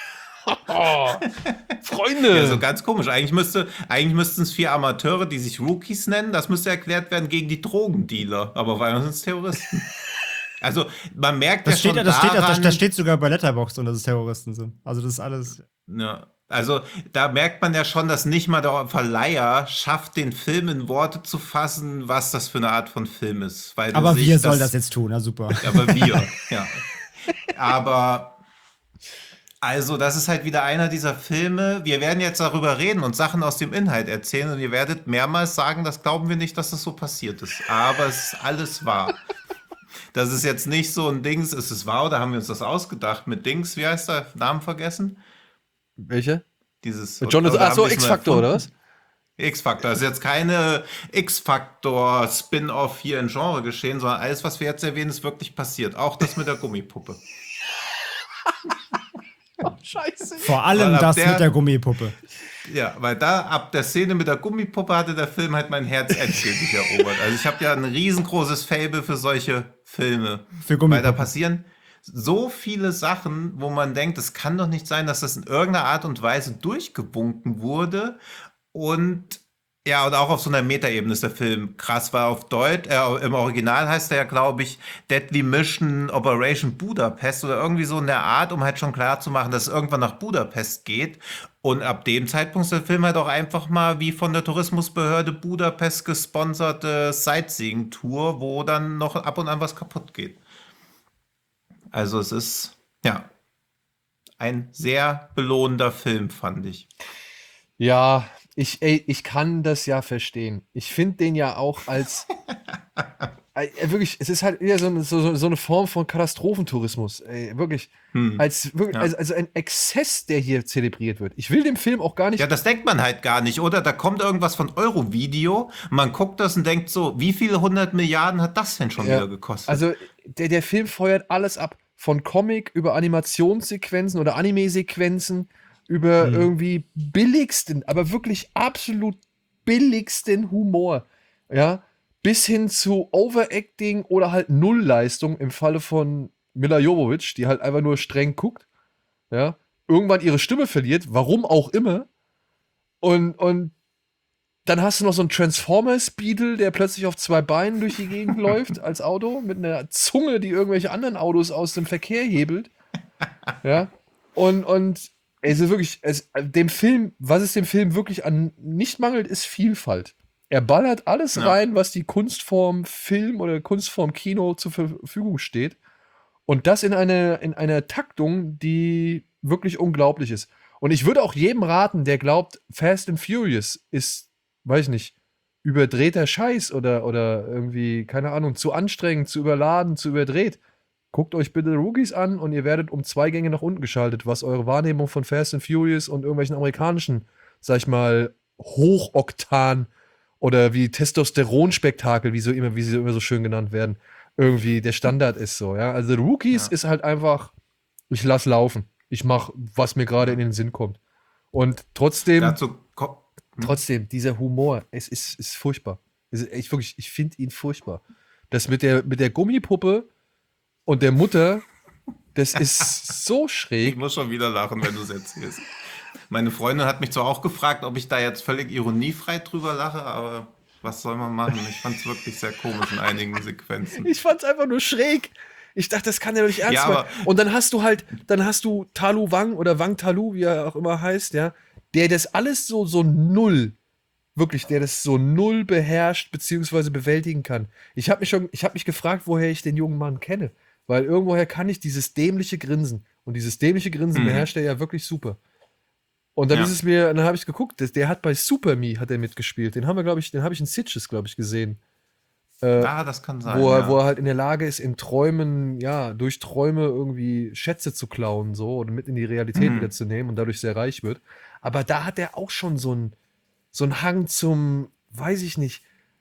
Freunde! Ja, so ganz komisch. Eigentlich, müsste, eigentlich müssten es vier Amateure, die sich Rookies nennen, das müsste erklärt werden gegen die Drogendealer. Aber weil sind es Terroristen. Also, man merkt Das, ja steht, schon das, steht, das, daran, das steht sogar bei Letterboxd und dass es Terroristen sind. Also das ist alles. Ja, also da merkt man ja schon, dass nicht mal der Verleiher schafft, den Film in Worte zu fassen, was das für eine Art von Film ist. Weil Aber sich wir sollen das jetzt tun, na super. Aber wir, ja. Aber, also, das ist halt wieder einer dieser Filme. Wir werden jetzt darüber reden und Sachen aus dem Inhalt erzählen und ihr werdet mehrmals sagen, das glauben wir nicht, dass das so passiert ist. Aber es ist alles wahr. Das ist jetzt nicht so ein Dings, ist es wahr oder haben wir uns das ausgedacht mit Dings, wie heißt der? Namen vergessen? Welche? Dieses. Jonathan, oder ach so, haben wir es nur X-Factor, oder erfunden? was? X-Factor. Das ist jetzt keine X-Factor-Spin-Off hier in Genre geschehen, sondern alles, was wir jetzt erwähnen, ist wirklich passiert. Auch das mit der Gummipuppe. Scheiße. Vor allem Weil ab das der- mit der Gummipuppe. Ja, weil da ab der Szene mit der Gummipuppe hatte der Film halt mein Herz endgültig erobert. Also ich habe ja ein riesengroßes Faible für solche Filme. Für Weil da Gummipuppen. passieren so viele Sachen, wo man denkt, es kann doch nicht sein, dass das in irgendeiner Art und Weise durchgewunken wurde. Und ja, und auch auf so einer Metaebene ist der Film krass, weil auf Deutsch, äh, im Original heißt er ja, glaube ich, Deadly Mission Operation Budapest oder irgendwie so in der Art, um halt schon klar zu machen, dass es irgendwann nach Budapest geht. Und ab dem Zeitpunkt ist der Film halt auch einfach mal wie von der Tourismusbehörde Budapest gesponserte Sightseeing-Tour, wo dann noch ab und an was kaputt geht. Also es ist, ja, ein sehr belohnender Film, fand ich. Ja, ich, ey, ich kann das ja verstehen. Ich finde den ja auch als. Ey, wirklich, es ist halt eher so, eine- so, so eine Form von Katastrophentourismus. Ey, wirklich. Hm. Als, wirklich Ja. also, also ein Exzess, der hier zelebriert wird. Ich will dem Film auch gar nicht. Ja, das denkt man halt gar nicht, oder? Da kommt irgendwas von Eurovideo, man guckt das und denkt so, wie viele hundert Milliarden hat das denn schon Ja, wieder gekostet? Also, der, der Film feuert alles ab. Von Comic über Animationssequenzen oder Anime-Sequenzen über irgendwie billigsten, aber wirklich absolut billigsten Humor. Ja, bis hin zu Overacting oder halt Nullleistung im Falle von Mila Jovovich, die halt einfach nur streng guckt. Ja, irgendwann ihre Stimme verliert, warum auch immer. Und, und Dann hast du noch so einen Transformers-Beetle, der plötzlich auf zwei Beinen durch die Gegend läuft als Auto, mit einer Zunge, die irgendwelche anderen Autos aus dem Verkehr hebelt. Ja. Und, und es ist wirklich, es, dem Film, was es dem Film wirklich an nicht mangelt, ist Vielfalt. Er ballert alles Ja. rein, was die Kunstform Film oder Kunstform Kino zur Verfügung steht. Und das in, eine, in einer Taktung, die wirklich unglaublich ist. Und ich würde auch jedem raten, der glaubt, Fast and Furious ist, weiß ich nicht, überdrehter Scheiß oder, oder irgendwie, keine Ahnung, zu anstrengend, zu überladen, zu überdreht. Guckt euch bitte Rookies an und ihr werdet um zwei Gänge nach unten geschaltet, was eure Wahrnehmung von Fast and Furious und irgendwelchen amerikanischen, sag ich mal, Hochoktan oder wie Testosteron-Spektakel, wie, so immer, wie sie immer so schön genannt werden, irgendwie der Standard ist so, ja. Also Rookies Ja. ist halt einfach, ich lass laufen. Ich mach, was mir gerade in den Sinn kommt. Und trotzdem, Dazu ko- trotzdem, dieser Humor, es ist, ist furchtbar. Es ist echt wirklich, ich finde ihn furchtbar. Das mit der, mit der Gummipuppe und der Mutter, das ist so Ich schräg. muss schon wieder lachen, wenn du es erzählst. Meine Freundin hat mich zwar auch gefragt, ob ich da jetzt völlig ironiefrei drüber lache, aber was soll man machen? Ich fand es wirklich sehr komisch in einigen Sequenzen. Ich fand's einfach nur schräg. Ich dachte, das kann ja doch nicht ernst Ja, sein. aber- Und dann hast du halt, dann hast du Talu Wang oder Wang Talu, wie er auch immer heißt, ja, der das alles so, so null, wirklich, der das so null beherrscht beziehungsweise bewältigen kann. Ich habe mich schon, ich habe mich gefragt, woher ich den jungen Mann kenne. Weil irgendwoher kann ich dieses dämliche Grinsen. Und dieses dämliche Grinsen Mhm. beherrscht er ja wirklich super. Und dann Ja. ist es mir, dann habe ich geguckt, der, der hat bei Super Me hat er mitgespielt. Den haben wir, glaube ich, den habe ich in Sitges, glaube ich, gesehen. Ah, das kann sein. Wo er, ja. wo er halt in der Lage ist, in Träumen, ja, durch Träume irgendwie Schätze zu klauen, so, oder mit in die Realität Mhm. wieder zu nehmen und dadurch sehr reich wird. Aber da hat er auch schon so einen so einen Hang zum, weiß ich nicht,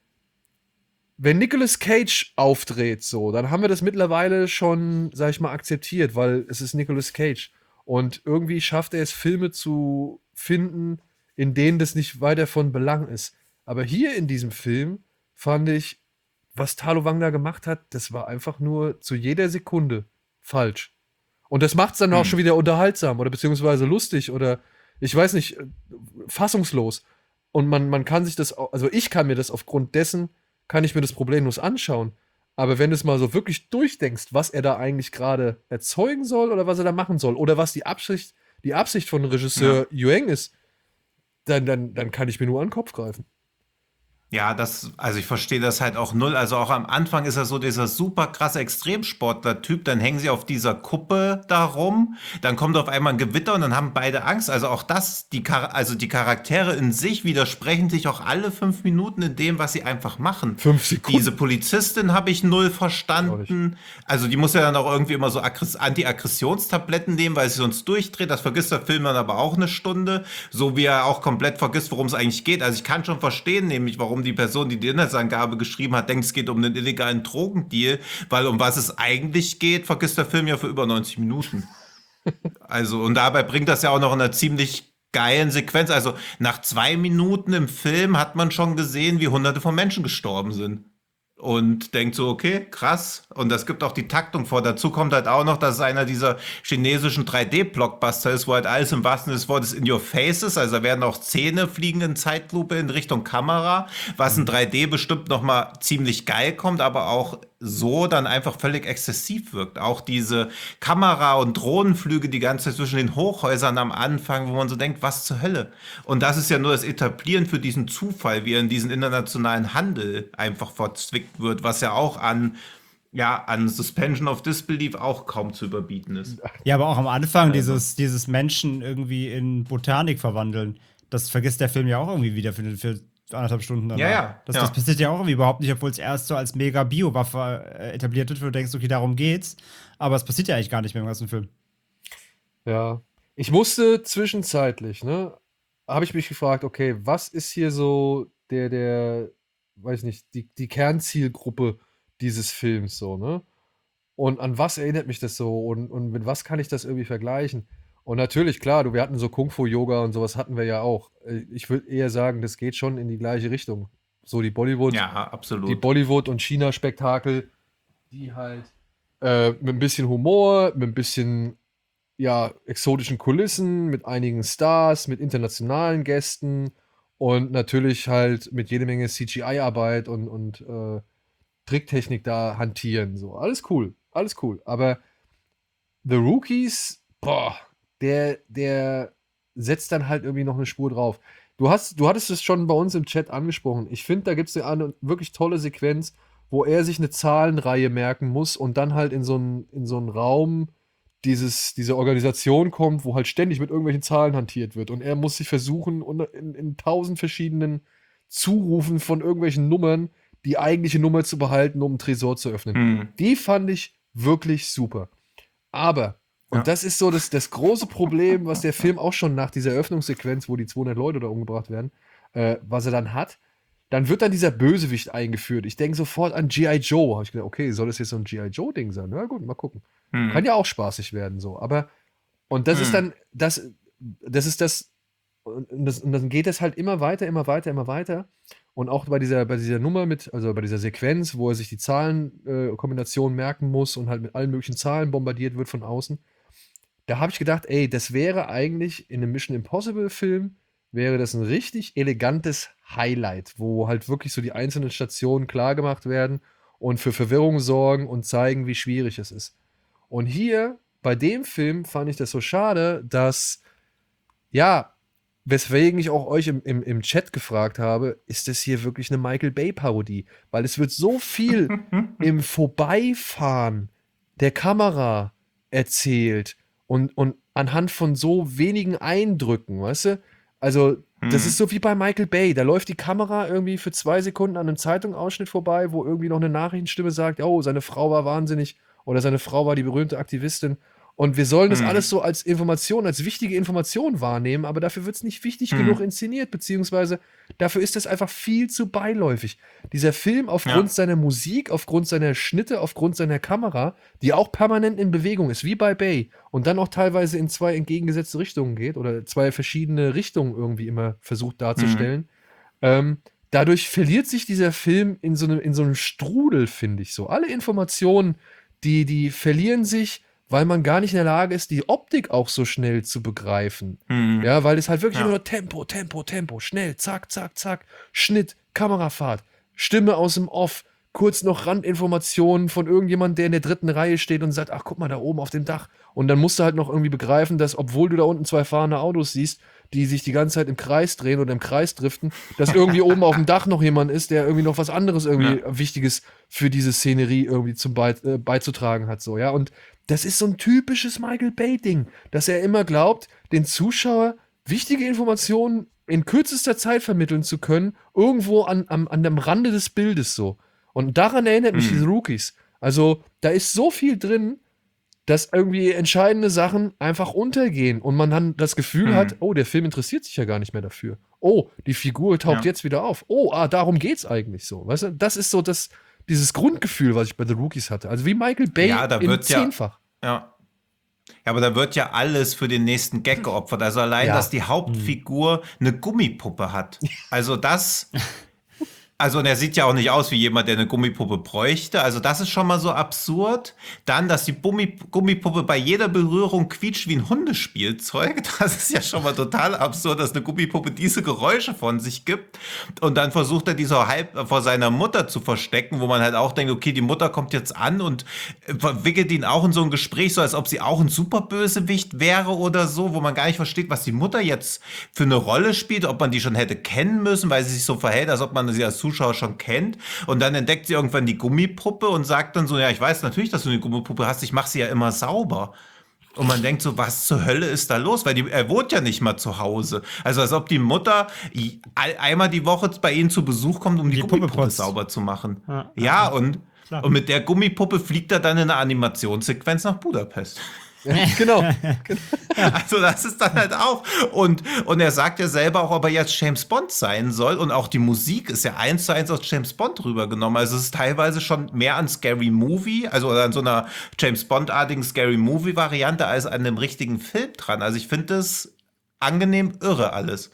wenn Nicolas Cage aufdreht, so, dann haben wir das mittlerweile schon, sag ich mal, akzeptiert, weil es ist Nicolas Cage. Und irgendwie schafft er es, Filme zu finden, in denen das nicht weiter von Belang ist. Aber hier in diesem Film fand ich, was Talo Wang da gemacht hat, das war einfach nur zu jeder Sekunde falsch. Und das macht es dann auch Hm. schon wieder unterhaltsam oder beziehungsweise lustig oder ich weiß nicht, äh, fassungslos. Und man, man kann sich das, au- also ich kann mir das aufgrund dessen, kann ich mir das problemlos anschauen. Aber wenn du es mal so wirklich durchdenkst, was er da eigentlich gerade erzeugen soll oder was er da machen soll oder was die Absicht, die Absicht von Regisseur Yueng ist, dann, dann, dann kann ich mir nur an den Kopf greifen. Ja, das, also ich verstehe das halt auch null. Also auch am Anfang ist er so dieser super krasse Extremsportler-Typ. Dann hängen sie auf dieser Kuppe da rum. Dann kommt auf einmal ein Gewitter und dann haben beide Angst. Also auch das, die, Char also die Charaktere in sich widersprechen sich auch alle fünf Minuten in dem, was sie einfach machen. Fünf Sekunden. Diese Polizistin habe ich null verstanden. Also die muss ja dann auch irgendwie immer so Aggress- Anti-Aggressionstabletten nehmen, weil sie sonst durchdreht. Das vergisst der Film dann aber auch eine Stunde. So wie er auch komplett vergisst, worum es eigentlich geht. Also ich kann schon verstehen, nämlich warum die Person, die die Inhaltsangabe geschrieben hat, denkt, es geht um einen illegalen Drogendeal. Weil um was es eigentlich geht, vergisst der Film ja für über neunzig Minuten. Also, und dabei bringt das ja auch noch in einer ziemlich geilen Sequenz. Also, nach zwei Minuten im Film hat man schon gesehen, wie hunderte von Menschen gestorben sind. Und denkt so, okay, krass. Und das gibt auch die Taktung vor. Dazu kommt halt auch noch, dass es einer dieser chinesischen drei D-Blockbuster ist, wo halt alles im wahrsten Sinne des Wortes in your face ist. Also da werden auch Zähne fliegen in Zeitlupe in Richtung Kamera, was in drei D bestimmt nochmal ziemlich geil kommt, aber auch so dann einfach völlig exzessiv wirkt. Auch diese Kamera- und Drohnenflüge die ganze Zeit zwischen den Hochhäusern am Anfang, wo man so denkt, was zur Hölle? Und das ist ja nur das Etablieren für diesen Zufall, wie er in diesen internationalen Handel einfach verzwickt wird, was ja auch an, ja, an Suspension of Disbelief auch kaum zu überbieten ist. Ja, aber auch am Anfang dieses, dieses Menschen irgendwie in Botanik verwandeln, das vergisst der Film ja auch irgendwie wieder für, für anderthalb Stunden danach. Ja, ja, Das, ja. das passiert ja auch irgendwie überhaupt nicht, obwohl es erst so als mega Biowaffe äh, etabliert wird, wo du denkst, okay, darum geht's. Aber es passiert ja eigentlich gar nicht mehr im ganzen Film. Ja. Ich musste zwischenzeitlich, ne, habe ich mich gefragt, okay, was ist hier so der, der, weiß nicht, die, die Kernzielgruppe dieses Films so, ne? Und an was erinnert mich das so und, und mit was kann ich das irgendwie vergleichen? Und natürlich, klar, du, wir hatten so Kung-Fu-Yoga und sowas hatten wir ja auch. Äh, Ich würde eher sagen, das geht schon in die gleiche Richtung. So die Bollywood, Ja, die absolut. Bollywood- und China-Spektakel, die halt äh, mit ein bisschen Humor, mit ein bisschen ja, exotischen Kulissen, mit einigen Stars, mit internationalen Gästen und natürlich halt mit jede Menge C G I-Arbeit und, und äh, Tricktechnik da hantieren. So, alles cool, alles cool. Aber The Rookies, boah, der, der setzt dann halt irgendwie noch eine Spur drauf. Du hast, du hattest es schon bei uns im Chat angesprochen. Ich finde, da gibt es eine wirklich tolle Sequenz, wo er sich eine Zahlenreihe merken muss und dann halt in so einen, in so einen Raum dieses, diese Organisation kommt, wo halt ständig mit irgendwelchen Zahlen hantiert wird. Und er muss sich versuchen, un- in, in tausend verschiedenen Zurufen von irgendwelchen Nummern die eigentliche Nummer zu behalten, um einen Tresor zu öffnen. Hm. Die fand ich wirklich super. Aber, und Ja. das ist so das, das große Problem, was der Film auch schon nach dieser Eröffnungssequenz, wo die zweihundert Leute da umgebracht werden, äh, was er dann hat, dann wird dann dieser Bösewicht eingeführt. Ich denke sofort an G I. Joe. Habe ich gedacht, okay, soll das jetzt so ein G I. Joe-Ding sein? Na gut, mal gucken. Hm. Kann ja auch spaßig werden, so. Aber, und das Hm. ist dann, das, das ist das, und das, und dann geht es halt immer weiter, immer weiter, immer weiter. Und auch bei dieser, bei dieser Nummer mit, also bei dieser Sequenz, wo er sich die Zahlenkombination äh, Kombination merken muss und halt mit allen möglichen Zahlen bombardiert wird von außen, da habe ich gedacht, ey, das wäre eigentlich in einem Mission Impossible Film, wäre das ein richtig elegantes Highlight, wo halt wirklich so die einzelnen Stationen klar gemacht werden und für Verwirrung sorgen und zeigen, wie schwierig es ist. Und hier, bei dem Film, fand ich das so schade, dass, ja, weswegen ich auch euch im, im, im Chat gefragt habe, ist das hier wirklich eine Michael Bay-Parodie? Weil es wird so viel im Vorbeifahren der Kamera erzählt und, und anhand von so wenigen Eindrücken, weißt du? Also, das Hm. ist so wie bei Michael Bay. Da läuft die Kamera irgendwie für zwei Sekunden an einem Zeitungsausschnitt vorbei, wo irgendwie noch eine Nachrichtenstimme sagt, oh, seine Frau war wahnsinnig oder seine Frau war die berühmte Aktivistin. Und wir sollen das Hm. alles so als Information, als wichtige Information wahrnehmen, aber dafür wird es nicht wichtig Hm. genug inszeniert, beziehungsweise dafür ist das einfach viel zu beiläufig. Dieser Film aufgrund Ja. seiner Musik, aufgrund seiner Schnitte, aufgrund seiner Kamera, die auch permanent in Bewegung ist, wie bei Bay, und dann auch teilweise in zwei entgegengesetzte Richtungen geht oder zwei verschiedene Richtungen irgendwie immer versucht darzustellen. Ähm, dadurch verliert sich dieser Film in so einem, in so einem Strudel, finde ich so. Alle Informationen, die, die verlieren sich, weil man gar nicht in der Lage ist, die Optik auch so schnell zu begreifen. Hm. Ja, weil es halt wirklich Ja. immer nur Tempo, Tempo, Tempo, schnell, zack, zack, zack, Schnitt, Kamerafahrt, Stimme aus dem Off, kurz noch Randinformationen von irgendjemandem, der in der dritten Reihe steht und sagt, ach, guck mal, da oben auf dem Dach. Und dann musst du halt noch irgendwie begreifen, dass, obwohl du da unten zwei fahrende Autos siehst, die sich die ganze Zeit im Kreis drehen oder im Kreis driften, dass irgendwie oben auf dem Dach noch jemand ist, der irgendwie noch was anderes irgendwie Wichtiges für diese Szenerie irgendwie zum Bei äh, beizutragen hat, so, ja. Und das ist so ein typisches Michael Bay-Ding, dass er immer glaubt, den Zuschauer wichtige Informationen in kürzester Zeit vermitteln zu können, irgendwo an, am, an dem Rande des Bildes so. Und daran erinnert mich Hm. diese Rookies. Also, da ist so viel drin, dass irgendwie entscheidende Sachen einfach untergehen und man dann das Gefühl Hm. hat, oh, der Film interessiert sich ja gar nicht mehr dafür. Oh, die Figur taucht Ja. jetzt wieder auf. Oh, ah, darum geht's eigentlich so. Weißt du, das ist so das, dieses Grundgefühl, was ich bei The Rookies hatte. Also wie Michael Bay Ja, da in wird ja- zehnfach. Ja. Ja, aber da wird ja alles für den nächsten Gag geopfert. Also allein, Ja. dass die Hauptfigur eine Gummipuppe hat. Also das. Also, und er sieht ja auch nicht aus wie jemand, der eine Gummipuppe bräuchte. Also, das ist schon mal so absurd. Dann, dass die Gummi Gummipuppe bei jeder Berührung quietscht wie ein Hundespielzeug. Das ist ja schon mal total absurd, dass eine Gummipuppe diese Geräusche von sich gibt. Und dann versucht er, die so halb vor seiner Mutter zu verstecken, wo man halt auch denkt, okay, die Mutter kommt jetzt an und verwickelt ihn auch in so ein Gespräch, so als ob sie auch ein Superbösewicht wäre oder so, wo man gar nicht versteht, was die Mutter jetzt für eine Rolle spielt, ob man die schon hätte kennen müssen, weil sie sich so verhält, als ob man sie als Zuschauer schon kennt. Und dann entdeckt sie irgendwann die Gummipuppe und sagt dann so, ja, ich weiß natürlich, dass du eine Gummipuppe hast, ich mache sie ja immer sauber. Und man denkt so, was zur Hölle ist da los? Weil die, er wohnt ja nicht mal zu Hause. Also als ob die Mutter i- ein- einmal die Woche bei ihnen zu Besuch kommt, um die, Die Puppe Gummipuppe putzt. sauber zu machen. Ja, Ja, ja, und, klar. und mit der Gummipuppe fliegt er dann in einer Animationssequenz nach Budapest. Genau. Also das ist dann halt auch. Und, und er sagt ja selber auch, ob er jetzt James Bond sein soll. Und auch die Musik ist ja eins zu eins aus James Bond rübergenommen. Also es ist teilweise schon mehr an Scary Movie, also an so einer James Bond-artigen Scary Movie-Variante, als an einem richtigen Film dran. Also ich finde das angenehm irre alles.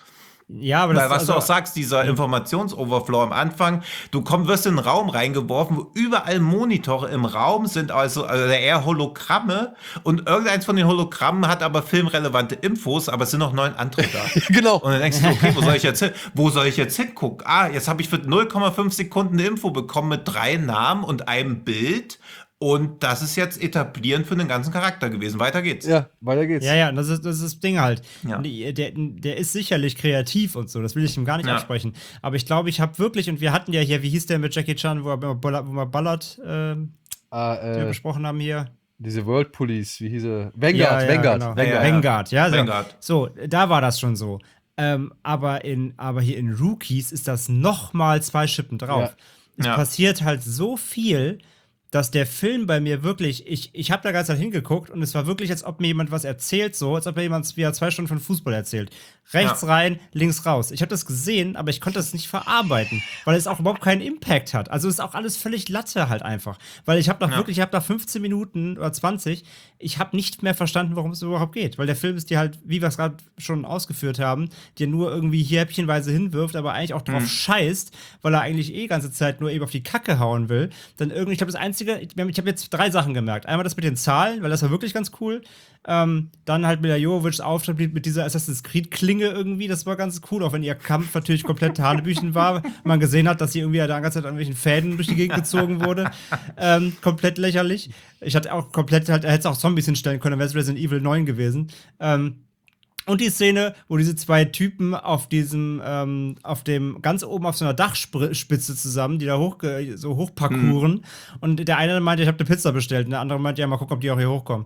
Ja, aber das Weil was also, du auch sagst, dieser Informationsoverflow am Anfang, du komm, wirst in einen Raum reingeworfen, wo überall Monitore im Raum sind, also, also eher Hologramme und irgendeins von den Hologrammen hat aber filmrelevante Infos, aber es sind noch neun andere da. Genau. Und dann denkst du, okay, wo soll ich jetzt hin? Wo soll ich jetzt hingucken? Ah, jetzt habe ich für null Komma fünf Sekunden eine Info bekommen mit drei Namen und einem Bild. Und das ist jetzt etablierend für den ganzen Charakter gewesen. Weiter geht's. Ja, weiter geht's. Ja, ja, das ist das, ist das Ding halt. Ja. Und die- Der, der ist sicherlich kreativ und so, das will ich ihm gar nicht Ja. absprechen. Aber ich glaube, ich habe wirklich, und wir hatten ja hier, wie hieß der mit Jackie Chan, wo, er, wo wir Ballard ähm, Ah, die wir äh, besprochen haben hier? diese World Police, wie hieß er? Vanguard, Ja, ja, Vanguard, genau. Vanguard. Ja, ja. Vanguard, ja. So. Vanguard. So, da war das schon so. Ähm, aber, in, aber hier in Rookies ist das noch mal zwei Schippen drauf. Ja. Es Ja. passiert halt so viel, dass der Film bei mir wirklich, ich, ich habe da ganz Zeit hingeguckt und es war wirklich, als ob mir jemand was erzählt, so, als ob mir jemand wieder zwei Stunden von Fußball erzählt. Rechts Ja. rein, links raus. Ich habe das gesehen, aber ich konnte das nicht verarbeiten, weil es auch überhaupt keinen Impact hat. Also ist auch alles völlig Latte halt einfach. Weil ich habe nach Ja. wirklich, ich habe nach fünfzehn Minuten oder zwanzig, ich habe nicht mehr verstanden, worum es überhaupt geht. Weil der Film ist dir halt, wie wir es gerade schon ausgeführt haben, dir nur irgendwie hier häppchenweise hinwirft, aber eigentlich auch drauf scheißt, weil er eigentlich eh ganze Zeit nur eben auf die Kacke hauen will. Dann irgendwie, ich glaube, das Einzige, ich habe jetzt drei Sachen gemerkt. Einmal das mit den Zahlen, weil das war wirklich ganz cool. Ähm, dann halt Mila Jovovics Auftritt mit mit dieser Assassin's Creed-Klinge irgendwie, das war ganz cool, auch wenn ihr Kampf natürlich komplett Hanebüchen war. Man gesehen hat, dass sie irgendwie ja die ganze Zeit an irgendwelchen Fäden durch die Gegend gezogen wurde. Ähm, komplett lächerlich. Ich hatte auch komplett, halt, er hätte auch Zombies hinstellen können, dann wäre es Resident Evil neun gewesen. Ähm, Und die Szene, wo diese zwei Typen auf diesem, ähm, auf dem, ganz oben auf so einer Dachspitze zusammen, die da hoch, so hochparcouren. Und der eine meinte, ich habe eine Pizza bestellt. Und der andere meinte, ja, mal gucken, ob die auch hier hochkommen.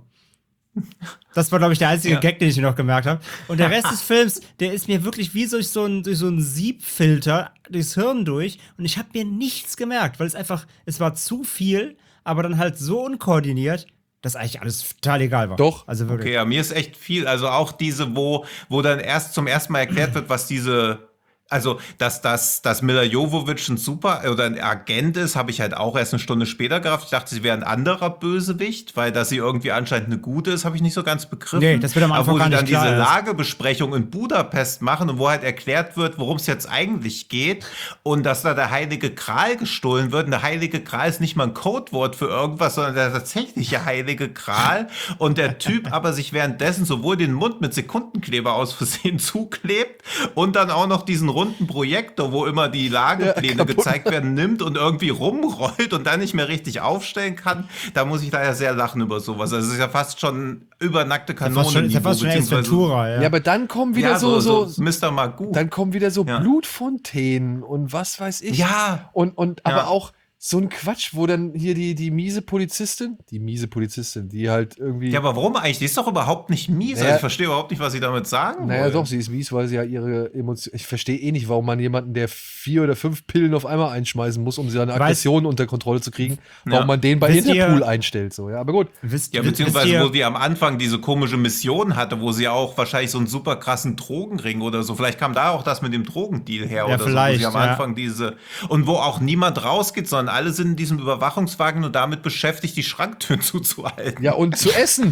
Das war, glaube ich, der einzige Ja. Gag, den ich noch gemerkt habe. Und der Rest des Films, der ist mir wirklich wie durch so ein, durch so ein Siebfilter durchs Hirn durch. Und ich habe mir nichts gemerkt, weil es einfach, es war zu viel, aber dann halt so unkoordiniert, dass eigentlich alles total egal war. Doch. Also wirklich. Okay, ja, mir ist echt viel. Also auch diese, wo, wo dann erst zum ersten Mal erklärt wird, was diese. Also, dass, dass, dass Mila Jovovich ein super oder ein Agent ist, habe ich halt auch erst eine Stunde später gerafft. Ich dachte, sie wäre ein anderer Bösewicht, weil dass sie irgendwie anscheinend eine gute ist, habe ich nicht so ganz begriffen. Nee, das wird am Anfang Aber wo gar sie dann nicht klar diese erst. Lagebesprechung in Budapest machen und wo halt erklärt wird, worum es jetzt eigentlich geht und dass da der Heilige Gral gestohlen wird. Und der Heilige Gral ist nicht mal ein Codewort für irgendwas, sondern der tatsächliche Heilige Gral. Und der Typ aber sich währenddessen sowohl den Mund mit Sekundenkleber aus Versehen zuklebt und dann auch noch diesen runden Projektor, wo immer die Lagepläne Ja, kaputt. gezeigt werden, nimmt und irgendwie rumrollt und dann nicht mehr richtig aufstellen kann. Da muss ich leider sehr lachen über sowas. Also es ist ja fast schon übernackte Das war Kanone. schon, das war schon Ace Ventura, ja. Ja, aber dann kommen wieder Ja, so, so, so Mister Magoo. dann kommen wieder so Ja. Blutfontänen und was weiß ich. Ja. Und, und Ja. aber auch so ein Quatsch, wo dann hier die, die miese Polizistin, die miese Polizistin, die halt irgendwie. Ja, aber warum eigentlich? Die ist doch überhaupt nicht mies. Naja. Also ich verstehe überhaupt nicht, was sie damit sagen Naja, wollen. doch, sie ist mies, weil sie ja ihre Emotionen. Ich verstehe eh nicht, warum man jemanden, der vier oder fünf Pillen auf einmal einschmeißen muss, um seine Weiß- Aggressionen unter Kontrolle zu kriegen, warum Ja. man den bei Wisst ihr- Interpol einstellt. So, ja, aber gut. Wisst, Ja, wisst beziehungsweise ihr, wo die am Anfang diese komische Mission hatte, wo sie auch wahrscheinlich so einen super krassen Drogenring oder so, vielleicht kam da auch das mit dem Drogendeal her Ja, oder vielleicht, so, wo sie am ja. Anfang diese, und wo auch niemand rausgeht, sondern alle sind in diesem Überwachungswagen und damit beschäftigt, die Schranktüren zuzuhalten. Ja, und zu essen.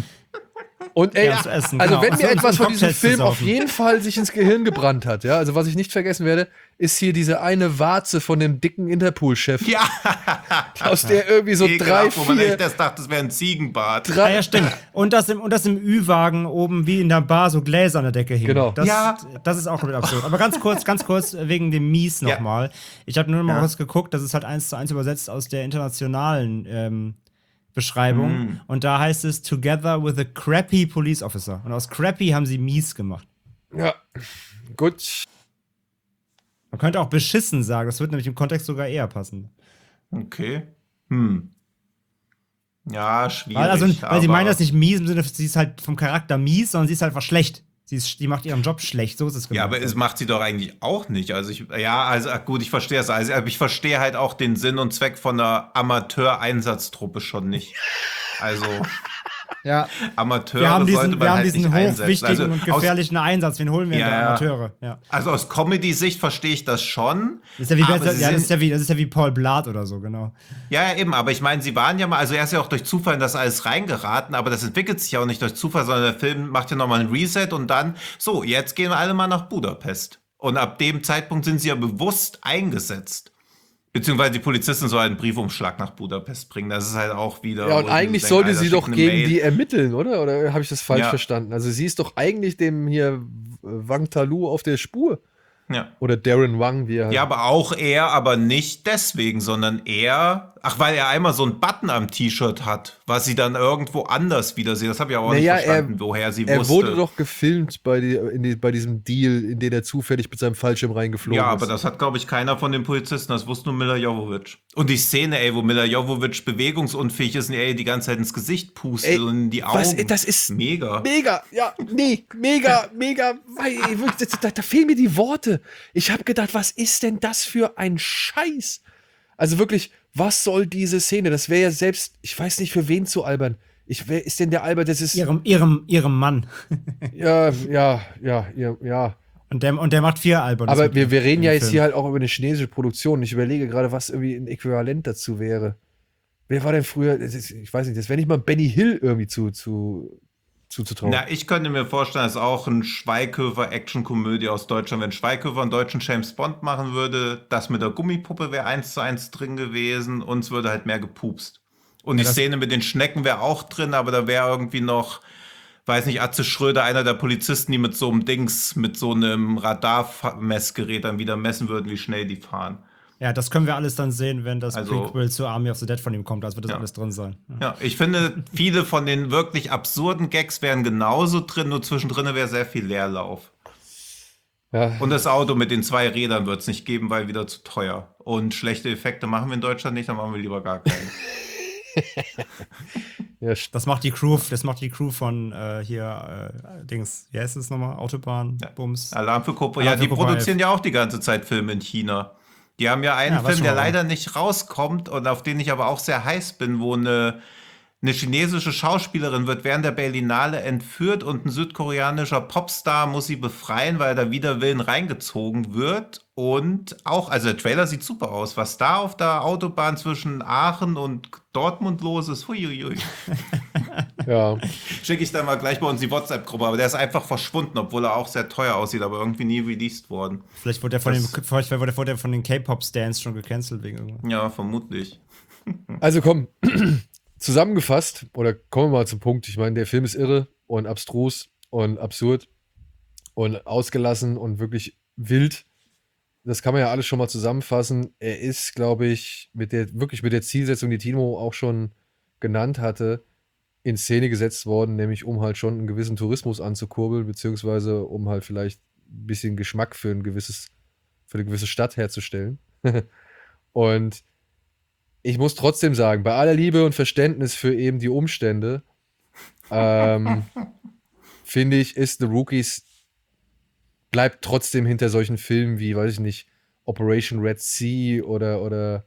Und ey, Ja, zu essen, also genau. wenn Ach so, mir und- etwas und von diesem Cocktails zu Film auf saufen. jeden Fall sich ins Gehirn gebrannt hat, ja, also was ich nicht vergessen werde, ist hier diese eine Warze von dem dicken Interpol-Chef, Ja, aus der irgendwie so drei, ekelhaft, wo man echt vier, erst dachte, das wäre ein Ziegenbart. Ah, drei, ja, stimmt. Und das im, und das im Ü-Wagen oben wie in der Bar so Gläser an der Decke hingen. Genau. Das, Ja. das ist auch komplett absurd. Aber ganz kurz, ganz kurz wegen dem Mies Ja. nochmal. Ich habe nur noch mal Ja. kurz geguckt, das ist halt eins zu eins übersetzt aus der internationalen ähm, Beschreibung. Mm. Und da heißt es Together with a crappy police officer. Und aus crappy haben sie mies gemacht. ja, gut. Man könnte auch beschissen sagen, das wird nämlich im Kontext sogar eher passen. Okay. Hm. Ja, schwierig. Weil, also, weil sie aber- meinen das nicht mies im Sinne, sie ist halt vom Charakter mies, sondern sie ist halt einfach schlecht. Sie, ist, die macht ihren Job schlecht, so ist es Ja, gemeint. aber es macht sie doch eigentlich auch nicht. Also ich, ja, also ach gut, ich verstehe es. Also aber ich verstehe halt auch den Sinn und Zweck von einer Amateur-Einsatztruppe schon nicht. Also ja. Amateure Wir haben sollte diesen, man wir haben halt diesen nicht einsetzen. hochwichtigen Also und aus, gefährlichen Einsatz. Wen holen wir Ja, denn da? ja. Amateure? Ja. also aus Comedy-Sicht verstehe ich das schon. Das ist ja wie, aber besser, sie ja, das, sind- ist ja wie, das ist ja wie Paul Blart oder so, genau. Ja, ja, eben, aber ich meine, sie waren ja mal, also er ist ja auch durch Zufall in das alles reingeraten, aber das entwickelt sich ja auch nicht durch Zufall, sondern der Film macht ja nochmal ein Reset und dann, so, jetzt gehen wir alle mal nach Budapest. Und ab dem Zeitpunkt sind sie ja bewusst eingesetzt. Beziehungsweise die Polizisten sollen einen Briefumschlag nach Budapest bringen. Das ist halt auch wieder. Ja, und wo ich eigentlich denke, sollte Alter, sie schick doch eine gegen Mail. die ermitteln, oder? Oder habe ich das falsch Ja. verstanden? Also sie ist doch eigentlich dem hier Wang Talu auf der Spur. Ja. Oder Darren Wang, wie er halt. Ja, aber auch er, aber nicht deswegen, sondern er, ach, weil er einmal so einen Button am T-Shirt hat, was sie dann irgendwo anders wieder sieht. Das habe ich aber auch Naja, nicht verstanden, er- woher sie Er wusste. wurde doch gefilmt bei, die, in die, bei diesem Deal, in den er zufällig mit seinem Fallschirm reingeflogen Ja, ist. aber das hat, glaube ich, keiner von den Polizisten. Das wusste nur Mila Jovovich. Und die Szene, ey, wo Mila Jovovich bewegungsunfähig ist und ey, die ganze Zeit ins Gesicht pustet Ey, und in die Augen. was, das ist mega. Mega, ja, nee, mega, mega. Weil, wirklich, da, da fehlen mir die Worte. Ich habe gedacht, was ist denn das für ein Scheiß? Also wirklich, was soll diese Szene? Das wäre ja selbst, ich weiß nicht, für wen zu albern. Ich, wer ist denn der Albert? Das ist. Ihrem, ihrem, ihrem Mann. Ja, ja, ja, ja, ja. Und der, und der macht vier Alben. Aber wir, wir reden ja jetzt hier halt auch über eine chinesische Produktion. Ich überlege gerade, was irgendwie ein Äquivalent dazu wäre. Wer war denn früher? Das ist, ich weiß nicht, das wäre nicht mal Benny Hill irgendwie zu, zu, zuzutrauen. Na, ich könnte mir vorstellen, es ist auch ein Schweighöfer-Action-Komödie aus Deutschland. Wenn Schweighöfer einen deutschen James Bond machen würde, das mit der Gummipuppe wäre eins zu eins drin gewesen und es würde halt mehr gepupst. Und die das- Szene mit den Schnecken wäre auch drin, aber da wäre irgendwie noch, weiß nicht, Atze Schröder, einer der Polizisten, die mit so einem Dings, mit so einem Radarmessgerät dann wieder messen würden, wie schnell die fahren. Ja, das können wir alles dann sehen, wenn das Also- Prequel zu Army of the Dead von ihm kommt. Also wird das Ja. alles drin sein. Ja, ich finde, viele von den wirklich absurden Gags wären genauso drin, nur zwischendrin wäre sehr viel Leerlauf. Ja, Und das Auto mit den zwei Rädern wird es nicht geben, weil wieder zu teuer. Und schlechte Effekte machen wir in Deutschland nicht, dann machen wir lieber gar keine. ja, st- Das macht die Crew, das macht die Crew von äh, hier äh, Dings, wie heißt es nochmal? Autobahn, Ja. Bums. Alarm für Cobra. Ja, Alarm für die Cobra produzieren ja auch die ganze Zeit Filme in China. Die haben ja einen Ja, weiß Film, schon der mal. leider nicht rauskommt und auf den ich aber auch sehr heiß bin, wo eine, eine chinesische Schauspielerin wird während der Berlinale entführt und ein südkoreanischer Popstar muss sie befreien, weil er da wider Willen reingezogen wird. Und auch, also der Trailer sieht super aus. Was da auf der Autobahn zwischen Aachen und Dortmund los ist, huiuiui. ja. Schicke ich dann mal gleich bei uns die WhatsApp-Gruppe, aber der ist einfach verschwunden, obwohl er auch sehr teuer aussieht, aber irgendwie nie released worden. Vielleicht wurde der von, Das- den, vielleicht wurde der von den- von den K-Pop-Stands schon gecancelt wegen irgendwas. Ja, vermutlich. Also komm, zusammengefasst, oder kommen wir mal zum Punkt. Ich meine, der Film ist irre und abstrus und absurd und ausgelassen und wirklich wild. Das kann man ja alles schon mal zusammenfassen. Er ist, glaube ich, mit der, wirklich mit der Zielsetzung, die Timo auch schon genannt hatte, in Szene gesetzt worden, nämlich um halt schon einen gewissen Tourismus anzukurbeln, beziehungsweise um halt vielleicht ein bisschen Geschmack für ein gewisses, für eine gewisse Stadt herzustellen. Und ich muss trotzdem sagen, bei aller Liebe und Verständnis für eben die Umstände, ähm, finde ich, ist The Rookies bleibt trotzdem hinter solchen Filmen wie, weiß ich nicht, Operation Red Sea oder, oder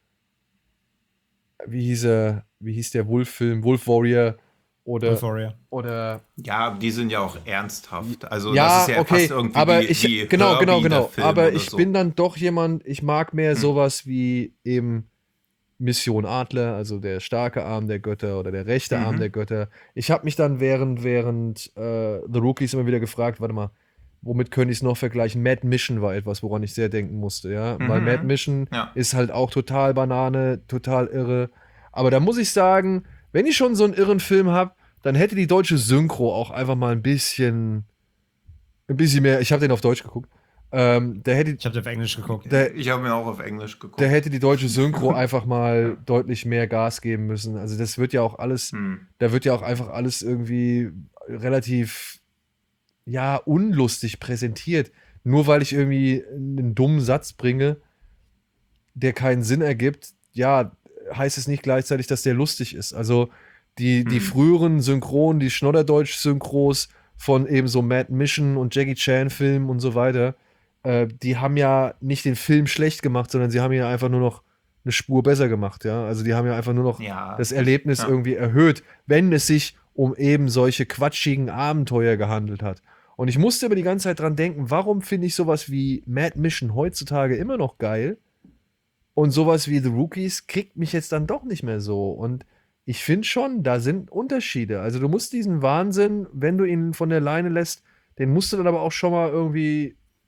wie hieß er, wie hieß der Wolf-Film, Wolf Warrior oder, Euphoria. oder Ja, die sind ja auch ernsthaft. Also ja, das ist ja okay, fast irgendwie aber wie, ich, wie genau, genau, Herbie, der genau, Film aber oder ich so. bin dann doch jemand, ich mag mehr sowas wie eben Mission Adler, also der starke Arm der Götter oder der rechte Arm Mhm. der Götter. Ich habe mich dann während, während äh, The Rookies immer wieder gefragt, warte mal, womit könnte ich es noch vergleichen? Mad Mission war etwas, woran ich sehr denken musste, ja, weil Mhm. Mad Mission Ja. ist halt auch total Banane, total irre. Aber da muss ich sagen, wenn ich schon so einen irren Film habe, dann hätte die deutsche Synchro auch einfach mal ein bisschen, ein bisschen mehr. Ich habe den auf Deutsch geguckt. Ähm, der hätte, Ich habe auf Englisch geguckt. der, Ich habe mir auch auf Englisch geguckt. der hätte die deutsche Synchro einfach mal deutlich mehr Gas geben müssen. Also das wird ja auch alles, Hm. da wird ja auch einfach alles irgendwie relativ, ja, unlustig präsentiert. Nur weil ich irgendwie einen dummen Satz bringe, der keinen Sinn ergibt, ja, heißt es nicht gleichzeitig, dass der lustig ist. Also die, die Hm. früheren Synchronen, die Schnodderdeutsch-Synchros von eben so Mad Mission und Jackie Chan-Filmen und so weiter, äh, die haben ja nicht den Film schlecht gemacht, sondern sie haben ja einfach nur noch eine Spur besser gemacht, ja. Also die haben ja einfach nur noch Ja. das Erlebnis Ja. irgendwie erhöht, wenn es sich um eben solche quatschigen Abenteuer gehandelt hat. Und ich musste aber die ganze Zeit dran denken, warum finde ich sowas wie Mad Mission heutzutage immer noch geil und sowas wie The Rookies kriegt mich jetzt dann doch nicht mehr so. Und ich finde schon, da sind Unterschiede. Also du musst diesen Wahnsinn, wenn du ihn von der Leine lässt, den musst du dann aber auch schon mal irgendwie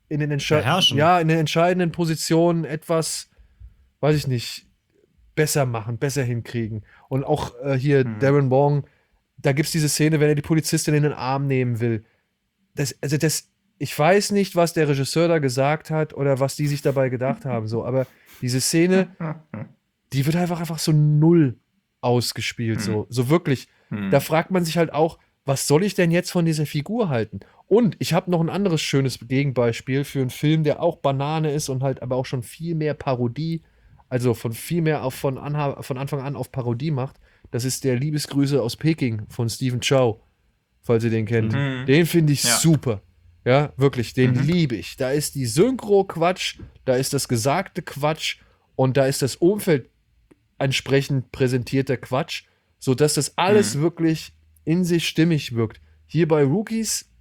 in den, Entsche- Beherrschen. ja, in den entscheidenden Positionen etwas, weiß ich nicht, besser machen, besser hinkriegen. Und auch äh, hier Mhm. Darren Wong, da gibt es diese Szene, wenn er die Polizistin in den Arm nehmen will. Das, also das, ich weiß nicht, was der Regisseur da gesagt hat oder was die sich dabei gedacht haben, so, aber diese Szene, die wird einfach einfach so null ausgespielt, so, so wirklich. Hm. Da fragt man sich halt auch, was soll ich denn jetzt von dieser Figur halten? Und ich habe noch ein anderes schönes Gegenbeispiel für einen Film, der auch Banane ist und halt aber auch schon viel mehr Parodie, also von viel mehr auf von, Anha von Anfang an auf Parodie macht. Das ist der Liebesgrüße aus Peking von Stephen Chow, falls ihr den kennt. Mhm. Den finde ich Ja. super. Ja, wirklich, den Mhm. liebe ich. Da ist die Synchro Quatsch, da ist das gesagte Quatsch und da ist das Umfeld entsprechend präsentierter Quatsch, sodass das alles Mhm. wirklich in sich stimmig wirkt. Hier bei Rookies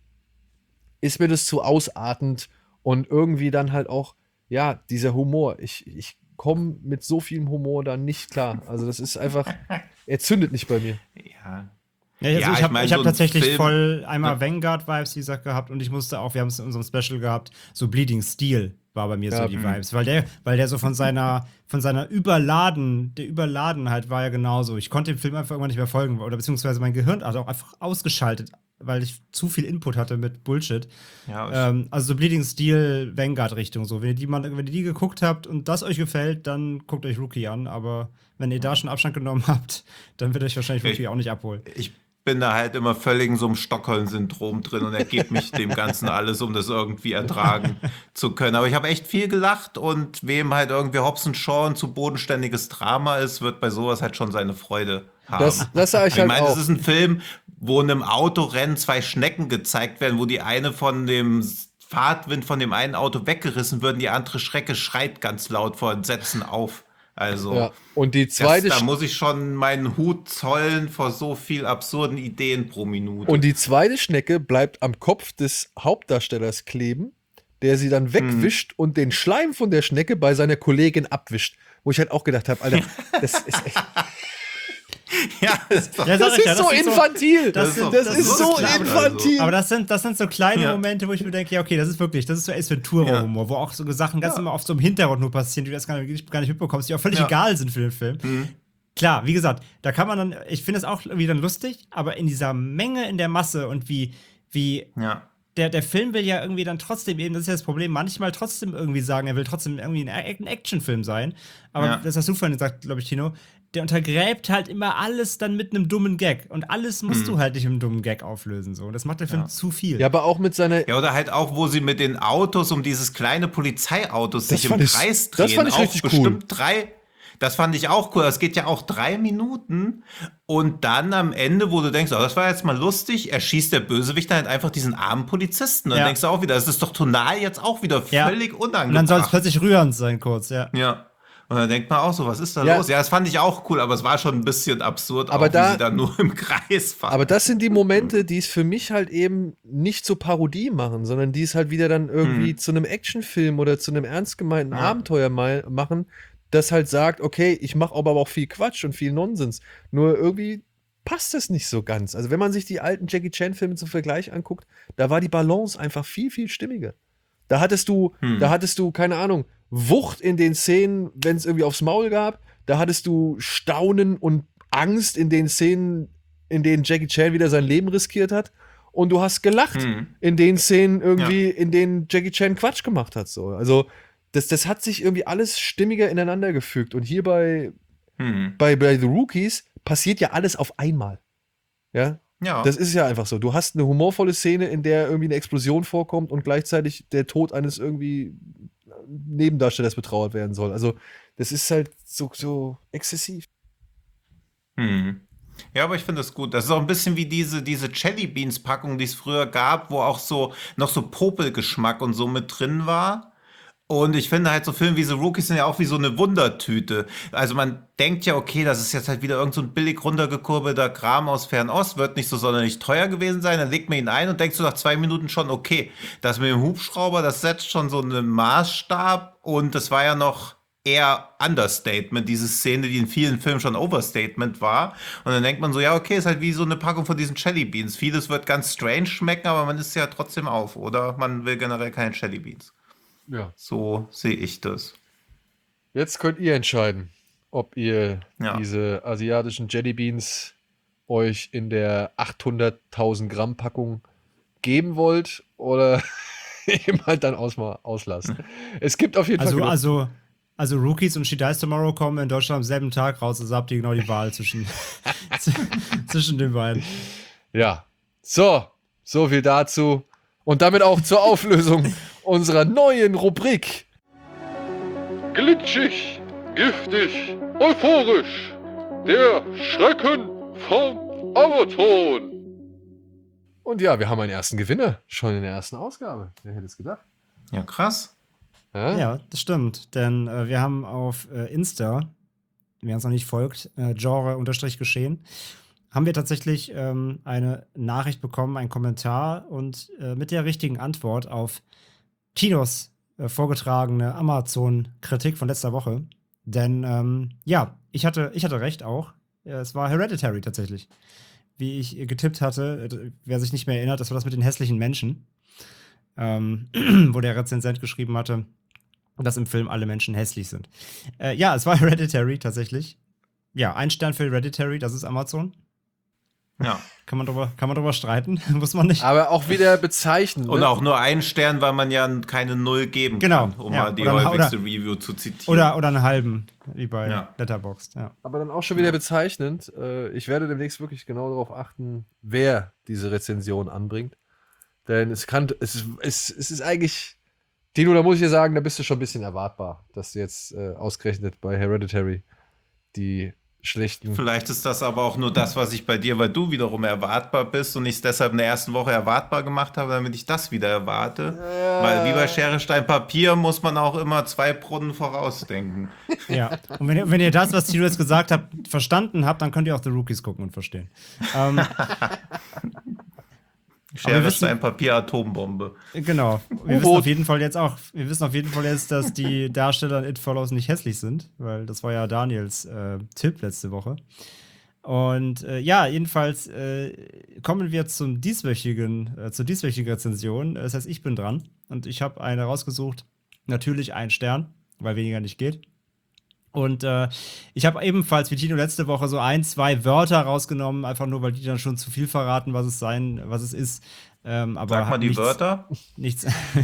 ist mir das zu ausartend und irgendwie dann halt auch, ja, dieser Humor. Ich, ich komme mit so viel Humor da nicht klar. Also das ist einfach, er zündet nicht bei mir. Ja. Ja, also Ja, ich ich habe mein, ich hab so ein tatsächlich Film- voll einmal Ja. Vanguard-Vibes, wie gesagt, gehabt und ich musste auch, wir haben es in unserem Special gehabt, so Bleeding Steel war bei mir Ja, so die mhm. Vibes, weil der, weil der so von seiner, von seiner Überladen, der Überladenheit war ja genauso. Ich konnte dem Film einfach irgendwann nicht mehr folgen oder beziehungsweise mein Gehirn hat auch einfach ausgeschaltet, weil ich zu viel Input hatte mit Bullshit. Ja, ich- Ähm, also so Bleeding Steel, Vanguard-Richtung so. Wenn ihr, die mal, wenn ihr die geguckt habt und das euch gefällt, dann guckt euch Rookie an, aber wenn ihr da schon Abstand genommen habt, dann wird euch wahrscheinlich Ich- Rookie auch nicht abholen. ich bin da halt immer völlig in so einem Stockholm-Syndrom drin und ergebe mich dem Ganzen alles, um das irgendwie ertragen zu können. Aber ich habe echt viel gelacht und wem halt irgendwie Hobson Shaw ein zu bodenständiges Drama ist, wird bei sowas halt schon seine Freude haben. Das, das sage ich ich halt meine, auch. es ist ein Film, wo in einem Autorennen zwei Schnecken gezeigt werden, wo die eine von dem Fahrtwind von dem einen Auto weggerissen wird und die andere Schrecke schreit ganz laut vor Entsetzen auf. Also, Ja. Und die zweite, das, da muss ich schon meinen Hut zollen vor so viel absurden Ideen pro Minute. und die zweite Schnecke bleibt am Kopf des Hauptdarstellers kleben, der sie dann wegwischt und den Schleim von der Schnecke bei seiner Kollegin abwischt. Wo ich halt auch gedacht habe, Alter, das ist echt, ja, das ist doch, Ja, sag das ich ja, ist so sind infantil. das Das, sind- das das ist ist so klar, infantil. Aber das sind, das sind so kleine Ja. Momente, wo ich mir denke, ja, okay, das ist wirklich, das ist so Ace Ventura-Humor, wo auch so Sachen ganz immer auf so im Hintergrund nur passieren, die du das gar nicht, gar nicht mitbekommst, die auch völlig Ja. egal sind für den Film. Klar, wie gesagt, da kann man dann, ich finde es auch irgendwie dann lustig, aber in dieser Menge, in der Masse und wie, wie ja. der, der Film will ja irgendwie dann trotzdem eben, das ist ja das Problem, manchmal trotzdem irgendwie sagen, er will trotzdem irgendwie ein, ein Actionfilm sein. Aber Ja. das hast du vorhin gesagt, glaube ich, Tino, der untergräbt halt immer alles dann mit einem dummen Gag. Und alles musst du halt nicht mit einem dummen Gag auflösen. So. Und das macht der Film zu viel. Ja, aber auch mit seiner. Ja, oder halt auch, wo sie mit den Autos um dieses kleine Polizeiautos Das sich im fand ich- Kreis das drehen. fand ich auch richtig bestimmt drei. Das fand ich auch cool. Das geht ja auch drei Minuten. Und dann am Ende, wo du denkst, oh, das war jetzt mal lustig, erschießt der Bösewicht dann halt einfach diesen armen Polizisten. Und dann Ja. denkst du auch wieder, das ist doch tonal jetzt auch wieder Ja. völlig unangebracht. Und dann soll es plötzlich rührend sein, kurz, ja. Ja. Und dann denkt man auch so, was ist da Ja. los? Ja, das fand ich auch cool, aber es war schon ein bisschen absurd, Aber auch, da- wie sie da nur im Kreis fahren. Aber das sind die Momente, die es für mich halt eben nicht zur Parodie machen, sondern die es halt wieder dann irgendwie zu einem Actionfilm oder zu einem ernst gemeinten Ja. Abenteuer mal machen, das halt sagt, okay, ich mache aber auch viel Quatsch und viel Nonsens. Nur irgendwie passt das nicht so ganz. Also wenn man sich die alten Jackie Chan-Filme zum Vergleich anguckt, da war die Balance einfach viel, viel stimmiger. Da hattest du, da hattest du, keine Ahnung, Wucht in den Szenen, wenn es irgendwie aufs Maul gab. Da hattest du Staunen und Angst in den Szenen, in denen Jackie Chan wieder sein Leben riskiert hat. Und du hast gelacht Hm. in den Szenen irgendwie, in denen Jackie Chan Quatsch gemacht hat. So. Also das, das hat sich irgendwie alles stimmiger ineinander gefügt. Und hier bei, Hm. bei, bei The Rookies passiert ja alles auf einmal. Ja, Ja. das ist ja einfach so. Du hast eine humorvolle Szene, in der irgendwie eine Explosion vorkommt und gleichzeitig der Tod eines irgendwie Nebendarstellers betrauert werden soll. Also, das ist halt so, so exzessiv. Hm. Ja, aber ich finde das gut. Das ist auch ein bisschen wie diese, diese Jelly Beans Packung, die es früher gab, wo auch so noch so Popelgeschmack und so mit drin war. Und ich finde halt so Filme wie The Rookies sind ja auch wie so eine Wundertüte. Also man denkt ja, okay, das ist jetzt halt wieder irgend so ein billig runtergekurbelter Kram aus Fernost, wird nicht so sonderlich teuer gewesen sein. Dann legt man ihn ein und denkst du nach zwei Minuten schon, okay, das mit dem Hubschrauber, das setzt schon so einen Maßstab. Und das war ja noch eher Understatement, diese Szene, die in vielen Filmen schon Overstatement war. Und dann denkt man so, ja, okay, ist halt wie so eine Packung von diesen Jelly Beans. Vieles wird ganz strange schmecken, aber man isst ja trotzdem auf. Oder man will generell keine Jelly Beans. Ja. So sehe ich das. Jetzt könnt ihr entscheiden, ob ihr Ja. diese asiatischen Jellybeans euch in der achthunderttausend Gramm Packung geben wollt oder eben halt dann aus, auslassen. Es gibt auf jeden Also, Fall genug- also, also Rookies und She Dies Tomorrow kommen in Deutschland am selben Tag raus, also habt ihr genau die Wahl zwischen, zwischen den beiden. Ja. So, so viel dazu. Und damit auch zur Auflösung unserer neuen Rubrik. Glitschig, giftig, euphorisch. Der Schrecken vom Amazon. Und ja, wir haben einen ersten Gewinner schon in der ersten Ausgabe. Wer hätte es gedacht? Ja, krass. Ja? Ja, das stimmt. Denn äh, wir haben auf äh, Insta, wer uns noch nicht folgt, äh, Genre-Geschehen, haben wir tatsächlich ähm, eine Nachricht bekommen, einen Kommentar und äh, mit der richtigen Antwort auf Tinos äh, vorgetragene Amazon-Kritik von letzter Woche. Denn ähm, ja, ich hatte, ich hatte recht auch. Äh, Es war Hereditary tatsächlich. Wie ich äh, getippt hatte, äh, wer sich nicht mehr erinnert, das war das mit den hässlichen Menschen. Ähm, wo der Rezensent geschrieben hatte, dass im Film alle Menschen hässlich sind. Äh, ja, es war Hereditary tatsächlich. Ja, ein Stern für Hereditary, das ist Amazon. Ja. Kann man drüber, kann man drüber streiten? Muss man nicht. Aber auch wieder bezeichnend. Und ne? auch nur einen Stern, weil man ja keine Null geben Genau, kann, um ja. mal die Oder- häufigste oder- Review zu zitieren. Oder, oder einen halben, wie bei Ja. Letterboxd. Ja. Aber dann auch schon wieder bezeichnend. Äh, Ich werde demnächst wirklich genau darauf achten, wer diese Rezension anbringt. Denn es kann, es ist, es, es ist eigentlich, Dino, da muss ich dir sagen, da bist du schon ein bisschen erwartbar, dass du jetzt äh, ausgerechnet bei Hereditary die schlechten. Vielleicht ist das aber auch nur das, was ich bei dir, weil du wiederum erwartbar bist und ich es deshalb in der ersten Woche erwartbar gemacht habe, damit ich das wieder erwarte. Weil wie bei Schere, Stein, Papier muss man auch immer zwei Brunnen vorausdenken. Ja. Und wenn ihr, wenn ihr das, was Tilo jetzt gesagt habt, verstanden habt, dann könnt ihr auch The Rookies gucken und verstehen. Ähm, Schere, wissen- Stein, Papier, Atombombe. Genau. Wir wissen U-Boot. auf jeden Fall jetzt auch, wir wissen auf jeden Fall jetzt, dass die Darsteller in It Follows nicht hässlich sind, weil das war ja Daniels äh, Tipp letzte Woche. Und äh, ja, jedenfalls äh, kommen wir zum dieswöchigen, äh, zur dieswöchigen Rezension. Das heißt, ich bin dran und ich habe eine rausgesucht. Natürlich ein Stern, weil weniger nicht geht. Und äh, ich habe ebenfalls wie Tino letzte Woche so ein, zwei Wörter rausgenommen, einfach nur, weil die dann schon zu viel verraten, was es sein, was es ist. Ähm, aber Sag mal hat die nichts, Wörter. Nichts.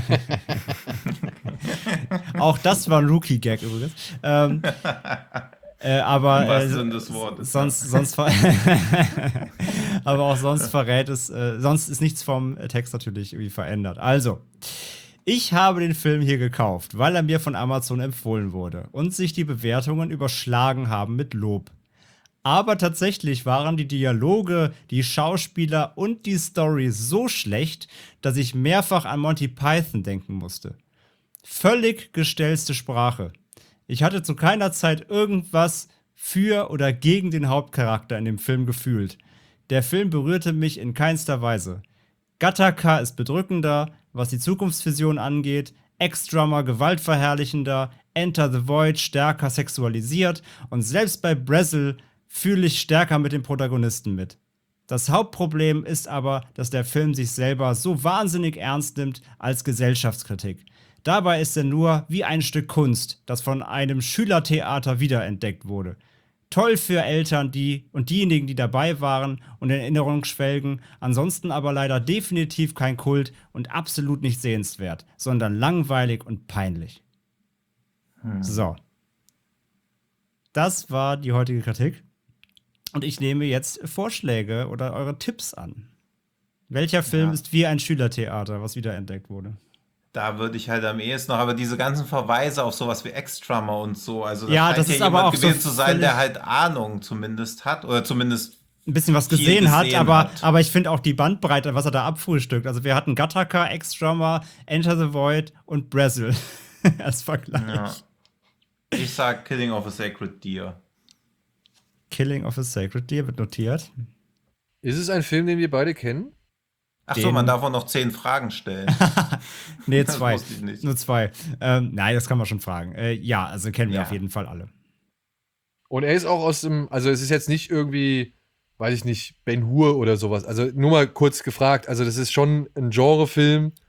Auch das war ein Rookie-Gag übrigens. Ähm, äh, aber Was äh, sind das Wort? sonst, sonst ver aber auch sonst verrät es, äh, sonst ist nichts vom Text natürlich irgendwie verändert. Also, ich habe den Film hier gekauft, weil er mir von Amazon empfohlen wurde und sich die Bewertungen überschlagen haben mit Lob. Aber tatsächlich waren die Dialoge, die Schauspieler und die Story so schlecht, dass ich mehrfach an Monty Python denken musste. Völlig gestellte Sprache. Ich hatte zu keiner Zeit irgendwas für oder gegen den Hauptcharakter in dem Film gefühlt. Der Film berührte mich in keinster Weise. Gattaca ist bedrückender, was die Zukunftsvision angeht, Ex-Drummer gewaltverherrlichender, Enter the Void stärker sexualisiert und selbst bei Brazil fühle ich stärker mit dem Protagonisten mit. Das Hauptproblem ist aber, dass der Film sich selber so wahnsinnig ernst nimmt als Gesellschaftskritik. Dabei ist er nur wie ein Stück Kunst, das von einem Schülertheater wiederentdeckt wurde. Toll für Eltern die und diejenigen, die dabei waren und in Erinnerung schwelgen, ansonsten aber leider definitiv kein Kult und absolut nicht sehenswert, sondern langweilig und peinlich. Hm. So. Das war die heutige Kritik. Und ich nehme jetzt Vorschläge oder eure Tipps an. Welcher Film Ja. ist wie ein Schülertheater, was wiederentdeckt wurde? Da würde ich halt am ehesten noch, aber diese ganzen Verweise auf sowas wie Ex-Drummer und so, also Ja, scheint das ist aber jemand auch so gewesen zu sein, der völlig- halt Ahnung zumindest hat, oder zumindest Ein bisschen was viel gesehen, hat, gesehen aber, hat. aber ich finde auch die Bandbreite, was er da abfrühstückt. Also wir hatten Gattaca, Ex-Drummer, Enter the Void und Brazil als Vergleich. Ja. Ich sag Killing of a Sacred Deer. Killing of a Sacred Deer wird notiert. Ist es ein Film, den wir beide kennen? Ach so, Den- man darf auch noch zehn Fragen stellen. Nee, Das zwei. wusste ich nicht. Nur zwei. Ähm, nein, das kann man schon fragen. Äh, ja, also kennen wir Ja. auf jeden Fall alle. Und er ist auch aus dem, also es ist jetzt nicht irgendwie, weiß ich nicht, Ben-Hur oder sowas. Also nur mal kurz gefragt, also das ist schon ein Genrefilm,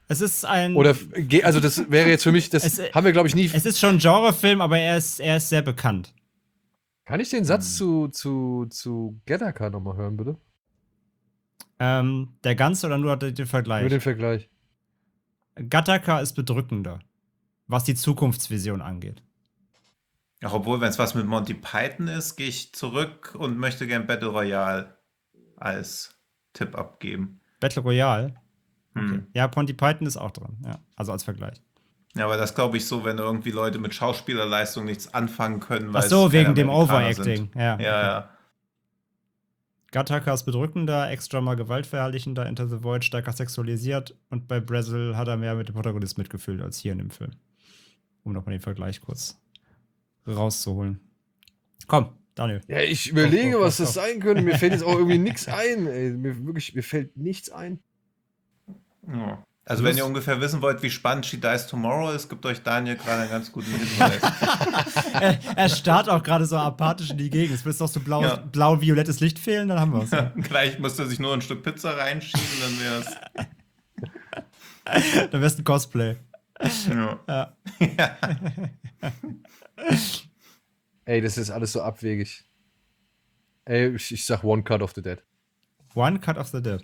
Es ist ein. Oder, ge- also das wäre jetzt für mich, das Es- haben wir, glaube ich, nie. Es ist schon ein Genrefilm, aber er ist, er ist sehr bekannt. Kann ich den Satz zu, zu, zu Gattaca nochmal hören, bitte? Ähm, der ganze oder nur den Vergleich? Über den Vergleich. Gattaca ist bedrückender, was die Zukunftsvision angeht. Ach, obwohl, wenn es was mit Monty Python ist, gehe ich zurück und möchte gern Battle Royale als Tipp abgeben. Battle Royale. Okay. Hm. Ja, Monty Python ist auch drin. Ja, also als Vergleich. Ja, aber das glaube ich so, wenn irgendwie Leute mit Schauspielerleistung nichts anfangen können, weil Ach so, es wegen keine dem Amerikaner Overacting. sind. Ja, Ja, ja. Gattaca ist bedrückender, extra mal gewaltverherrlichender, Enter the Void stärker sexualisiert und bei Brazil hat er mehr mit dem Protagonist mitgefühlt als hier in dem Film. Um nochmal den Vergleich kurz rauszuholen. Komm, Daniel. Ja, ich überlege, Doch, doch, was doch, das doch. sein könnte. Mir fällt jetzt auch irgendwie nichts ein. Ey. Mir, wirklich, mir fällt nichts ein. Ja. Also Du wenn ihr musst- ungefähr wissen wollt, wie spannend She Dies Tomorrow ist, gibt euch Daniel gerade einen ganz guten Hinweis. er, er starrt auch gerade so apathisch in die Gegend. Es wird noch so blau, Ja. blau-violettes Licht fehlen, dann haben wir es. Ja. Gleich müsste er sich nur ein Stück Pizza reinschieben, dann wäre Dann wär's ein Cosplay. es. Ja. Ja. Ey, das ist alles so abwegig. Ey, ich, ich sag One Cut of the Dead. One Cut of the Dead.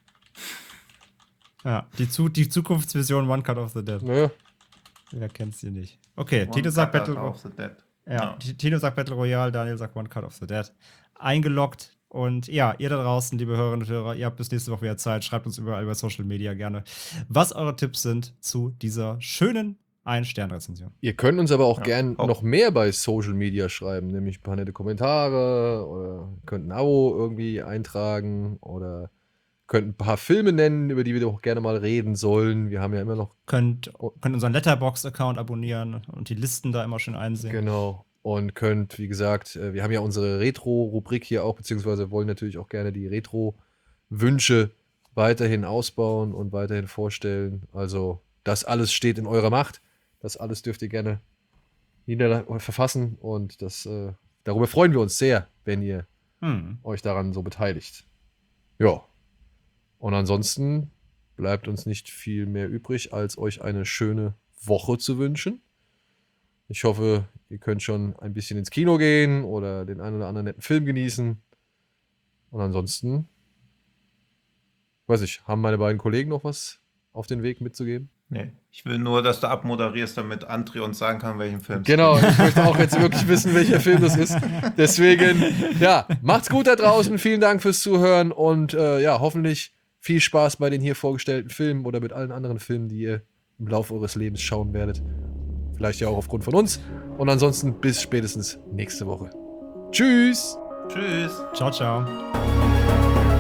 Ja, die, Zu die Zukunftsvision One Cut of the Dead. Naja. Wer kennt's hier nicht? Okay, One Tito sagt Cut Battle of the Dead. Ja, Ja. T- Tino sagt Battle Royale, Daniel sagt One Cut of the Dead. Eingeloggt. Und ja, ihr da draußen, liebe Hörerinnen und Hörer, ihr habt bis nächste Woche wieder Zeit. Schreibt uns überall über Social Media gerne, was eure Tipps sind zu dieser schönen Ein-Stern-Rezension. Ihr könnt uns aber auch Ja, gern auch. noch mehr bei Social Media schreiben, nämlich ein paar nette Kommentare oder könnt ein Abo irgendwie eintragen oder könnt ein paar Filme nennen, über die wir doch gerne mal reden sollen. Wir haben ja immer noch, Könnt, könnt unseren Letterboxd-Account abonnieren und die Listen da immer schön einsehen. genau, und könnt, wie gesagt, äh, wir haben ja unsere Retro-Rubrik hier auch, beziehungsweise wollen natürlich auch gerne die Retro-Wünsche weiterhin ausbauen und weiterhin vorstellen. Also, das alles steht in eurer Macht. Das alles dürft ihr gerne nieder verfassen und das, äh, darüber freuen wir uns sehr, wenn ihr Hm. euch daran so beteiligt. Ja. Und ansonsten bleibt uns nicht viel mehr übrig, als euch eine schöne Woche zu wünschen. Ich hoffe, ihr könnt schon ein bisschen ins Kino gehen oder den einen oder anderen netten Film genießen. Und ansonsten, weiß ich, haben meine beiden Kollegen noch was auf den Weg mitzugeben? Nee. Ich will nur, dass du abmoderierst, damit André uns sagen kann, welchen Film es Genau, ich möchte auch jetzt wirklich wissen, welcher Film das ist. Deswegen, ja, macht's gut da draußen. Vielen Dank fürs Zuhören und äh, ja, hoffentlich viel Spaß bei den hier vorgestellten Filmen oder mit allen anderen Filmen, die ihr im Laufe eures Lebens schauen werdet. Vielleicht ja auch aufgrund von uns. Und ansonsten bis spätestens nächste Woche. Tschüss! Tschüss. Ciao, ciao.